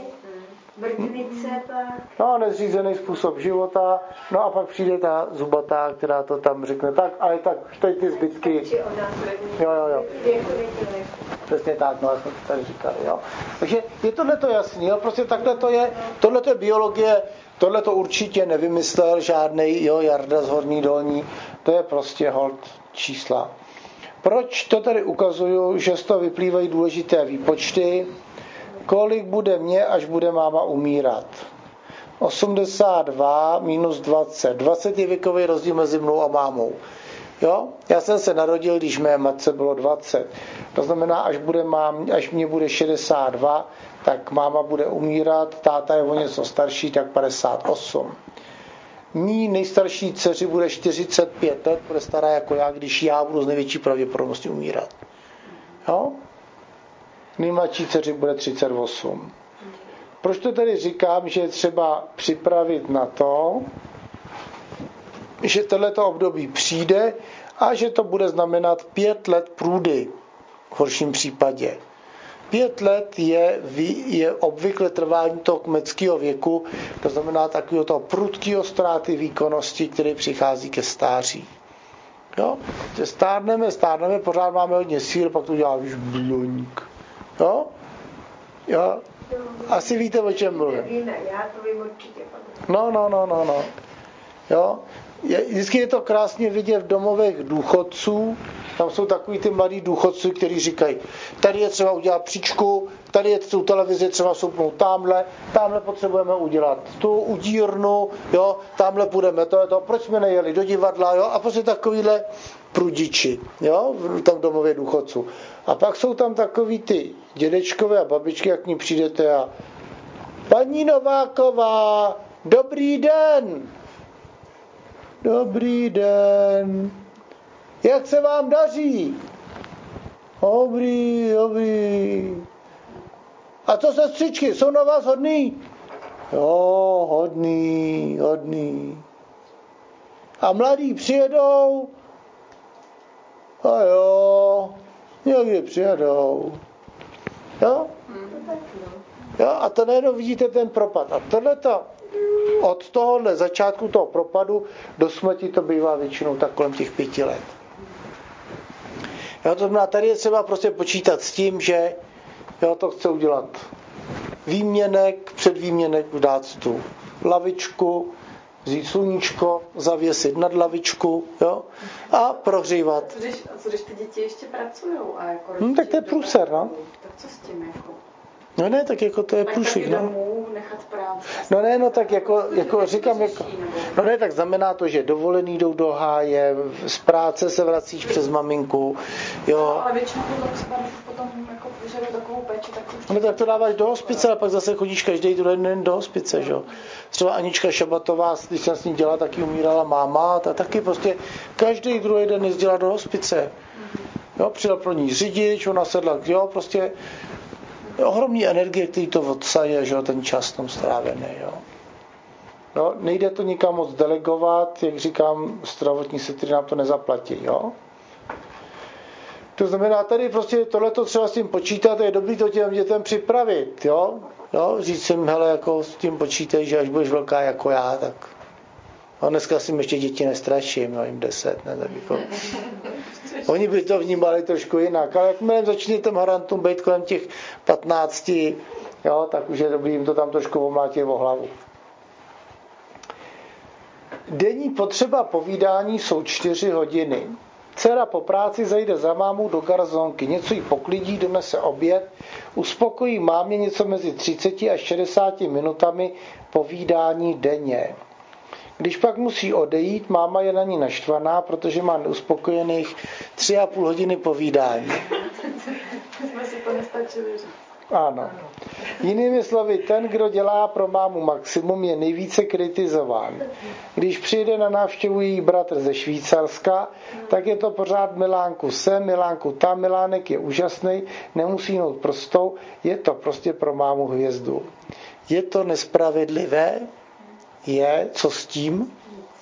No, nezřízený způsob života. No a pak přijde ta zubatá, která to tam řekne. Tak, ale tak, teď ty zbytky. Jo, jo, jo. Přesně tak, no, jak jsme to tady říkali, jo. Takže je tohleto jasný, jo, prostě takhle to je, tohleto je biologie, tohleto určitě nevymyslel žádnej, jo, Jarda z Horní Dolní, to je prostě hold čísla. Proč to tady ukazuju, že z toho vyplývají důležité výpočty, kolik bude mě, až bude máma umírat. osmdesát dva minus dvacet. dvacet je věkový rozdíl mezi mnou a mámou. Jo? Já jsem se narodil, když mé matce bylo dvacet. To znamená, až, bude mám, až mě bude šedesát dva, tak máma bude umírat, táta je o něco starší, tak padesát osm. Mí nejstarší dceři bude čtyřicet pět let, bude stará jako já, když já budu z největší pravděpodobnosti umírat. Jo? Nejmladší dceři bude třicet osm. Proč to tedy říkám, že je třeba připravit na to, že tohleto období přijde a že to bude znamenat pět let průdy v horším případě. Pět let je, je obvykle trvání toho kmeckého věku, to znamená takového toho prudkého ztráty výkonnosti, který přichází ke stáří. Jo? Že stárneme, stárneme, pořád máme hodně síl, pak to dělá víš bloňk. Jo? Jo? Asi víte, o čem mluvím. Já to vím určitě. No, no, no, no, no. Jo? Je, vždycky je to krásně vidět v domovech důchodců. Tam jsou takový ty mladí důchodci, kteří říkají, tady je třeba udělat příčku, tady je tu televizi třeba soupnout tamhle, tamhle potřebujeme udělat tu udírnu, jo, tamhle půjdeme, to je to, proč jsme nejeli do divadla, jo, a prostě takovýhle prudiči, jo, v tom domově důchodců. A pak jsou tam takový ty dědečkové a babičky, jak k ní přijdete a paní Nováková, dobrý den. Dobrý den. Jak se vám daří? Dobrý, dobrý. A co sestřičky, jsou na vás hodný? Jo, hodný, hodný. A mladí přijedou? A jo, někdy přijedou. Jo? Jo, a to najednou vidíte ten propad. A tohleto, od tohohle začátku toho propadu do smrti to bývá většinou tak kolem těch pěti let. Jo, to znamená, tady je třeba prostě počítat s tím, že jo, to chce udělat výměnek, před výměnek dát tu lavičku, vzít sluníčko, zavěsit nad lavičku, jo, a prohřívat. A co když, a co když ty děti ještě pracujou? A jako hmm, tak to je průser, no. Tak co s tím jako? No ne, tak jako to je průšvih, no. Domů nechat práci. No ne, no tak jako, jako říkám, jako, no ne, tak znamená to, že dovolený jdou do háje, z práce se vracíš přes maminku, jo. No, ale většinou to třeba potom jako vyžaduje takovou péči, tak už... No tak to dáváš do hospice, ale pak zase chodíš každý druhý den do hospice, že jo. Třeba Anička Šabatová, když jsem s ní dělala, taky umírala máma, tak taky prostě každý druhý den jezdila do hospice. Jo, přijel pro ní řidič, ona sedla, jo, prostě ohromný energie, který to odsaje, že jo, ten čas tam strávený, jo. No, nejde to nikam moc delegovat, jak říkám, zdravotní sestry nám to nezaplatí, jo. To znamená, tady prostě tohleto třeba s tím počítat, je dobrý to těm dětem připravit, jo. Jo, říct jim, hele, jako s tím počítej, že až budeš velká jako já, tak A dneska si ještě děti nestraším, no jim deset, ne, tak jako. Oni by to vnímali trošku jinak, ale jakmile začne těm harantům být kolem těch patnácti, jo, tak už je dobrý jim to tam trošku omlátit o hlavu. Denní potřeba povídání jsou čtyři hodiny. Dcera po práci zajde za mámou do garzonky, něco jí poklidí, donese oběd, uspokojí mámě něco mezi třiceti až šedesáti minutami povídání denně. Když pak musí odejít, máma je na ní naštvaná, protože má neuspokojených tři a půl hodiny povídání. Jsme si to nestačili říct. Ano. Jinými slovy, ten, kdo dělá pro mámu maximum, je nejvíce kritizován. Když přijde na návštěvu její bratr ze Švýcarska, tak je to pořád Milánku sem, Milánku tam, Milánek je úžasný, nemusí jnout prstou, je to prostě pro mámu hvězdu. Je to nespravedlivé? Je, co s tím?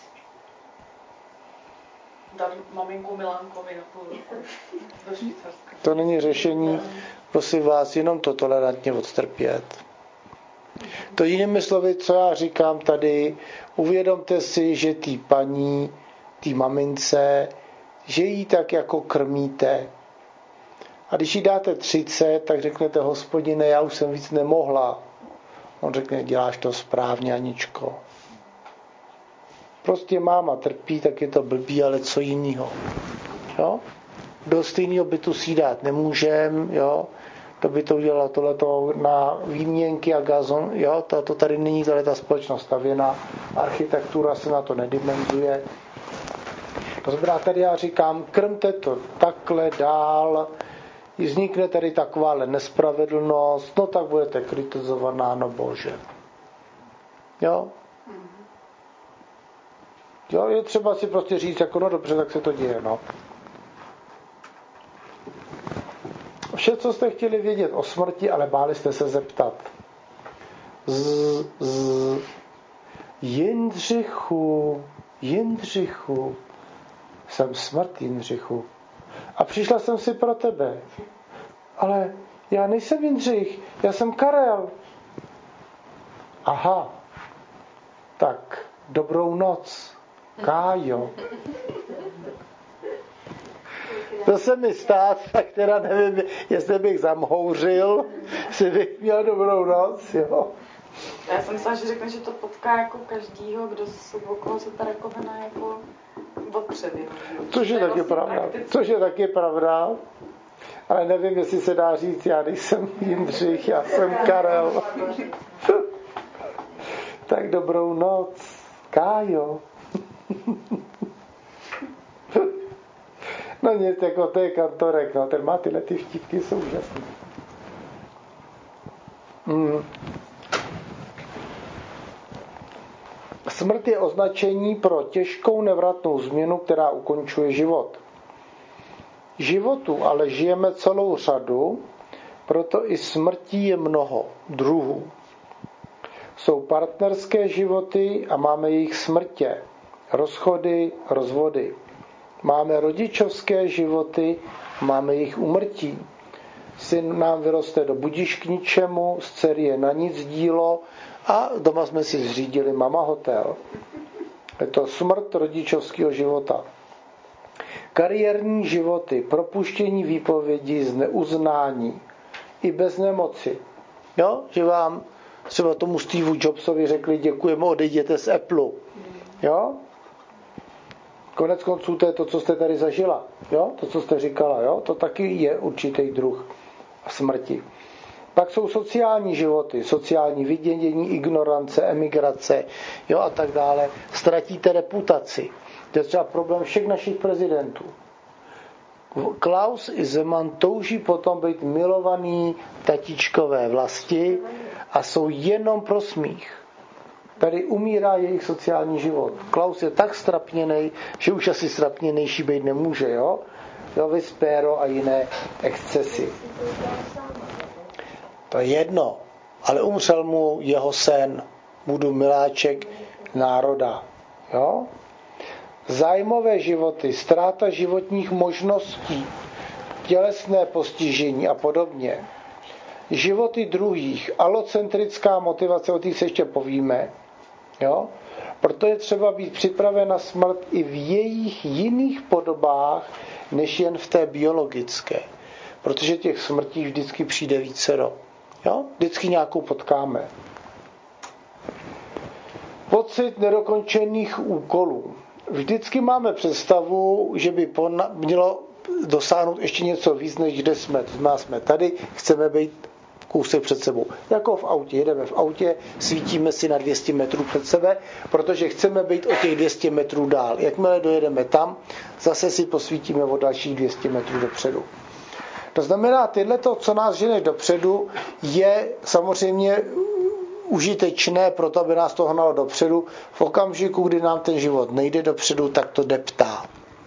Dát maminku Milánkovi na půl roku do Švýcarska. To není řešení, prosím vás, jenom to tolerantně odstrpět. To jinými slovy, co já říkám tady, uvědomte si, že tý paní, tý mamince, že jí tak jako krmíte. A když jí dáte třicet, tak řeknete, Hospodine, já už jsem víc nemohla. On řekne, děláš to správně, Aničko. Prostě máma trpí, tak je to blbý, ale co jinýho. Jo? Do stejného bytu si dát nemůžem, jo? To by to udělalo tohleto na výměnky a gazon, jo? To, to tady není tady ta společnost stavěna, architektura se na to nedimenzuje. To znamená, tady já říkám, krmte to takhle dál, vznikne tady takováhle nespravedlnost, no tak budete kritizovaná, no bože. Jo? Jo, je třeba si prostě říct, jako no dobře, tak se to děje, no. Vše, co jste chtěli vědět o smrti, ale báli jste se zeptat. Z, z, Jindřichu, Jindřichu, jsem smrt, Jindřichu. A přišla jsem si pro tebe. Ale já nejsem Jindřich, já jsem Karel. Aha, tak dobrou noc, Kájo. To se mi stát, tak teda nevím, jestli bych zamhouřil, jestli bych měl dobrou noc, jo. Já jsem myslela, že řekne, že to potká jako každýho, kdo se okolo se ta rakovina jako otře. Což je taky pravda. Což je taky pravda. Ale nevím, jestli se dá říct, já nejsem Jindřich, já jsem Karel. Tak dobrou noc, Kájo. No nic, jako to je Kantorek, no, ten má tyhle ty vtipky, jsou úžasný. Hmm. Smrt je označení pro těžkou nevratnou změnu, která ukončuje život. Životu ale žijeme celou řadu, proto i smrtí je mnoho druhů. Jsou partnerské životy a máme jejich smrtě, rozchody, rozvody. Máme rodičovské životy, máme jejich úmrtí. Syn nám vyroste do budiš k ničemu, z dcery je na nic dílo a doma jsme si zřídili mama hotel. Je to smrt rodičovského života. Kariérní životy, propuštění výpovědi z neuznání i bez nemoci. Jo? Že vám třeba tomu Steve Jobsovi řekli, děkujeme, odejděte z Apple. Jo? Konec konců to je to, co jste tady zažila. Jo? To, co jste říkala. Jo? To taky je určitý druh smrti. Pak jsou sociální životy, sociální vidění, ignorance, emigrace, jo, a tak dále. Ztratíte reputaci. To je třeba problém všech našich prezidentů. Klaus i Zeman touží potom být milovaný tatíčkové vlasti a jsou jenom pro smích. Tady umírá jejich sociální život. Klaus je tak strapněnej, že už asi strapněnejší být nemůže, jo? Jo, vyspéro a jiné excesy. To je jedno, ale umřel mu jeho sen. Budu miláček národa. Jo? Zájmové životy, ztráta životních možností, tělesné postižení a podobně. Životy druhých, alocentrická motivace, o těch se ještě povíme. Jo? Proto je třeba být připraven na smrt i v jejich jiných podobách, než jen v té biologické. Protože těch smrtí vždycky přijde vícero. Jo? Vždycky nějakou potkáme. Pocit nedokončených úkolů. Vždycky máme představu, že by mělo dosáhnout ještě něco víc, než kde jsme. To znamená, jsme tady, chceme být kousek před sebou. Jako v autě. Jedeme v autě, svítíme si na dvě stě metrů před sebe, protože chceme být o těch dvě stě metrů dál. Jakmile dojedeme tam, zase si posvítíme o dalších dvě stě metrů dopředu. To znamená, tyhle to, co nás žene dopředu, je samozřejmě užitečné pro to, aby nás to hnalo dopředu. V okamžiku, kdy nám ten život nejde dopředu, tak to deptá.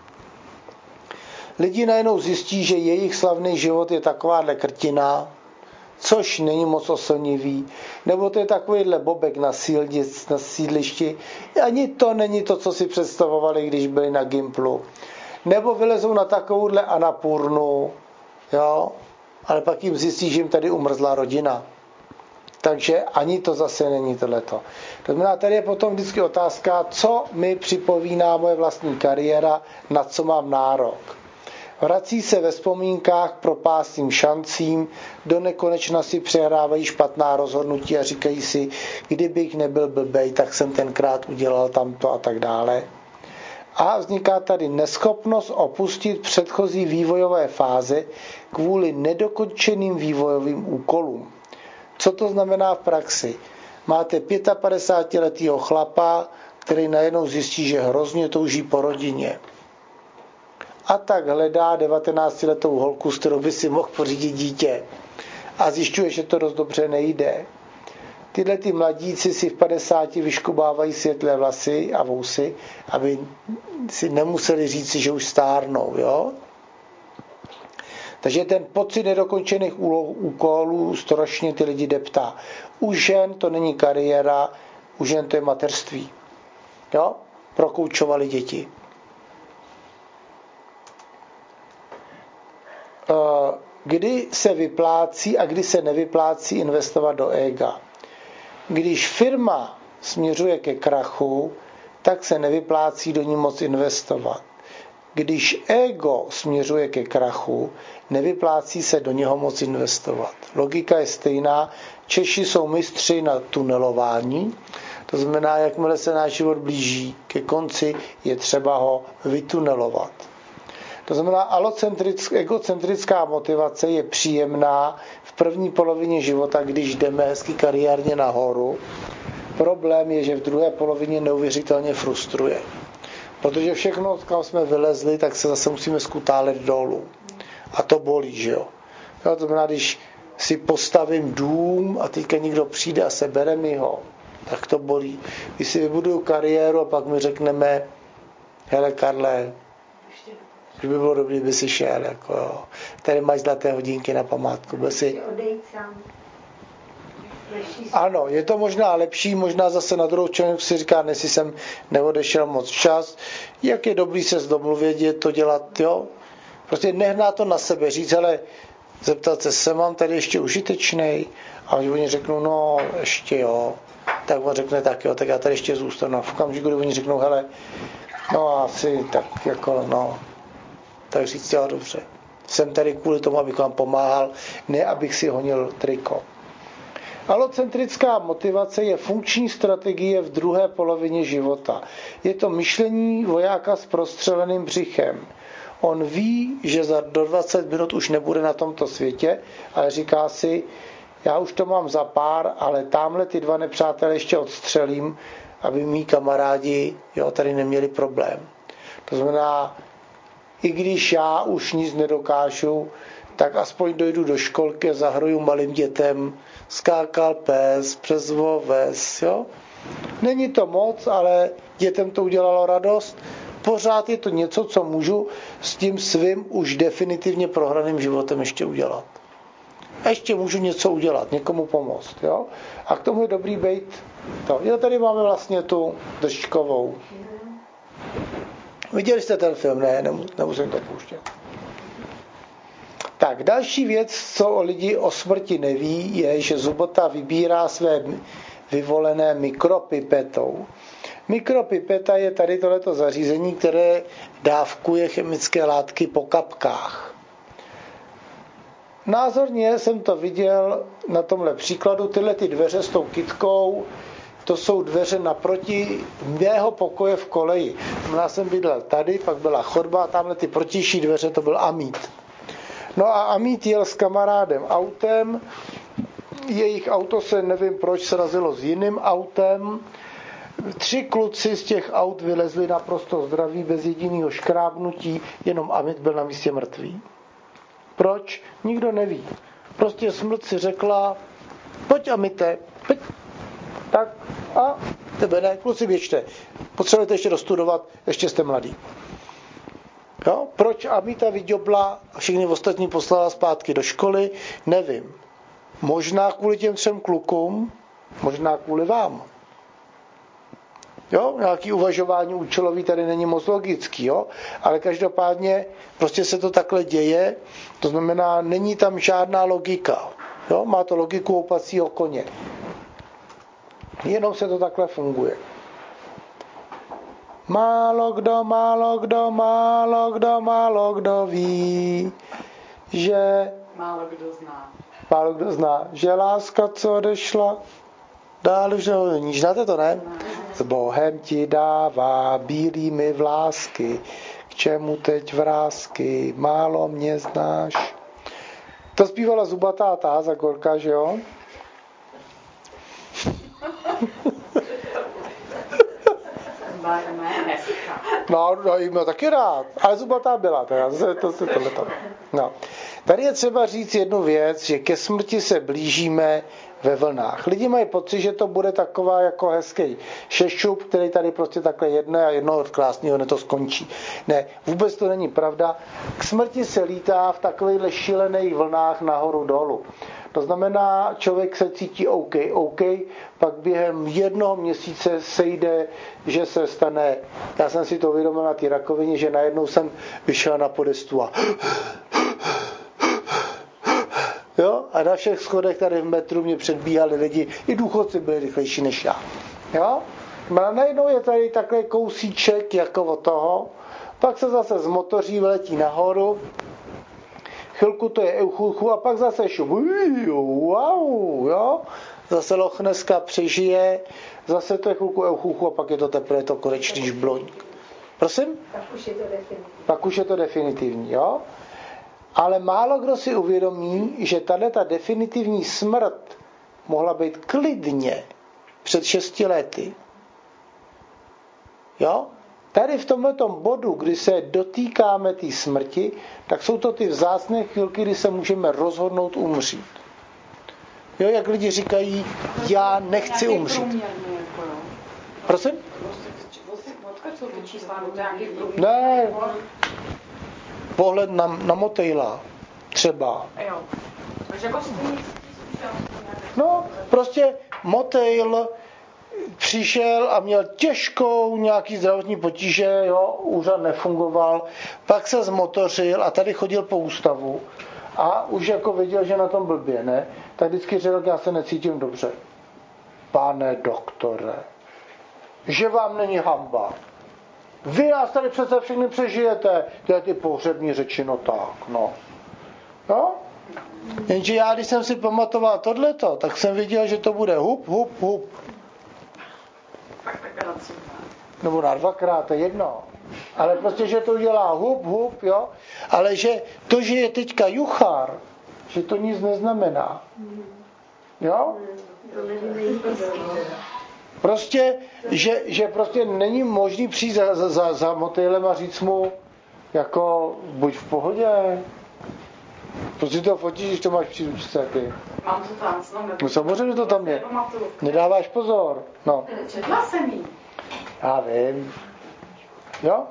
Lidi najednou zjistí, že jejich slavný život je takováhle krtina, což není moc oslnivý, nebo to je takovýhle bobek na, síldic, na sídlišti. Ani to není to, co si představovali, když byli na Gimplu. Nebo vylezou na takovouhle Annapurnu, jo, ale pak jim zjistí, že jim tady umrzla rodina. Takže ani to zase není tohleto. To znamená, tady je potom vždycky otázka, co mi připomíná moje vlastní kariéra, na co mám nárok. Vrací se ve vzpomínkách propásným šancím, do nekonečna si přehrávají špatná rozhodnutí a říkají si, kdybych nebyl blbej, tak jsem tenkrát udělal tamto a tak dále. A vzniká tady neschopnost opustit předchozí vývojové fáze kvůli nedokončeným vývojovým úkolům. Co to znamená v praxi? Máte pětapadesátiletýho chlapa, který najednou zjistí, že hrozně touží po rodině. A tak hledá devatenáctiletou holku, s kterou by si mohl pořídit dítě. A zjišťuje, že to dost dobře nejde. Tyhle ty mladíci si v padesáti vyškubávají světlé vlasy a vousy, aby si nemuseli říci, že už stárnou. Jo? Takže ten pocit nedokončených úkolů strašně ty lidi deptá. U žen to není kariéra, u žen to je mateřství. Jo? Prokoučovali děti. Kdy se vyplácí a kdy se nevyplácí investovat do ega. Když firma směřuje ke krachu, tak se nevyplácí do ní moc investovat. Když ego směřuje ke krachu, nevyplácí se do něho moc investovat. Logika je stejná. Češi jsou mistři na tunelování. To znamená, jakmile se náš život blíží ke konci, je třeba ho vytunelovat. To znamená, egocentrická motivace je příjemná v první polovině života, když jdeme hezky kariérně nahoru. Problém je, že v druhé polovině neuvěřitelně frustruje. Protože všechno, kam jsme vylezli, tak se zase musíme skutálet dolů. A to bolí, že jo. To znamená, když si postavím dům a teďka někdo přijde a sebere mi ho, tak to bolí. Když si vybuduju kariéru a pak mi řekneme, hele Karle, už by bylo dobrý, by si šel, jako jo. Tady máš zlaté hodinky na památku. Byl si... Ano, je to možná lepší, možná zase na druhou člověk si říká, jestli jsem neodešel moc čas, jak je dobrý se domluvit, to dělat, jo. Prostě nehná to na sebe, říct, ale zeptat se, jsem vám tady ještě užitečnej? A oni řeknou, no, ještě jo. Tak on řekne, tak jo, tak já tady ještě zůstanu. A v okamžiku, kdy oni řeknou, hele, no asi tak jako, no, tak říct, jo, dobře. Jsem tady kvůli tomu, abych vám pomáhal, ne abych si honil triko. Alocentrická motivace je funkční strategie v druhé polovině života. Je to myšlení vojáka s prostřeleným břichem. On ví, že za do dvacet minut už nebude na tomto světě, ale říká si, já už to mám za pár, ale tamhle ty dva nepřátelé ještě odstřelím, aby mý kamarádi jo, tady neměli problém. To znamená, i když já už nic nedokážu, tak aspoň dojdu do školky a zahruju malým dětem, skákal pes, přes oves, jo. Není to moc, ale dětem to udělalo radost. Pořád je to něco, co můžu s tím svým už definitivně prohraným životem ještě udělat. A ještě můžu něco udělat, někomu pomoct, jo. A k tomu je dobrý bejt to. Jo, tady máme vlastně tu Držčkovou. Viděli jste ten film? Ne, nemusím to pouštět. Tak, další věc, co o lidi o smrti neví, je, že Zubota vybírá své vyvolené mikropipetou. Mikropipeta je tady tohleto zařízení, které dávkuje chemické látky po kapkách. Názorně jsem to viděl na tomhle příkladu. Tyhle ty dveře s tou kytkou, to jsou dveře naproti mého pokoje v koleji. Já jsem bydlel tady, pak byla chodba a tamhle ty protější dveře, to byl Amít. No a Amít jel s kamarádem autem, jejich auto se nevím proč srazilo s jiným autem. Tři kluci z těch aut vylezli naprosto zdraví, bez jediného škrábnutí, jenom Amít byl na místě mrtvý. Proč? Nikdo neví. Prostě smrt si řekla, pojď Amite, pojď. Tak a tebe ne, kluci běžte. Potřebujete ještě dostudovat, ještě jste mladý. Jo? Proč Amita vyďobla a všechny ostatní poslala zpátky do školy, nevím. Možná kvůli těm třem klukům, možná kvůli vám. Jo? Nějaký uvažování účelový tady není moc logický, jo? Ale každopádně prostě se to takhle děje, to znamená, není tam žádná logika. Jo? Má to logiku opacího koně. Jenom se to takhle funguje. Málo kdo, málo kdo, málo kdo, málo kdo ví, že... Málo kdo zná. Málo kdo zná, že láska, co odešla, dál už není. Znáte to, ne? S Bohem ti dává bílými vlásky, k čemu teď vrásky, málo mě znáš. To zpívala Zubatá Táza Gorka, že jo? No, no, jí měl taky rád, ale Zubatá byla, to, to, to, tohleto. No. Tady je třeba říct jednu věc, že ke smrti se blížíme ve vlnách. Lidi mají pocit, že to bude taková jako hezký šešup, který tady prostě takhle jedne a jednoho krásného ne to skončí. Ne, vůbec to není pravda. K smrti se lítá v takovýchhle šílených vlnách nahoru dolů. To znamená, člověk se cítí OK, OK, pak během jednoho měsíce sejde, že se stane, já jsem si to uvědomil na té rakovině, že najednou jsem vyšel na podestu a jo? A na všech schodech tady v metru mě předbíhali lidi, i důchodci byli rychlejší než já. Jo? A najednou je tady takový kousíček jako od toho, pak se zase zmotoří, vletí nahoru, chvilku to je euchuchu a pak zase šup. Wow, jo? Zase Lochneska přežije, zase to je chvilku euchuchu a pak je to teprve to konečný žbloňk. Prosím? Pak už je to definitivní. Pak už je to definitivní, jo? Ale málo kdo si uvědomí, že tato definitivní smrt mohla být klidně před šesti lety. Jo? Tady v tomhletom bodu, kdy se dotýkáme té smrti, tak jsou to ty vzácné chvilky, kdy se můžeme rozhodnout umřít. Jo, jak lidi říkají, já nechci umřít. Prosím? Ne, pohled na, na motejla, třeba. No, prostě motejl přišel a měl těžkou nějaký zdravotní potíže, jo, úřad nefungoval, pak se zmotořil a tady chodil po ústavu a už jako věděl, že na tom blbě, ne? Tak vždycky řekl, já se necítím dobře. Pane doktore, že vám není hanba. Vy nás tady přece všichni přežijete. To je ty pohřební řeči, no tak, no. No? Jenže já, když jsem si pamatoval tohleto, tak jsem viděl, že to bude hup, hup, hup. Nebo na dvakrát, to je jedno. Ale prostě, že to dělá hup, hup, jo. Ale že to, že je teďka juchár, že to nic neznamená. Jo? Prostě, že, že prostě není možný přijít za, za, za motýlem a říct mu, jako, buď v pohodě. Prostě to fotíš, když to máš při ručce, ty. Mám to tam, snou no samozřejmě to tam je. Nedáváš pozor. No. Četla jsem jí. Já vím. Jo?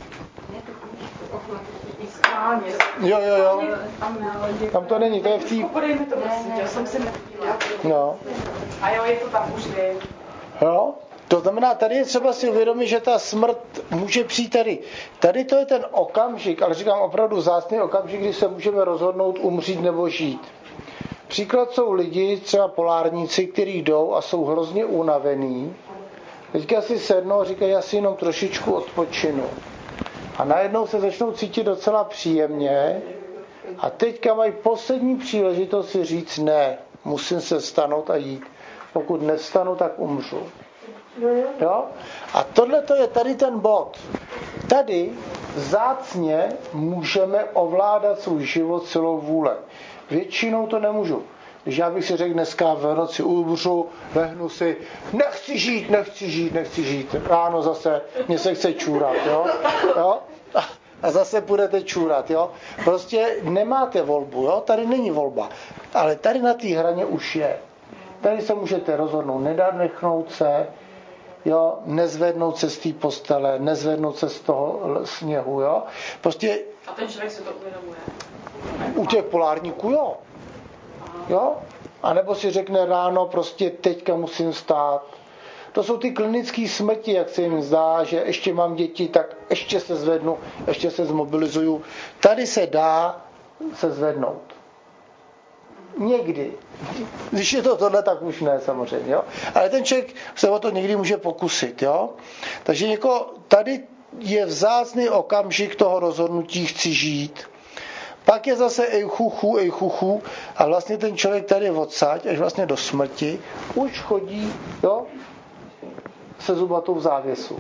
Jo, jo, jo. Tam to není, to je v tý... Podej mi to, prosím, já jsem si neviděla. No. A jo, je to tam už vím. Jo? To znamená, tady je třeba si uvědomit, že ta smrt může přijít tady. Tady to je ten okamžik, ale říkám opravdu vzácný okamžik, kdy se můžeme rozhodnout umřít nebo žít. Příklad jsou lidi, třeba polárníci, kteří jdou a jsou hrozně unavení. Teďka si sednou a říkají, já si jenom trošičku odpočinu. A najednou se začnou cítit docela příjemně a teďka mají poslední příležitost si říct, ne, musím se vstanout a jít. Pokud nevstanu, tak umřu. Jo? A tohle to je tady ten bod. Tady vzácně můžeme ovládat svůj život silou vůle. Většinou to nemůžu. Když já bych si řekl dneska v noci umřu, lehnu si, nechci žít, nechci žít, nechci žít. Ráno zase mě se chce čůrat. Jo? Jo? A zase budete čůrat. Jo? Prostě nemáte volbu. Jo? Tady není volba. Ale tady na té hraně už je. Tady se můžete rozhodnout, nedadechnout se, jo, nezvednout se z té postele, nezvednout se z toho sněhu, jo. Prostě... A ten člověk se to uvědomuje? U těch polárníků, jo. Jo? A nebo si řekne ráno, prostě teďka musím vstát. To jsou ty klinické smrti, jak se jim zdá, že ještě mám děti, tak ještě se zvednu, ještě se zmobilizuju. Tady se dá se zvednout. Někdy. Když je to tohle, tak už ne, samozřejmě. Jo? Ale ten člověk se o to někdy může pokusit. Jo? Takže jako tady je vzácný okamžik toho rozhodnutí, chci žít. Pak je zase ej chuchu, ej chuchu a vlastně ten člověk tady odsaď, až vlastně do smrti, už chodí, jo, se zubatou v závěsu.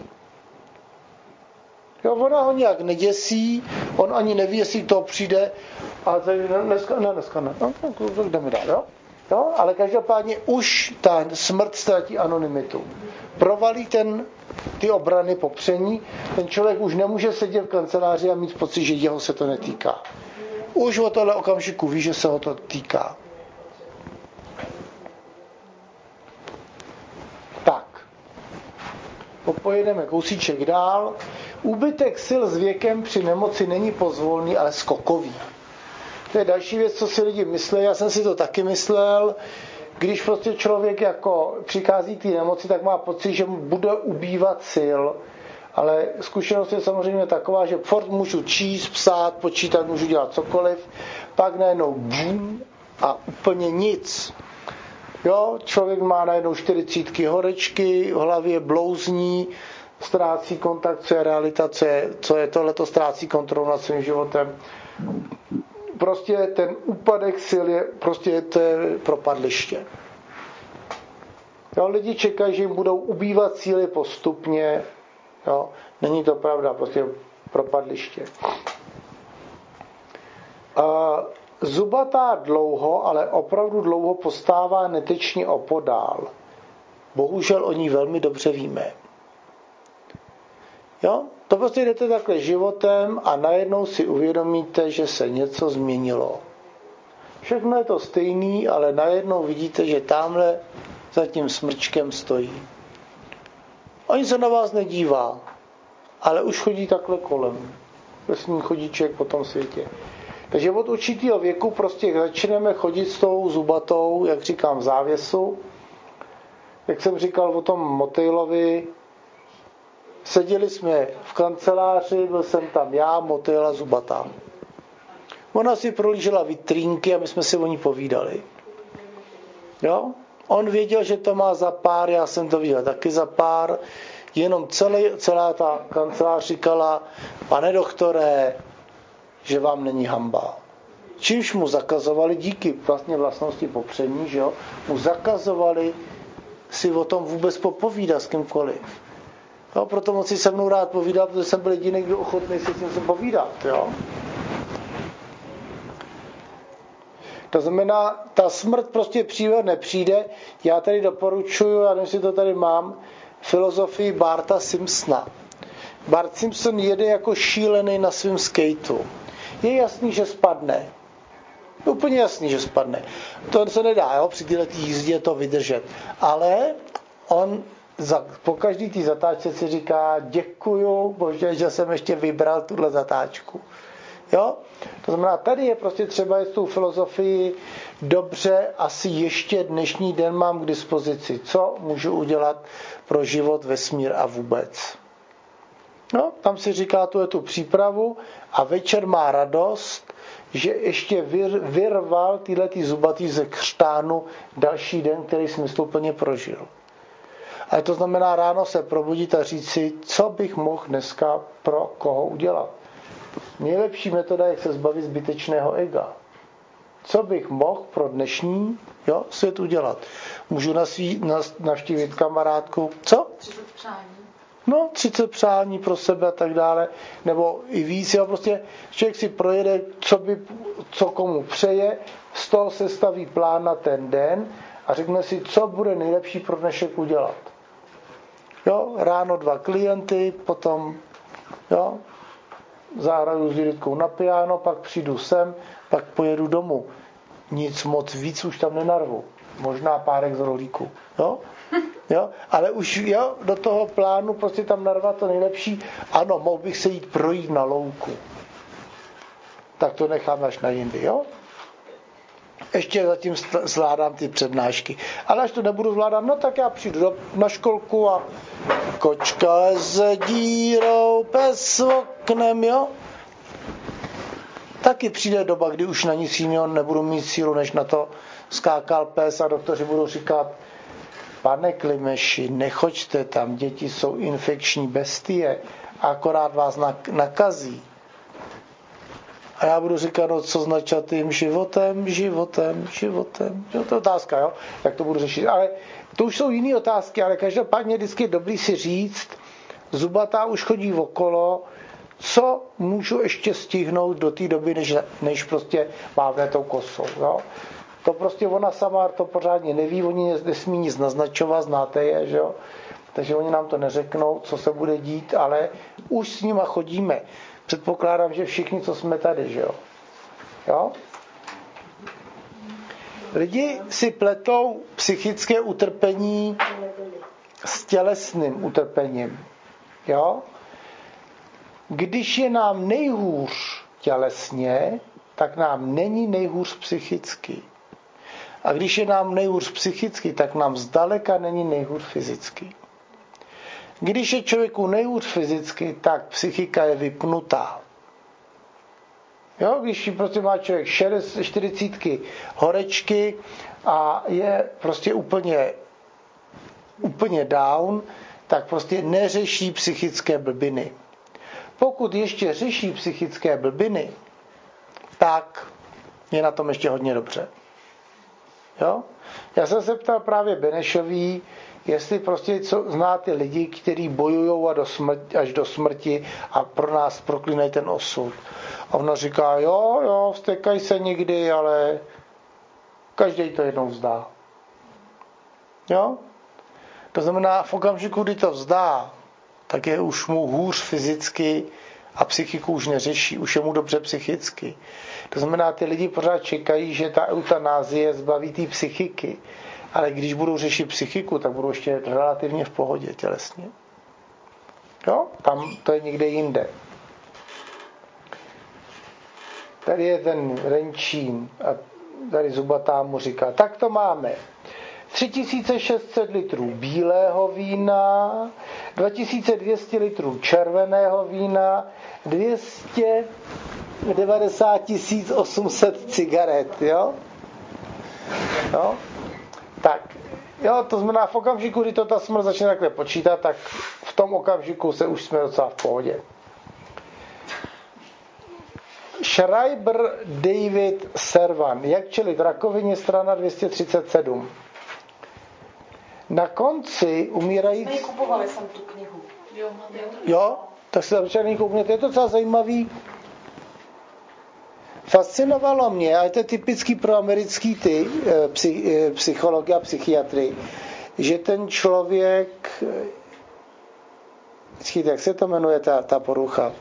Jo, ona ho nějak neděsí, on ani neví, jestli to přijde a tady dneska ne, dneska ne, no, to jdeme dál, jo? Jo? Ale každopádně už ta smrt ztratí anonymitu. Provalí ten, ty obrany popření, ten člověk už nemůže sedět v kanceláři a mít pocit, že jeho se to netýká. Už o tohle okamžiku ví, že se ho to týká. Tak. Pojedeme kousíček dál. Úbytek sil s věkem při nemoci není pozvolný, ale skokový. To je další věc, co si lidi myslí. Já jsem si to taky myslel. Když prostě člověk jako přichází k té nemoci, tak má pocit, že mu bude ubývat sil. Ale zkušenost je samozřejmě taková, že furt můžu číst, psát, počítat, můžu dělat cokoliv. Pak najednou bum a úplně nic. Jo, člověk má najednou čtyřicítky horečky, v hlavě blouzní, ztrácí kontakt, co je realita, co je, co je tohleto, ztrácí kontrolu nad svým životem. Prostě ten úpadek sil je, prostě to je propadliště. Jo, lidi čekají, že jim budou ubývat síly postupně. Jo, není to pravda, prostě propadliště. A zubatá dlouho, ale opravdu dlouho postává netečně opodál. Bohužel o ní velmi dobře víme. Jo? To prostě jdete takhle životem a najednou si uvědomíte, že se něco změnilo. Všechno je to stejný, ale najednou vidíte, že tamhle za tím smrčkem stojí. Oni se na vás nedívá, ale už chodí takhle kolem. Vesmí chodíček po tom světě. Takže od určitého věku prostě začneme chodit s tou zubatou, jak říkám, v závěsu. Jak jsem říkal o tom Motejlovi, seděli jsme v kanceláři, byl jsem tam já, Motejla, zubatá. Ona si prolížela vitrínky a my jsme si o ní povídali. Jo? On věděl, že to má za pár, já jsem to viděl taky za pár, jenom celý, celá ta kancelář říkala, pane doktore, že vám není hanba. Čímž mu zakazovali, díky vlastně vlastnosti popření, že jo, mu zakazovali si o tom vůbec popovídat s kýmkoliv. Jo, proto moc si se mnou rád povídal, protože jsem byl jediný, kdo ochotný si s ním povídat. Jo. To znamená, ta smrt prostě přijde, nepřijde. Já tady doporučuji, já nevím, jestli to tady mám, filozofii Barta Simpsona. Bart Simpson jede jako šílený na svém skateu. Je jasný, že spadne. Je úplně jasný, že spadne. To se nedá, jo, při této jízdě to vydržet. Ale on za, po každý té zatáčce si říká, děkuju, bože, že jsem ještě vybral tuhle zatáčku. Jo? To znamená, tady je prostě třeba je tu filozofii dobře, asi ještě dnešní den mám k dispozici. Co můžu udělat pro život, vesmír a vůbec? No, tam si říká tu, tu přípravu a večer má radost, že ještě vyr, vyrval tyhle ty zubatý ze křtánu další den, který smysluplně prožil. A to znamená ráno se probudit a říct si, co bych mohl dneska pro koho udělat. Nejlepší metoda, jak se zbavit zbytečného ega. Co bych mohl pro dnešní jo, svět udělat? Můžu nasví, nas, navštívit kamarádku. Co? třicet přání. No, třicet přání pro sebe a tak dále. Nebo i víc. Jo, prostě člověk si projede, co, by, co komu přeje, z toho se staví plán na ten den a řekne si, co bude nejlepší pro dnešek udělat. Jo, ráno dva klienty, potom jo, zahraju s Juditkou na piano, pak přijdu sem, pak pojedu domů. Nic moc víc už tam nenarvu. Možná párek z rohlíku. Jo? Jo? Ale už jo, do toho plánu prostě tam narvat to nejlepší. Ano, mohl bych se jít projít na louku. Tak to nechám až na jindy. Jo? Ještě zatím zvládám ty přednášky. Ale až to nebudu zvládat, no tak já přijdu do, na školku a kočka s dírou, pes oknem, jo? Taky přijde doba, kdy už na nic jiného nebudu mít sílu, než na to skákal pes a doktoři budou říkat, pane Klimeši, nechoďte tam, děti jsou infekční bestie, akorát vás nakazí. A já budu říkat, no co s načatým životem, životem, životem. Jo, to je otázka, jo? Jak to budu řešit. Ale to už jsou jiné otázky, ale každopádně vždycky je dobrý si říct, zubatá už chodí okolo, co můžu ještě stihnout do té doby, než, než prostě mávne tou kosou. Jo? To prostě ona sama to pořádně neví, oni nesmí nic naznačovat, znáte je, že jo? Takže oni nám to neřeknou, co se bude dít, ale už s nima chodíme. Předpokládám, že všichni, co jsme tady, že jo? Jo? Lidi si pletou psychické utrpení s tělesným utrpením. Jo? Když je nám nejhůř tělesně, tak nám není nejhůř psychicky. A když je nám nejhůř psychicky, tak nám zdaleka není nejhůř fyzicky. Když je člověku nejhůř fyzicky, tak psychika je vypnutá. Jo, když prostě má člověk čtyřicítky horečky a je prostě úplně, úplně down, tak prostě neřeší psychické blbiny. Pokud ještě řeší psychické blbiny, tak je na tom ještě hodně dobře. Jo? Já jsem se ptal právě Benešový, jestli prostě co, zná ty lidi, kteří bojují a do smrti, až do smrti a pro nás proklínají ten osud. A ona říká, jo, jo, vztekají se někdy, ale každý to jednou vzdá. Jo? To znamená, v okamžiku, kdy to vzdá, tak je už mu hůř fyzicky a psychiku už neřeší, už je mu dobře psychicky. To znamená, ty lidi pořád čekají, že ta eutanázie zbaví té psychiky. Ale když budou řešit psychiku, tak budou ještě relativně v pohodě tělesně. Jo? Tam to je někde jinde. Tady je ten Renčín a tady zubatá mu říká, tak to máme. tři tisíce šest set litrů bílého vína, dva tisíce dvě stě litrů červeného vína, dvě stě devadesát tisíc osm set cigaret, jo? Jo? Tak, jo, to znamená v okamžiku, kdy to ta smrt začne takhle počítat, tak v tom okamžiku se už jsme docela v pohodě. Schreiber David Servan, jak čelit rakovině, strana dvě stě třicet sedm. Na konci umírající... Jsme ji kupovali jsem tu knihu. Jo, jo tak se začali koukněte, je to docela zajímavý. Fascinovalo mě, a je to typický pro americký ty, psy, psychologi a psychiatry, že ten člověk, jak se to jmenuje ta, ta porucha?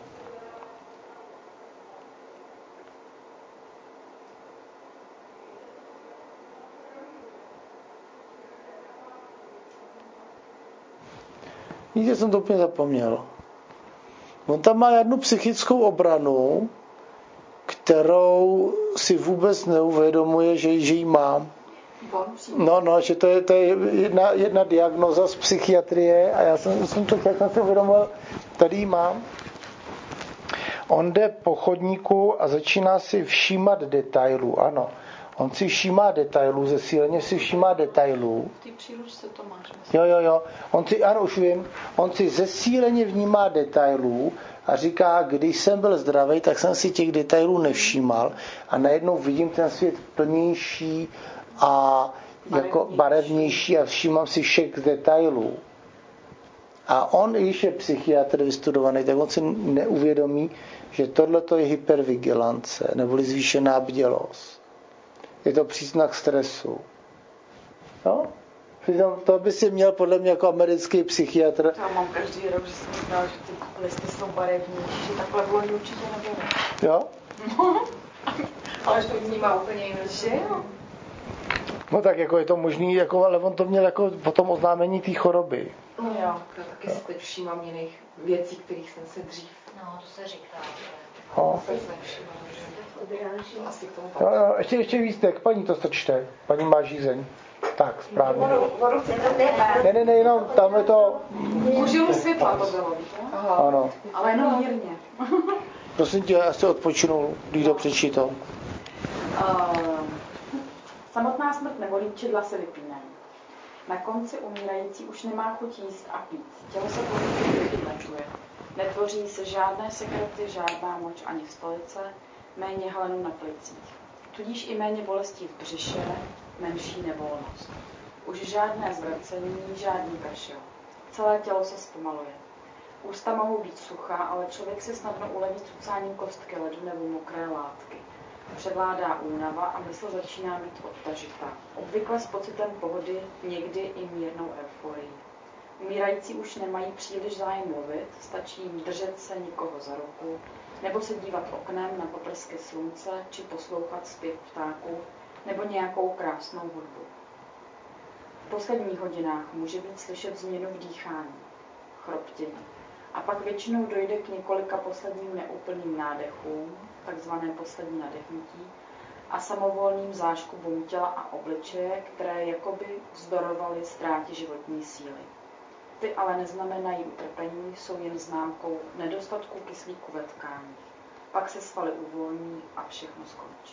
Nikdy jsem to úplně zapomněl. On tam má jednu psychickou obranu, kterou si vůbec neuvědomuje, že, že ji mám. No, no, že to je, to je jedna, jedna diagnoza z psychiatrie a já jsem, jsem to, jak jsem si uvědomil, tady ji mám. On jde po chodníku a začíná si všímat detailů, ano. On si všímá detailů, zesíleně si všímá detailů. V té příručce to máš. Jo, jo, jo. On si, ano, už vím, on si zesíleně vnímá detailů a říká, když jsem byl zdravý, tak jsem si těch detailů nevšímal a najednou vidím ten svět plnější a jako barevnější a všímám si všech detailů. A on, když je psychiatr vystudovaný, tak on si neuvědomí, že tohle je hypervigilance, neboli zvýšená bdělost. Je to příznak stresu. No? To by si měl podle mě jako americký psychiatr. Já mám každý rok, že jsem říkala, že ty listy jsou barevnější, že takhle v loni určitě nebylo. Jo? No. Ale že to vnímá úplně jinak, že jo? No tak jako je to možný, jako, ale on to měl jako potom oznámení té choroby. No jo, já taky si teď všímám jiných věcí, kterých jsem se dřív. No, to se říká. No. Asi k tomu Jo, jo, ještě, ještě víc, tak paní to čte. Paní má žízeň. Tak, správně. Ne, ne, ne, jenom tam je to... Kůžilu světla to bylo, víte? Ano. Ale jenom mírně. Prosím tě, já jsi odpočinul, když to přečítal. Uh, samotná smrt nebolí, čidla se vypínají. Na konci umírající už nemá chuť jíst a pít. Tělo se postupně vytlačuje. Netvoří se žádné sekrety, žádná moč ani stolice, méně halenu na plicích. Tudíž i méně bolestí v břiše, menší nevolnost. Už žádné zvracení, žádný kašel. Celé tělo se zpomaluje. Ústa mohou být suchá, ale člověk si snadno uleví cucáním kostky ledu nebo mokré látky. Převládá únava a mysl začíná být odtažitá. Obvykle s pocitem pohody, někdy i mírnou euforii. Umírající už nemají příliš zájem mluvit, stačí jim držet se nikoho za ruku, nebo se dívat oknem na paprsky slunce, či poslouchat zpěv ptáků, nebo nějakou krásnou hudbu. V posledních hodinách může být slyšet změnu v dýchání, chroptění. A pak většinou dojde k několika posledním neúplným nádechům, takzvané poslední nadechnutí, a samovolným záškubům těla a obličeje, které jakoby vzdorovaly ztrátě životní síly. Ty ale neznamenají utrpení, jsou jen známkou nedostatku kyslíku ve tkáních. Pak se svaly uvolní a všechno skončí.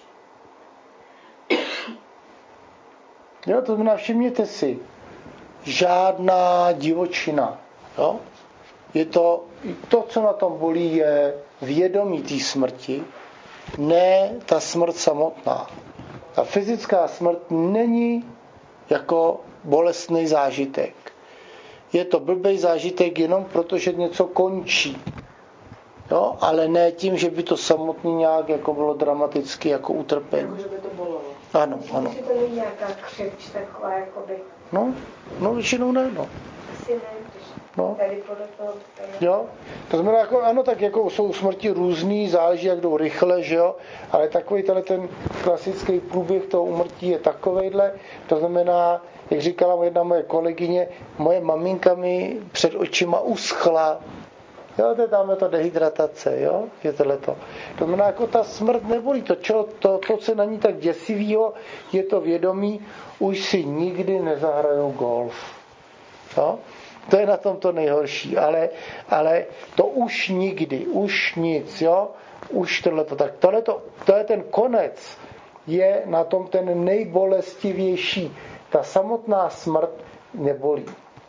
Jo, to znamená, všimněte si, žádná divočina. Jo? Je to, to, co na tom bolí, je vědomí té smrti, ne ta smrt samotná. Ta fyzická smrt není jako bolestný zážitek. Je to blbý zážitek jenom proto, že něco končí. Jo? Ale ne tím, že by to samotný nějak jako bylo dramaticky jako utrpení. Jako, že by to bolelo. Ano, ano. Že to není nějaká křeč taková, jakoby... No, no většinou ne, no. Asi ne, když No. tady podle toho... Jo, to znamená, jako, ano, tak jako jsou smrti různý, záleží, jak jdou rychle, že jo, ale takový ten klasický průběh toho úmrtí je takovejhle, to znamená, jak říkala jedna moje kolegyně, moje maminka mi před očima uschla. Jo, to je tam to dehydratace, jo, je tohleto. To znamená, jako ta smrt nebolí, to, čo, to, to, co na ní tak děsivýho, je to vědomí, už si nikdy nezahrajou golf. Jo? To je na tom to nejhorší, ale, ale to už nikdy, už nic, jo, už tohleto, tak tohleto, to je ten konec, je na tom ten nejbolestivější. Ta samotná smrt nebolí.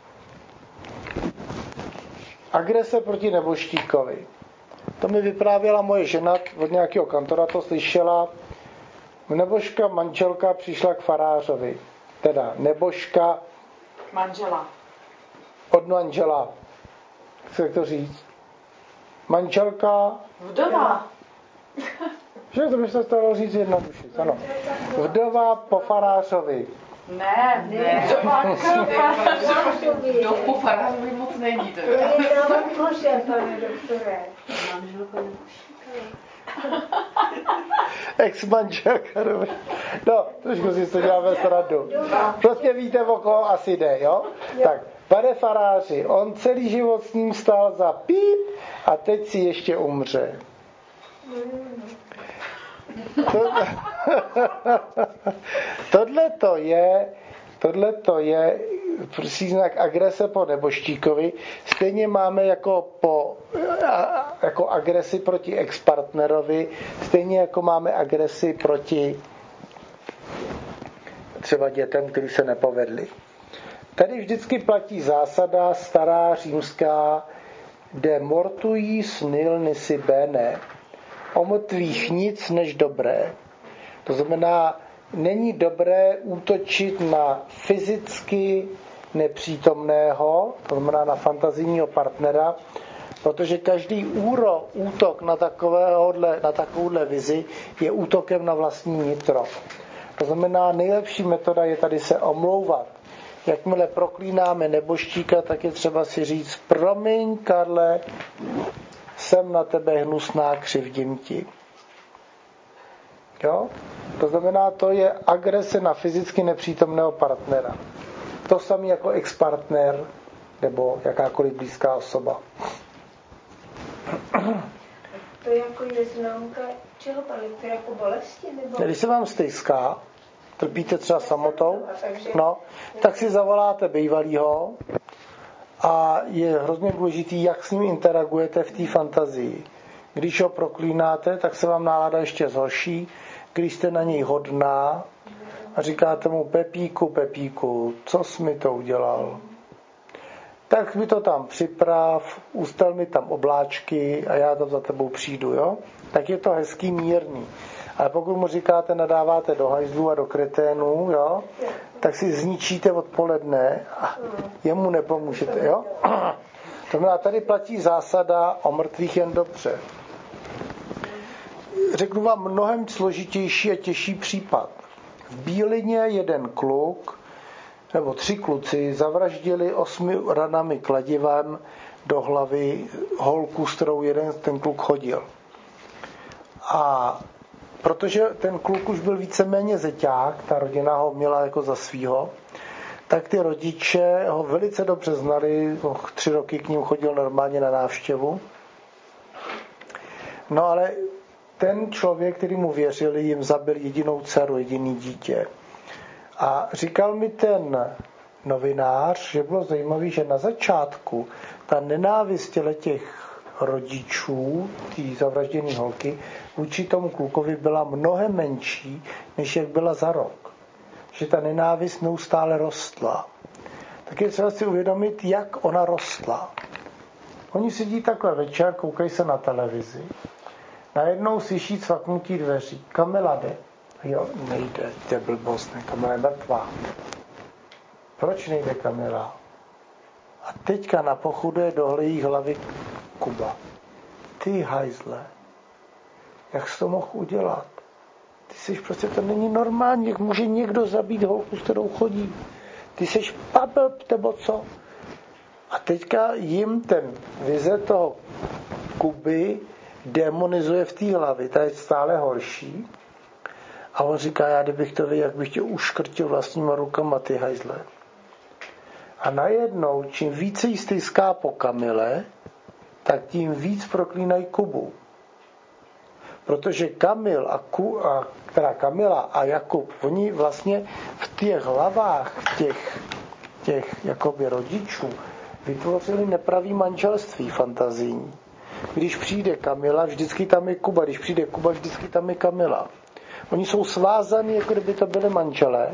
Agrese proti neboštíkovi. To mi vyprávěla moje žena od nějakého kantora, to slyšela. Nebožka manželka přišla k farářovi. Teda nebožka Manžela. od manžela. Chce to říct? Manželka Vdova. Že to by se stalo říct jednoduše. Ano. Vdova po farářovi. Ne, ne. Vdova k farářovi. Kdo po farářovi moc není. To je dávat koše, pane doktore. Ex-manželka. No, trošku si to děláme srandu. Prostě víte, o koho asi jde, jo? Tak, pane faráři, on celý život s ním stál za píp a teď si ještě umře. To, tohle to je, tohle to je příznak agrese po nebožtíkovi, stejně máme jako, po, jako agresi proti ex-partnerovi, stejně jako máme agresi proti třeba dětem, který se nepovedli. Tady vždycky platí zásada stará římská de mortuis nil nisi bene. O mrtvých nic než dobré. To znamená, není dobré útočit na fyzicky nepřítomného, to znamená na fantazijního partnera, protože každý úro, útok na, takovéhodle, na takovouhle vizi je útokem na vlastní nitro. To znamená, nejlepší metoda je tady se omlouvat. Jakmile proklínáme nebožtíka, tak je třeba si říct, promiň, Karle, jsem na tebe hnusná, křivdím ti. Jo? To znamená, to je agrese na fyzicky nepřítomného partnera. To samé jako ex-partner nebo jakákoliv blízká osoba. To jako je známka čeho, pane, která jako bolesti? Nebo... Když se vám stejská, trpíte třeba samotou, no, tak si zavoláte bývalýho a je hrozně důležitý, jak s ním interagujete v té fantazii. Když ho proklínáte, tak se vám nálada ještě zhorší. Když jste na něj hodná a říkáte mu Pepíku, Pepíku, co jsi mi to udělal? Tak mi to tam připrav, ustal mi tam obláčky a já tam za tebou přijdu, jo? Tak je to hezký, mírný. Ale pokud mu říkáte, nadáváte do hajzlů a do kreténů, jo? Tak si zničíte odpoledne a jemu nepomůžete, jo? To znamená, tady platí zásada o mrtvých jen dobře. Řeknu vám mnohem složitější a těžší případ. V Bílině jeden kluk, nebo tři kluci, zavraždili osmi ranami kladivem do hlavy holku, s kterou jeden ten kluk chodil. A protože ten kluk už byl víceméně zeťák, ta rodina ho měla jako za svýho, tak ty rodiče ho velice dobře znali, tři roky k ním chodil normálně na návštěvu. No ale ten člověk, který mu věřili, jim zabil jedinou dceru, jediný dítě. A říkal mi ten novinář, že bylo zajímavé, že na začátku ta nenávist těch rodičů, té zavražděné holky, vůči tomu klukovi byla mnohem menší, než jak byla za rok. Že ta nenávist neustále rostla. Tak je třeba si uvědomit, jak ona rostla. Oni sedí takhle večer, koukají se na televizi. Najednou slyší cvaknutí dveří. Kamila jde. Jo, nejde, to je blbost, ne, Kamila je mrtvá. Proč nejde Kamila? A teďka na pochodu je do jejich hlavy Kuba. Ty hajzle, jak jsi to mohl udělat? Ty jsi prostě, to není normální, jak může někdo zabít holku, s kterou chodí. Ty jsi pablb, nebo co? A teďka jim ten vize toho Kuby demonizuje v té hlavě, ta je stále horší. A on říká, já kdybych to věděl, jak bych tě uškrtil vlastníma rukama, ty hajzle. A najednou, čím více jí styská po Kamile, tak tím víc proklínají Kubu. Protože Kamil a, Ku, a teda Kamila a Jakub, oni vlastně v těch hlavách těch, těch jakoby rodičů vytvořili nepravý manželství fantazijní. Když přijde Kamila, vždycky tam je Kuba. Když přijde Kuba, vždycky tam je Kamila. Oni jsou svázaní, jako kdyby to byly manželé.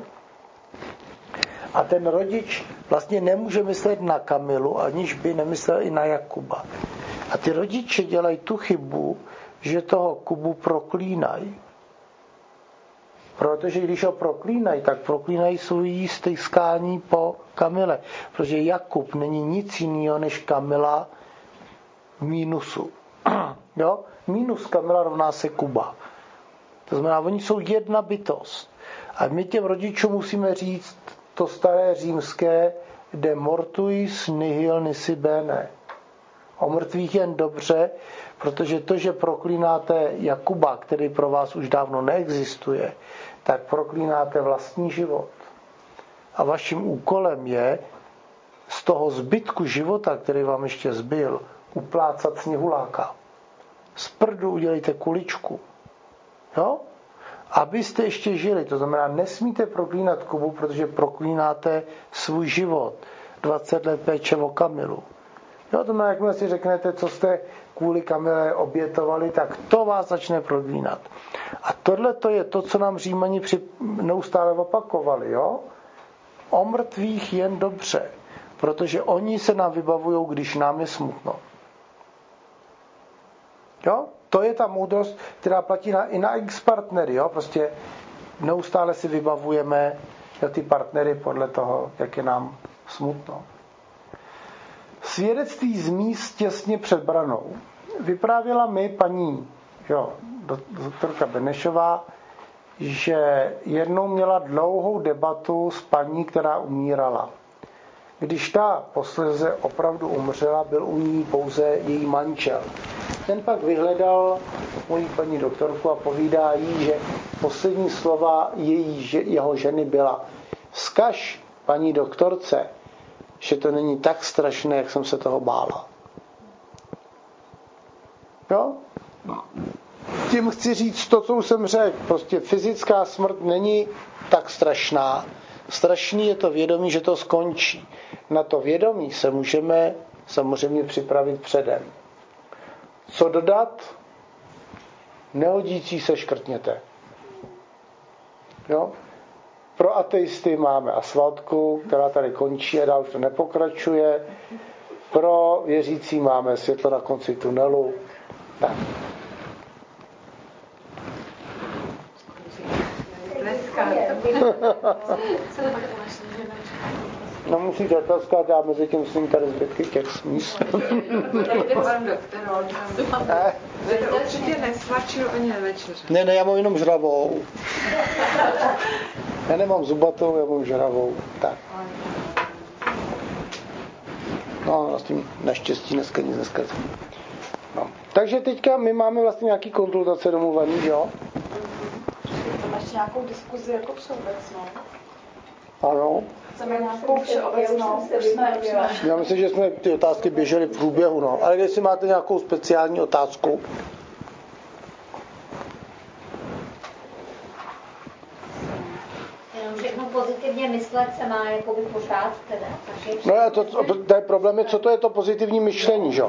A ten rodič vlastně nemůže myslet na Kamilu, aniž by nemyslel i na Jakuba. A ty rodiče dělají tu chybu, že toho Kubu proklínají. Protože když ho proklínají, tak proklínají svůj stejskání po Kamile. Protože Jakub není nic jiného než Kamila v mínusu. Jo? Mínus Kamila rovná se Kuba. To znamená, oni jsou jedna bytost. A my těm rodičům musíme říct to staré římské de mortuis nihil nisi bene. O mrtvých jen dobře, protože to, že proklínáte Jakuba, který pro vás už dávno neexistuje, tak proklínáte vlastní život. A vaším úkolem je z toho zbytku života, který vám ještě zbyl, uplácat sněhuláka. Z prdu udělejte kuličku. Jo? abyste ještě žili. To znamená, nesmíte proklínat Kubu, protože proklínáte svůj život. dvacet let péče o Kamilu. Jo, to znamená, jakmile si řeknete, co jste kvůli Kamile obětovali, tak to vás začne proklínat. A tohle to je to, co nám Římani při, neustále opakovali. Jo? O mrtvých jen dobře, protože oni se nám vybavují, když nám je smutno. Jo? To je ta moudrost, která platí na, i na ex-partnery. Jo? Prostě neustále si vybavujeme ty partnery podle toho, jak je nám smutno. Svědectví z míst těsně před branou. Vyprávěla mi paní jo, doktorka Benešová, že jednou měla dlouhou debatu s paní, která umírala. Když ta posléze opravdu umřela, byl u ní pouze její manžel. Ten pak vyhledal moji paní doktorku a povídá jí, že poslední slova její, jeho ženy byla: vzkaž paní doktorce, že to není tak strašné, jak jsem se toho bála. Jo? Tím chci říct to, co už jsem řekl. Prostě fyzická smrt není tak strašná. Strašný je to vědomí, že to skončí. Na to vědomí se můžeme samozřejmě připravit předem. Co dodat? Nehodící se škrtněte. Jo? Pro ateisty máme asfaltku, která tady končí a dál už to nepokračuje. Pro věřící máme světlo na konci tunelu. Tak. No musíte tleskat, já mezi tím svým tady zbytky těch smíst. Určitě nesvačil ani nevečeře. Ne, ne, já mám jenom žravou. Já nemám zubatou, já mám žravou. Tak. No, s tím naštěstí dneska nic neskazím. No. Takže teďka my máme vlastně nějaký konzultace domluvený, jo? Chceme ještě nějakou diskuzi jako všeobecnou. Ano. Chceme nějakou všeobecnou. Já myslím, že jsme ty otázky běžely v průběhu, no. Ale jestli máte nějakou speciální otázku. Jenom všechno pozitivně myslet se má jakoby pořád teda. Takže no a to, to je problém, je, co to je to pozitivní myšlení, že?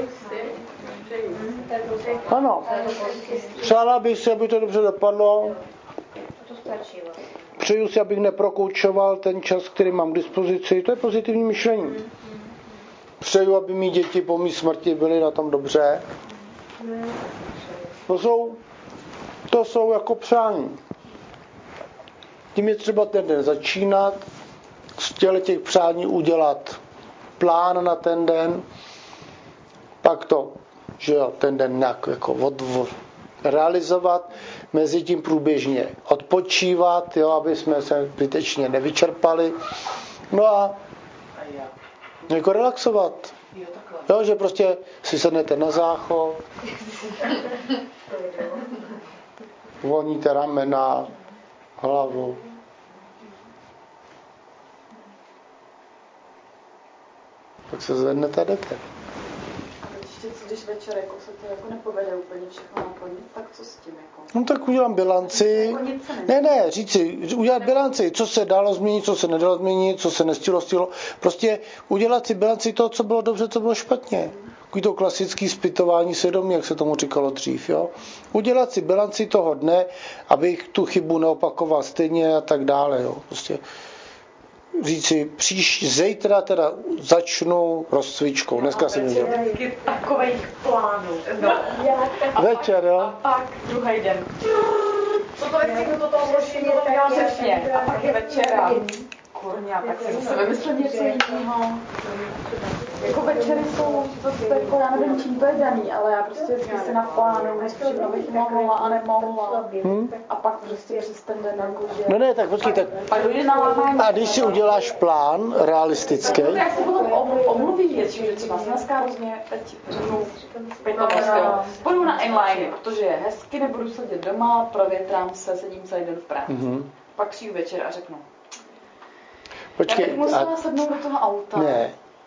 Ano. Přála bych si, aby to dobře dopadlo. to stačí. Přeju si, abych neprokoučoval ten čas, který mám k dispozici. To je pozitivní myšlení. Přeju, aby mý děti po mý smrti byly na tom dobře. To jsou, to jsou jako přání. Tím je třeba ten den začínat, z těch přání udělat plán na ten den, pak to, že jo, ten den nějak jako od, od, realizovat, mezi tím průběžně odpočívat, jo, aby jsme se zbytečně nevyčerpali, no a jako relaxovat. Jo, že prostě si sednete na záchod, voníte ramena, hlavu. Tak se zvednete a jdete. Ještě když večer jako se to jako nepovede úplně všechno naplnit, tak co s tím jako? No tak udělám bilanci. Ne, ne, říci, udělat bilanci, co se dalo změnit, co se nedalo změnit, co se nestihlo, stihlo. Prostě udělat si bilanci toho, co bylo dobře, co bylo špatně. Takový to klasický zpytování svědomí, jak se tomu říkalo dřív, jo. Udělat si bilanci toho dne, abych tu chybu neopakoval stejně a tak dále, jo. Prostě říci, příští, zítra teda začnu rozcvičkou. Dneska jsem měl. Takových plánů. No. Večer, jo? A pak druhý den. Co to je, to toho zložení, to dělám přesně. A pak je večera. Kurňa, tak si zase vymyslím něco jiného. Jako večery jsou, to jako, já nevím, čím to je daný, ale já prostě vždycky si naplánuju, s čím bych mohla a nemohla. Hmm? A pak prostě přes ten den jako, že... No ne, tak počkej, tak... A když si uděláš plán realistický... Já si potom omluvím věci, že třeba dneska hrozně teď řeknu pětovost, jo. Půjdu na inline, protože je hezky, nebudu sedět doma, provětrám se, sedím celý den v práci. Mm-hmm. Pak přijdu večer a řeknu. Počkej, já bych musela a... sednout do toho auta. Ne.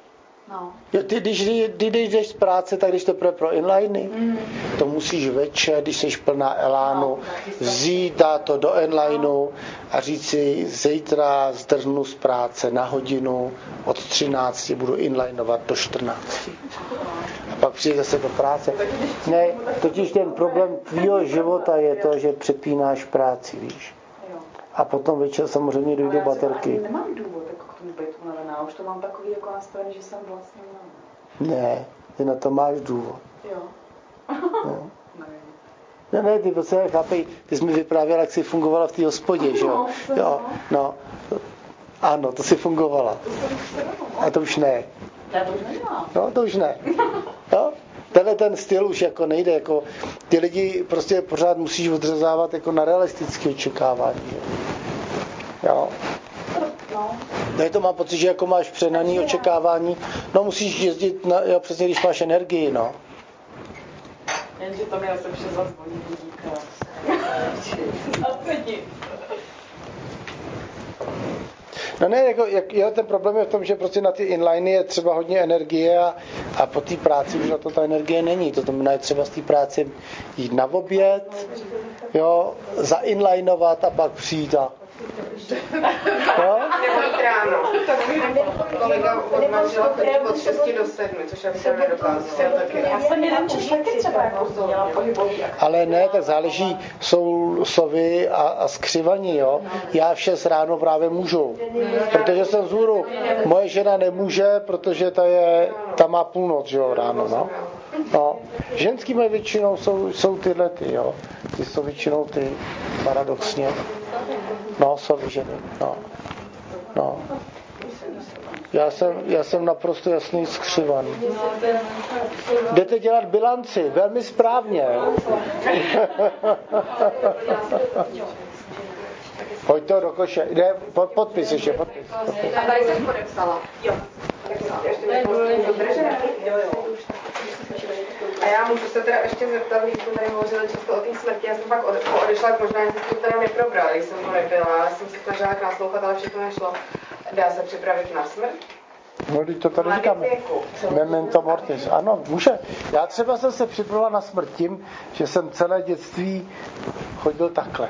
No. Ty, když, ty, když jdeš z práce, tak když to pro, pro inliny, mm. to musíš večer, když jsi plná elánu, no, vzít, dát to do inlineu a říct si, zítra zdrhnu z práce na hodinu, od třinácti budu inlinovat do čtrnácti. A pak přijde zase do práce. Ne, totiž ten problém tvýho života je to, že přepínáš práci, víš. A potom večer samozřejmě dojde do baterky. Já nemám důvod jako k tomu být unavená, už to mám takový jako nastavený, že jsem vlastně unavená. Ne, ty na to máš důvod. Jo. No. Ne, ne, ty prostě chápej, ty jsi mi vyprávěla, jak jsi fungovala v té hospodě, že jo? Jo, no. Ano, to jsi fungovala. A to už ne. Já to už nedělám. No, to už ne. Jo? Tenhle ten styl už jako nejde, jako ty lidi prostě pořád musíš odřezávat jako na realistické očekávání. Že? Jo. No. Ne, to mám pocit, že jako máš přenaný očekávání, no musíš jezdit, na, jo, přesně když máš energii, no. Jenže to mi asi vše zazvoní budíka. No ne, jako, jak, jo, ten problém je v tom, že prostě na ty inliny je třeba hodně energie a, a po té práci už na to ta energie není. To znamená, je třeba z té práce jít na oběd, jo, zainlinovat a pak přijít a... Jo? Nebo jít ráno. Kolega od manžela chodí od šesti do sedmi, což já bych tam nedokázala. Já jsem jeden čas taky třeba jako měla pohybový aktivity. Ale ne, tak záleží, jsou sovy a, a skřivaní, jo. Já v šest ráno právě můžu, protože jsem vzhůru. Moje žena nemůže, protože ta, je, ta má půlnoc, jo, ráno, no. No. Ženský moje většinou jsou, jsou tyhle ty, jo. Ty jsou většinou ty, paradoxně. No, sovy ženy, no. No. Já jsem, já jsem naprosto jasný skřivan. Jdete dělat bilanci, velmi správně. Hoď to do koše. Jde, pod, podpis ještě, podpis. podpis. A tady jsem podepsala. Jo. A já můžu se teda ještě zeptat, když jsme tady hovořili často o té smrti, já jsem pak odešla, možná jsem to teda neprobrala, když jsem to nebyla, já jsem se snažila naslouchat, ale všechno nešlo. Dá se připravit na smrt? No, teď to tady říkáme. Memento mortis. Ano, může. Já třeba jsem se připravoval na smrt tím, že jsem celé dětství chodil takhle.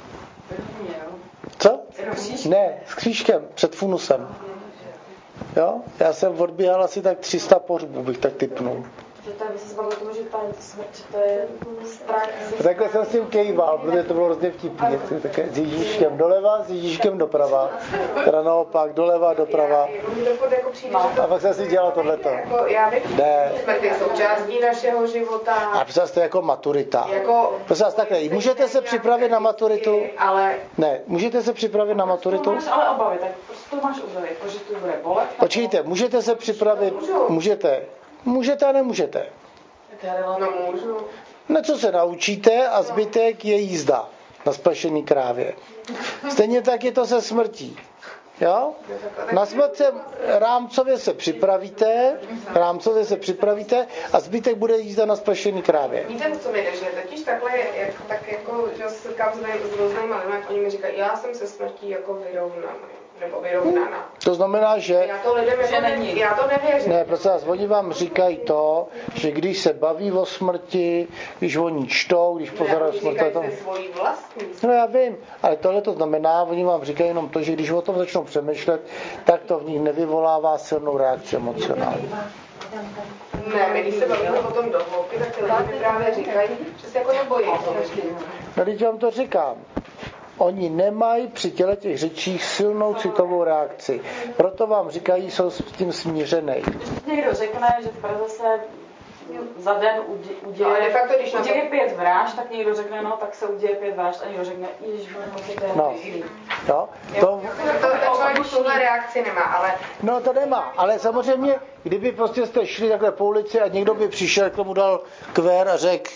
Co? Ne, s křížkem, před funusem. Jo? Já jsem odbíhal asi tak tři sta pohřbů, bych tak tipnul. Že tady se zbavil tomu, že ta smrt, to je strach. Takhle jsem s tím kejval, protože to bylo hrozně vtipný. S Ježíškem doleva, s Ježíškem doprava. Teda naopak, doleva, doprava. A pak jsem si dělal tohleto. Já vím, smrt je součástí našeho života. A představ to jako maturita. Představ takhle, můžete se připravit na maturitu? Ne, můžete se připravit na maturitu? Máš ale obavy, tak prostě to máš obavy, protože to bude bolet. Počkejte, můžete se připravit, můžete. Můžete a nemůžete. No můžu. Něco se naučíte a zbytek je jízda na splašený krávě. Stejně tak je to se smrtí. Jo? Na smrt se rámcově se připravíte, rámcově se připravíte a zbytek bude jízda na splašený krávě. Víte, co mi jde, že totiž takhle, jak, tak jako, že se setkám s různýma lidmi, jak oni mi říkají, já jsem se smrtí jako vyrovnaný. Nebo vyrovnaná. To znamená, že... Já to lidem jako ne, já to nevěřím. Ne, prosím vás, oni vám říkají to, že když se baví o smrti, když oni čtou, když pozorují smrt... Ne, oni svojí vlastní. No já vím, ale tohle to znamená, oni vám říkají jenom to, že když o tom začnou přemýšlet, tak to v nich nevyvolává silnou reakci emocionální. Ne, my když se bavíme o tom do hloubky, tak ty lidi mi právě říkají, že se jako nebojí. No když vám to říkám. Oni nemají při těle těch řečích silnou citovou reakci. Proto vám říkají, jsou s tím smířený. Někdo řekne, že v Praze se za den uděje, no, de facto, když uděje to... pět vražd, tak někdo řekne, no, tak se uděje pět vražd a někdo řekne, ježiš, to je no. Jo? To... To, to, to člověk už tuhle reakci nemá, ale... No to nemá, ale samozřejmě, kdyby prostě jste šli takhle po ulici a někdo by přišel, k tomu dal kvér a řekl,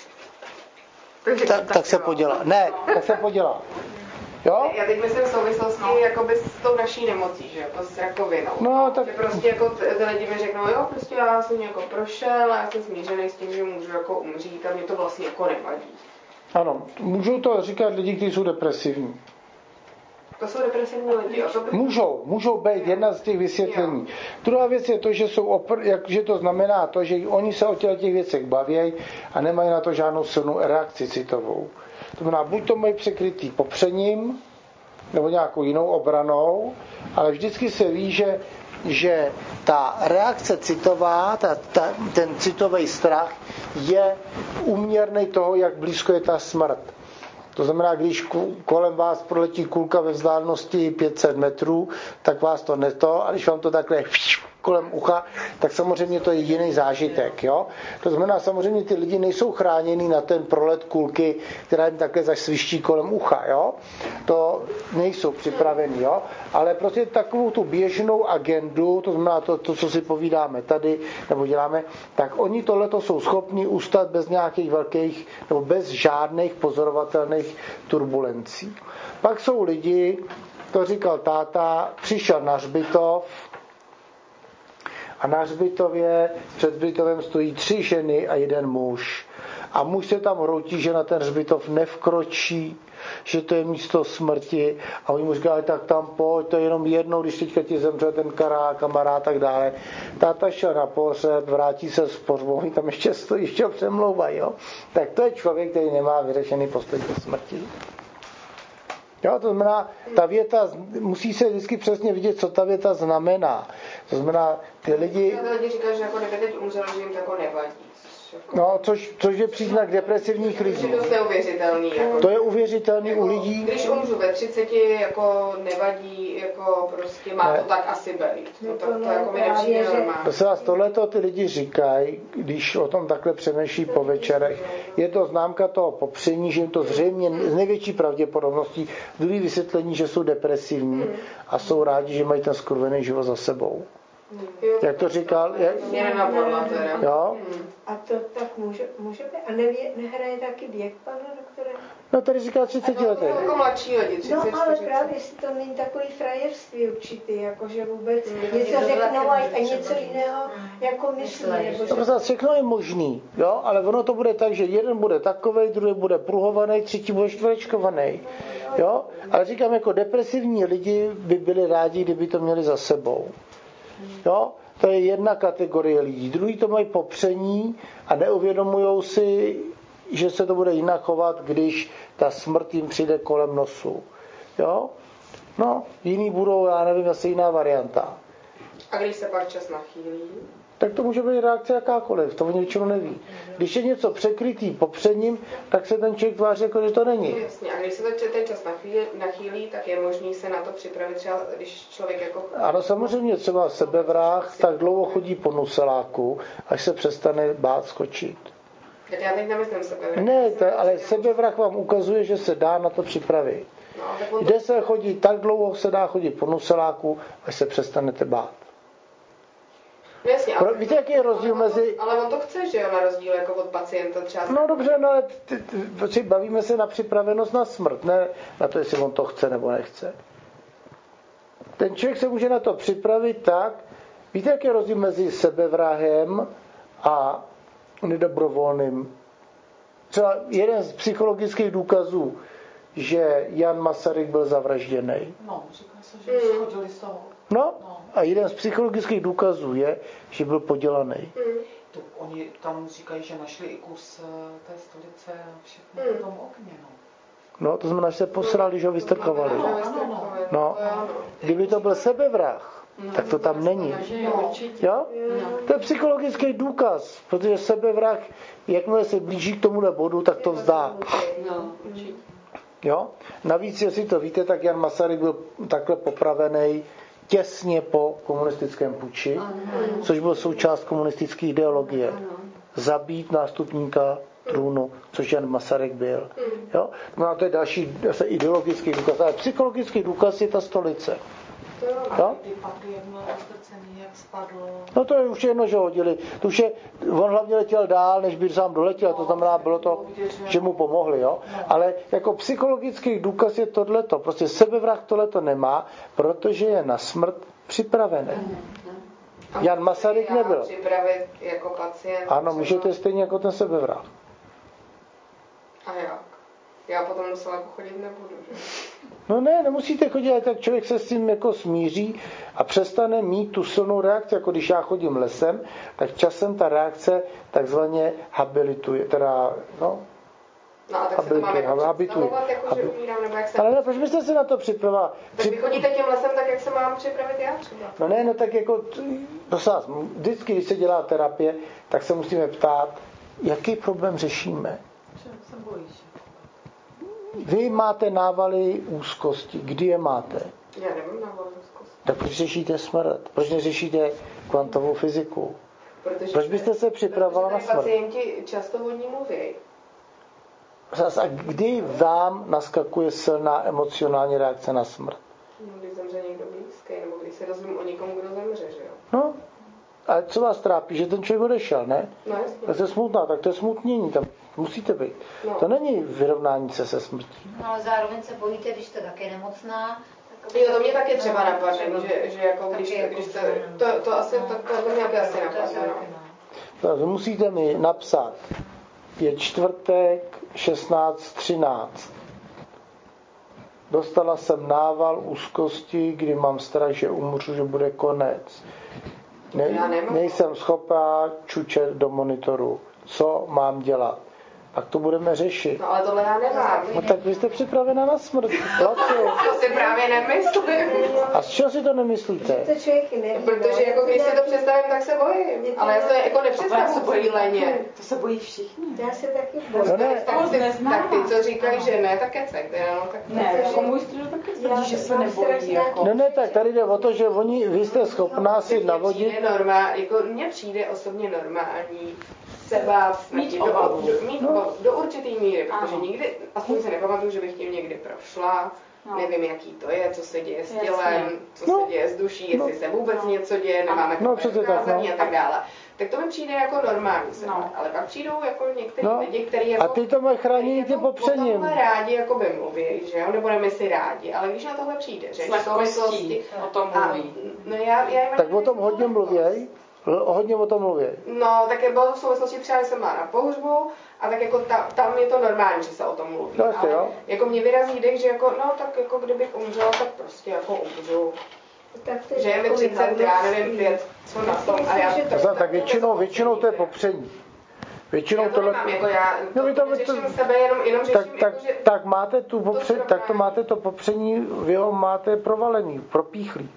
tak, tak se podělá. Ne, tak se podělá. Jo? Já teď myslím v souvislosti no. jakoby s tou naší nemocí, že jako s rakovinou. No, tak... Že prostě jako ty lidi mi řeknou, jo, prostě já jsem jako prošel a já jsem smířený s tím, že můžu jako umřít a mě to vlastně jako nevadí. Ano, můžou to říkat lidi, kteří jsou depresivní. To jsou depresivní lidi. To by... Můžou, můžou být jedna z těch vysvětlení. Jo. Druhá věc je to, že, jsou opr- jak, že to znamená to, že oni se o těch, těch věcech baví a nemají na to žádnou silnou reakci citovou. To znamená, buď to mají překrytý popřením, nebo nějakou jinou obranou, ale vždycky se ví, že, že ta reakce citová, ta, ta, ten citový strach je úměrný toho, jak blízko je ta smrt. To znamená, když kolem vás proletí kulka ve vzdálenosti pět set metrů, tak vás to neto, a když vám to takhle kolem ucha, tak samozřejmě to je jiný zážitek. Jo? To znamená, samozřejmě ty lidi nejsou chráněni na ten prolet kulky, která jim takhle zasviští kolem ucha. Jo? To nejsou připraveni. Jo? Ale prostě takovou tu běžnou agendu, to znamená to, to, co si povídáme tady, nebo děláme, tak oni tohleto jsou schopni ustat bez nějakých velkých, nebo bez žádných pozorovatelných turbulencí. Pak jsou lidi, to říkal táta, přišel na hřbitov, a na hřbitově, před hřbitovem stojí tři ženy a jeden muž. A muž se tam hroutí, že na ten hřbitov nevkročí, že to je místo smrti. A oni mu říkali, tak tam pojď, to je jenom jednou, když teďka ti zemře ten kará, kamarád a tak dále. Táta šel na pohřeb, vrátí se s pohřbou, tam ještě stojí, ještě ho přemlouvají. Jo? Tak to je člověk, který nemá vyřešený postoj ke smrti. Jo, to znamená, ta věta, musí se vždycky přesně vidět, co ta věta znamená. To znamená, ty lidi... Ty lidi říkají, že jako kdyby teď umřel, že jim to jako nevadí. No, což, což je příznak depresivních lidí. To je neuvěřitelný. Jako, to je uvěřitelný jako, u lidí. Když umřu ve třiceti, jako nevadí, jako prostě má ne. To tak asi být. To, to, to, to jako mi nepřijde normálně. To se vás tohleto ty lidi říkají, když o tom takhle přemýšlí po večerech. Je to známka toho popření, že jim to zřejmě z největší pravděpodobností druhý vysvětlení, že jsou depresivní a jsou rádi, že mají ten skurvený život za sebou. Jo, jak to říkal? Jak... Mě nenapadla teda. Jo? A to tak může, může být? A nevě, nehraje taky věk, pane doktore? No tady říká třicet letý. Jako mladší lidi, třicet, no ale čtyřicet. právě, jestli to není takový frajerství určitý, jakože vůbec mm, něco řeknou a, a něco jiného jako myslí. Nebo to prostě všechno je možný, jo? Ale ono to bude tak, že jeden bude takovej, druhý bude pruhovaný, třetí bude čtverečkovaný. Jo? Ale říkám, jako depresivní lidi by byli rádi, kdyby to měli za sebou. Jo? To je jedna kategorie lidí. Druhý to mají popření a neuvědomujou si, že se to bude jinak chovat, když ta smrt jim přijde kolem nosu. Jo? No, jiný budou, já nevím, asi jiná varianta. A když se pak čas nachýlí? Tak to může být reakce jakákoliv, to oni většinou neví. Když je něco překrytý popřením, tak se ten člověk tváří, jako že to není. Jasně, a když se ten čas nachýlí, nachýlí, tak je možný se na to připravit, třeba když člověk jako... Ano, samozřejmě třeba sebevrah tak dlouho chodí po nuseláku, až se přestane bát skočit. Tak já teď nemyslím sebevrah. Ne, to, ale sebevrah vám ukazuje, že se dá na to připravit. No, Kde to... se chodí, tak dlouho se dá chodit po nuseláku, až se přestanete bát. Jasně, Pro, víte, jaký je rozdíl ale mezi... To, ale on to chce, že jo, na rozdíl jako od pacienta třeba... No dobře, no ale ty, ty, ty, bavíme se na připravenost na smrt, ne na to, jestli on to chce nebo nechce. Ten člověk se může na to připravit tak, víte, jaký je rozdíl mezi sebevrahem a nedobrovolným. Třeba jeden z psychologických důkazů, že Jan Masaryk byl zavražděný. No, říká se, že mm. schodili z toho. No, a jeden z psychologických důkazů je, že byl podělaný. Mm. To oni tam říkají, že našli i kus té stolice a všechno mm. v tom okně, no. No, to znamená, že se posrali, že ho vystrkovali. No, ano, no. No, kdyby to byl sebevrah, tak to tam není. Jo? To je psychologický důkaz, protože sebevrah, jakmile se blíží k tomuhle bodu, tak to vzdá. Jo? Navíc, jestli to víte, tak Jan Masaryk byl takhle popravený těsně po komunistickém puči, což byl součást komunistické ideologie. Zabít nástupníka trůnu, což Jan Masaryk byl. Jo? No a to je další zase ideologický důkaz, ale psychologický důkaz je ta stolice. Jo? Ty pak jedno roztrcení, jak spadlo. No to je už jedno, že hodili. To už je, on hlavně letěl dál, než by sám doletěl, to znamená, bylo to, že mu pomohli, jo. Ale jako psychologický důkaz je tohleto. Prostě sebevrah tohleto nemá, protože je na smrt připravený. Jan Masaryk nebyl. Připravit jako pacient. Ano, můžete stejně jako ten sebevrah. A jak? Já potom musela jako chodit nebudu, že? No ne, nemusíte chodit, tak člověk se s tím jako smíří a přestane mít tu silnou reakci, jako když já chodím lesem, tak časem ta reakce takzvaně habilituje, teda, no, No a tak habituje, se to máme jako představovat, jako že umírám, nebo jak se... Ale ne, proč byste se na to připravila? Tak vy chodíte tím lesem, tak jak se mám připravit já třeba? No ne, no tak jako, prosím vás, vždycky, když se dělá terapie, tak se musíme ptát, jaký problém řešíme. Čem se bojíš? Vy máte návaly úzkosti. Kdy je máte? Já nemám návaly úzkosti. Tak proč řešíte smrt? Proč neřešíte kvantovou fyziku? Protože proč byste se připravovala na smrt? Pacienti často o ní mluví. A kdy vám naskakuje silná emocionální reakce na smrt? No, když zemře někdo blízký, nebo když se dozvím o někom, kdo zemře, že jo? No, ale co vás trápí, že ten člověk odešel, ne? No jasně. Tak to je smutná, tak to je smutnění, tam musíte být. No. To není vyrovnání se se smrtí. No ale zároveň se bojíte, když jste také nemocná. Jo, to mě taky třeba no, napadne, třeba, že, že jako když, jako když to, to, to asi, no, to, to, to mě taky asi napadne, no. Tak musíte mi napsat, je čtvrtek šestnáct třináct. Dostala jsem nával úzkosti, kdy mám strach, že umřu, že bude konec. Ne, nejsem schopná čučet do monitoru. Co mám dělat? Pak to budeme řešit. No ale tohle já nemám. No tak vy jste připravena na smrt. To si právě nemyslím. A z čeho si to nemyslíte? To člověk neví. Protože jako když si to představím, tak se bojím. Ale já se jako nepředstavuji cíleně. To se bojí všichni. Já se taky bojím. No ne. Tak, ty, tak ty, co říkají, že ne, tak kecek. No, tak ne, jako můj strýl taky tvrdí, že se nebojí. Jako. No ne, tak tady jde o to, že oni, vy jste schopná si navodit. Normál, jako mně přijde osobně normální se bát mít do, do, mít no. do určitý míry, protože ano. Nikdy, aspoň se nepamatuju, že bych tím někdy prošla, no. Nevím, jaký to je, co se děje s tělem, co no. se děje s duší, jestli no. se vůbec no. něco děje, nemáme no, ukázání no. a tak dále. Tak to mi přijde jako normální, no. Ale pak přijdou jako některý no. lidi, kteří jako, a ty to mají chránit tím popřením. O tomhle rádi jako by mluví, že jo, nebo nevím, si rádi, ale když na tohle přijde, že s lehkostí o tom mluví. No já, já tak o tom hodně mluví. Hodně o tom mluví. No, tak bylo v souvislosti třeba, když jsem byla na pohřbu a tak jako ta, tam je to normální, že se o tom mluví. No, ale jo. Jako mě vyrazí dech, že jako, no tak jako kdybych umřela, tak prostě jako umřu. Že je mi třicet, já nevím, pět, co na tom. A já to, tak, tak většinou, většinou to je popření. Většinou já to tohle... nemám, jako já to, no, to, to řeším to, sebe, jenom, jenom řeším, tak, jako, tak, že... Tak máte, tu popře, to tak to máte to popření, vy ho máte provalený, propíchlý.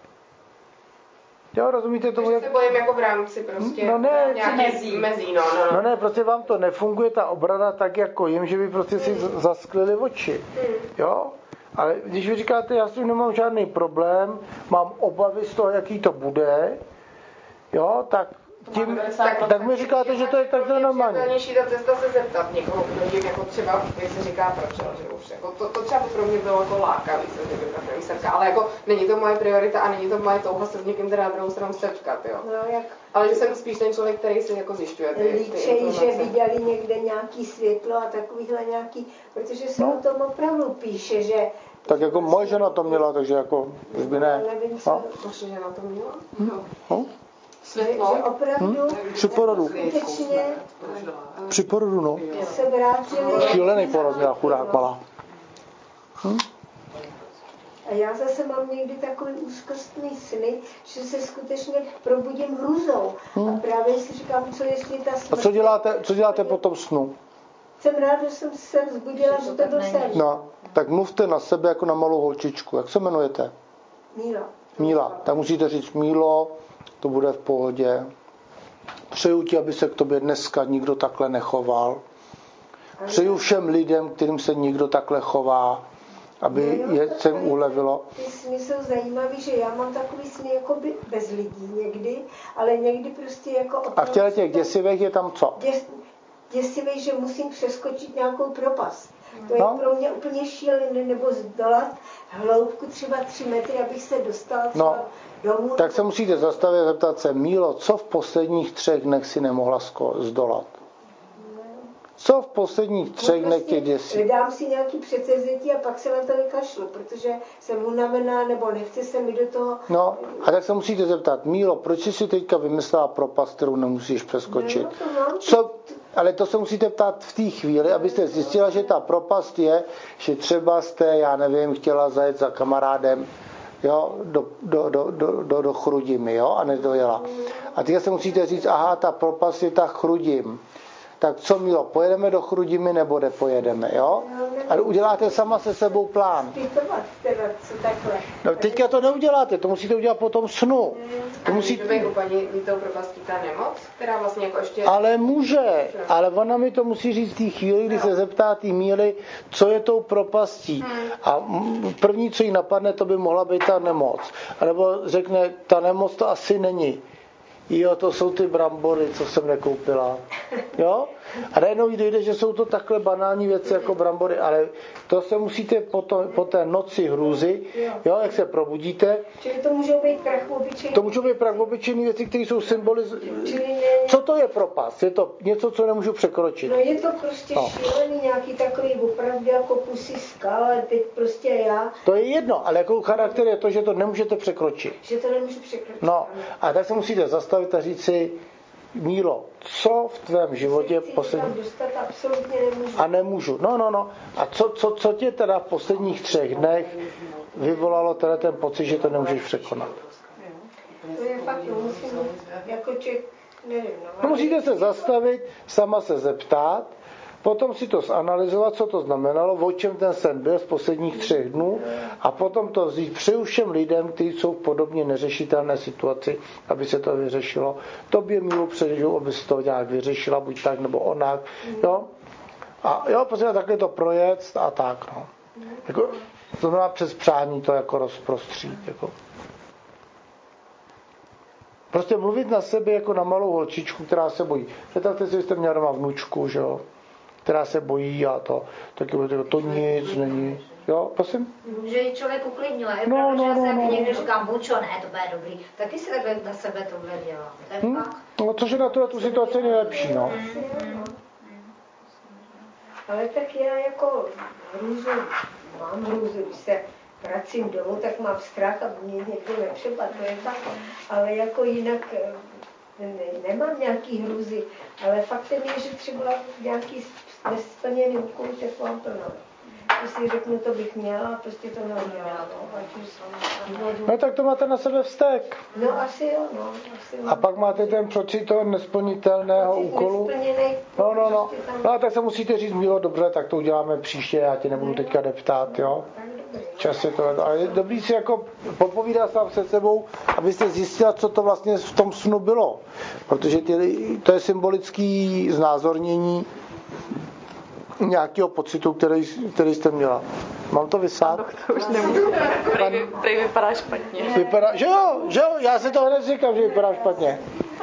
Jo, rozumíte tomu? Jak... se bojím jako v rámci prostě no ne, nějaký mezí. mezí no, no, no. no ne, prostě vám to nefunguje, ta obrana tak jako jim, že by prostě hmm. si zasklili oči. Hmm. Jo? Ale když vy říkáte, já s tím nemám žádný problém, mám obavy z toho, jaký to bude, jo, tak tím, tak, tak mi říkáte, že to je takhle normální. Je ta cesta se zeptat někoho, kdo tím jako třeba, jak se říká, prošel, že už jako to, to třeba pro mě bylo jako lákavý se zeptat výsledka, ale jako není to moje priorita a není to moje touha se s někým teda na druhou stranu setkat, jo. No, jak... Ale že jsem spíš ten člověk, který si jako zjišťuje ty, ty Líčej, že viděli někde nějaký světlo a takovýhle nějaký, protože se no. o tom opravdu píše, že tak jako moje žena to měla, takže jako už by ne. Nevím, co vaše žena to měla? No. No. Světlo? Že opravdu hmm? Při porodu. Skutečně Při porodu, no. Se vrátili. Šílený porod měla chudák malá. Hm? A já zase mám někdy takový úzkostný sny, že se skutečně probudím hrůzou. Hmm. A právě si říkám, co jestli ta smrt... A co děláte, co děláte po tom snu? Jsem rád, že jsem se vzbudila, že to byl sen. No, tak mluvte na sebe jako na malou holčičku. Jak se jmenujete? Míla. Míla. Tak musíte říct, Mílo, to bude v pohodě. Přeju ti, aby se k tobě dneska nikdo takhle nechoval. Přeju všem lidem, kterým se nikdo takhle chová, aby jo, jo, je se ulevilo. Ty sny jsou zajímavý, že já mám takový sny jako by bez lidí někdy, ale někdy prostě jako... A v těle těch děsivých je tam co? Děs, děsivých, že musím přeskočit nějakou propast. To je no. pro mě úplně šílené, nebo zdolat hloubku třeba tři metry, abych se dostala třeba no. domů. Tak se musíte zastavit a zeptat se, Mílo, co v posledních třech dnech si nemohla zdolat? Co v posledních třech dnech těch děsí? Dám si nějaký předsevzetí a pak se na to vykašlu, protože jsem unavená nebo nechce se mi do toho... No, a tak se musíte zeptat, Mílo, proč jsi si teďka vymyslela propast, kterou nemusíš přeskočit? No, no, co, ale to se musíte ptát v té chvíli, abyste zjistila, že ta propast je, že třeba jste, já nevím, chtěla zajet za kamarádem, jo, do, do, do, do, do, do Chrudimi, jo, a nedojela. A teď se musíte říct, aha, ta propast je ta Chrudim. Tak co, Milo, pojedeme do Chrudimi nebo nepojedeme, jo? Ale uděláte sama se sebou plán. No teďka to neuděláte, to musíte udělat po tom snu. To musí být u paní tou propastí ta nemoc, která vlastně jako ještě... Ale může, ale ona mi to musí říct v té chvíli, kdy se zeptá té Míly, co je tou propastí. A první, co jí napadne, to by mohla být ta nemoc. A nebo řekne, ta nemoc to asi není. Jo, to jsou ty brambory, co jsem nekoupila. Jo? A najednou jí dojde, že jsou to takhle banální věci jako brambory, ale to se musíte po, to, po té noci hrůzy, jo, jak se probudíte. Čili to můžou být prach obyčejný. To můžou být prach obyčejný věci, které jsou symboly. Co to je propast? Je to něco, co nemůžu překročit. No je to prostě no. šílený, nějaký takový opravdu jako kusy skal, ale teď prostě já. To je jedno, ale jako charakter je to, že to nemůžete překročit. Že to nemůžu překročit. No, a tak se musíte zastavit a říct si, Mílo, co v tvém životě poslední... A nemůžu. No, no, no. A co, co, co tě teda v posledních třech dnech vyvolalo teda ten pocit, že to nemůžeš překonat? To je fakt, musím, jako člověk, nevím. No, no, musíte se zastavit, sama se zeptat, potom si to zanalyzovat, co to znamenalo, o čem ten sen byl z posledních třech dnů a potom to vzít přeju všem lidem, kteří jsou v podobně neřešitelné situaci, aby se to vyřešilo. Tobě, Mílu, přeju, aby se to nějak vyřešila, buď tak nebo onak. Jo? A jo, prostě takhle to projet a tak. No. Jako, to znamená přes přání to jako rozprostřít. Jako. Prostě mluvit na sebe jako na malou holčičku, která se bojí. Představte si, že jste měla doma vnučku, že jo? Která se bojí a to, taky to, to nic není. Jo, prosím? Že ji člověk uklidnila. Je no, pravda, no, že no, já no, někdy no. říkám, bučo, ne, to bude dobrý. Taky si takhle na sebe tohle dělám. Hmm? No, což je na tu, tu situaci nejlepší, no. Hmm. Ale tak já jako hrůzu, mám hrůzu, když se vracím domů, tak mám strach, aby mě někdo nepřepadl, to je tak. Ale jako jinak ne, nemám nějaký hrůzy, ale faktem je, že třeba nějaký nesplněný úkol, tak mám to no. Když si řeknu, to bych měla, prostě to neudělala. No, no tak to máte na sebe vztek. No asi jo, no. Asi a pak máte ten pocit toho nesplnitelného pocit úkolu. No, no, no. No a tak se musíte říct, Mílo, dobře, tak to uděláme příště, já tě nebudu teďka deptát, jo. Čas je to, ale je dobrý si jako popovídat sám se sebou, abyste zjistila, co to vlastně v tom snu bylo. Protože ty, to je symbolický znázornění nějakého pocitu, který, který jste měla. Mám to vysát? To už nemůžu. Prý vypadá špatně. Vypadá, že jo, že jo, já se to hned říkám, že vypadá špatně.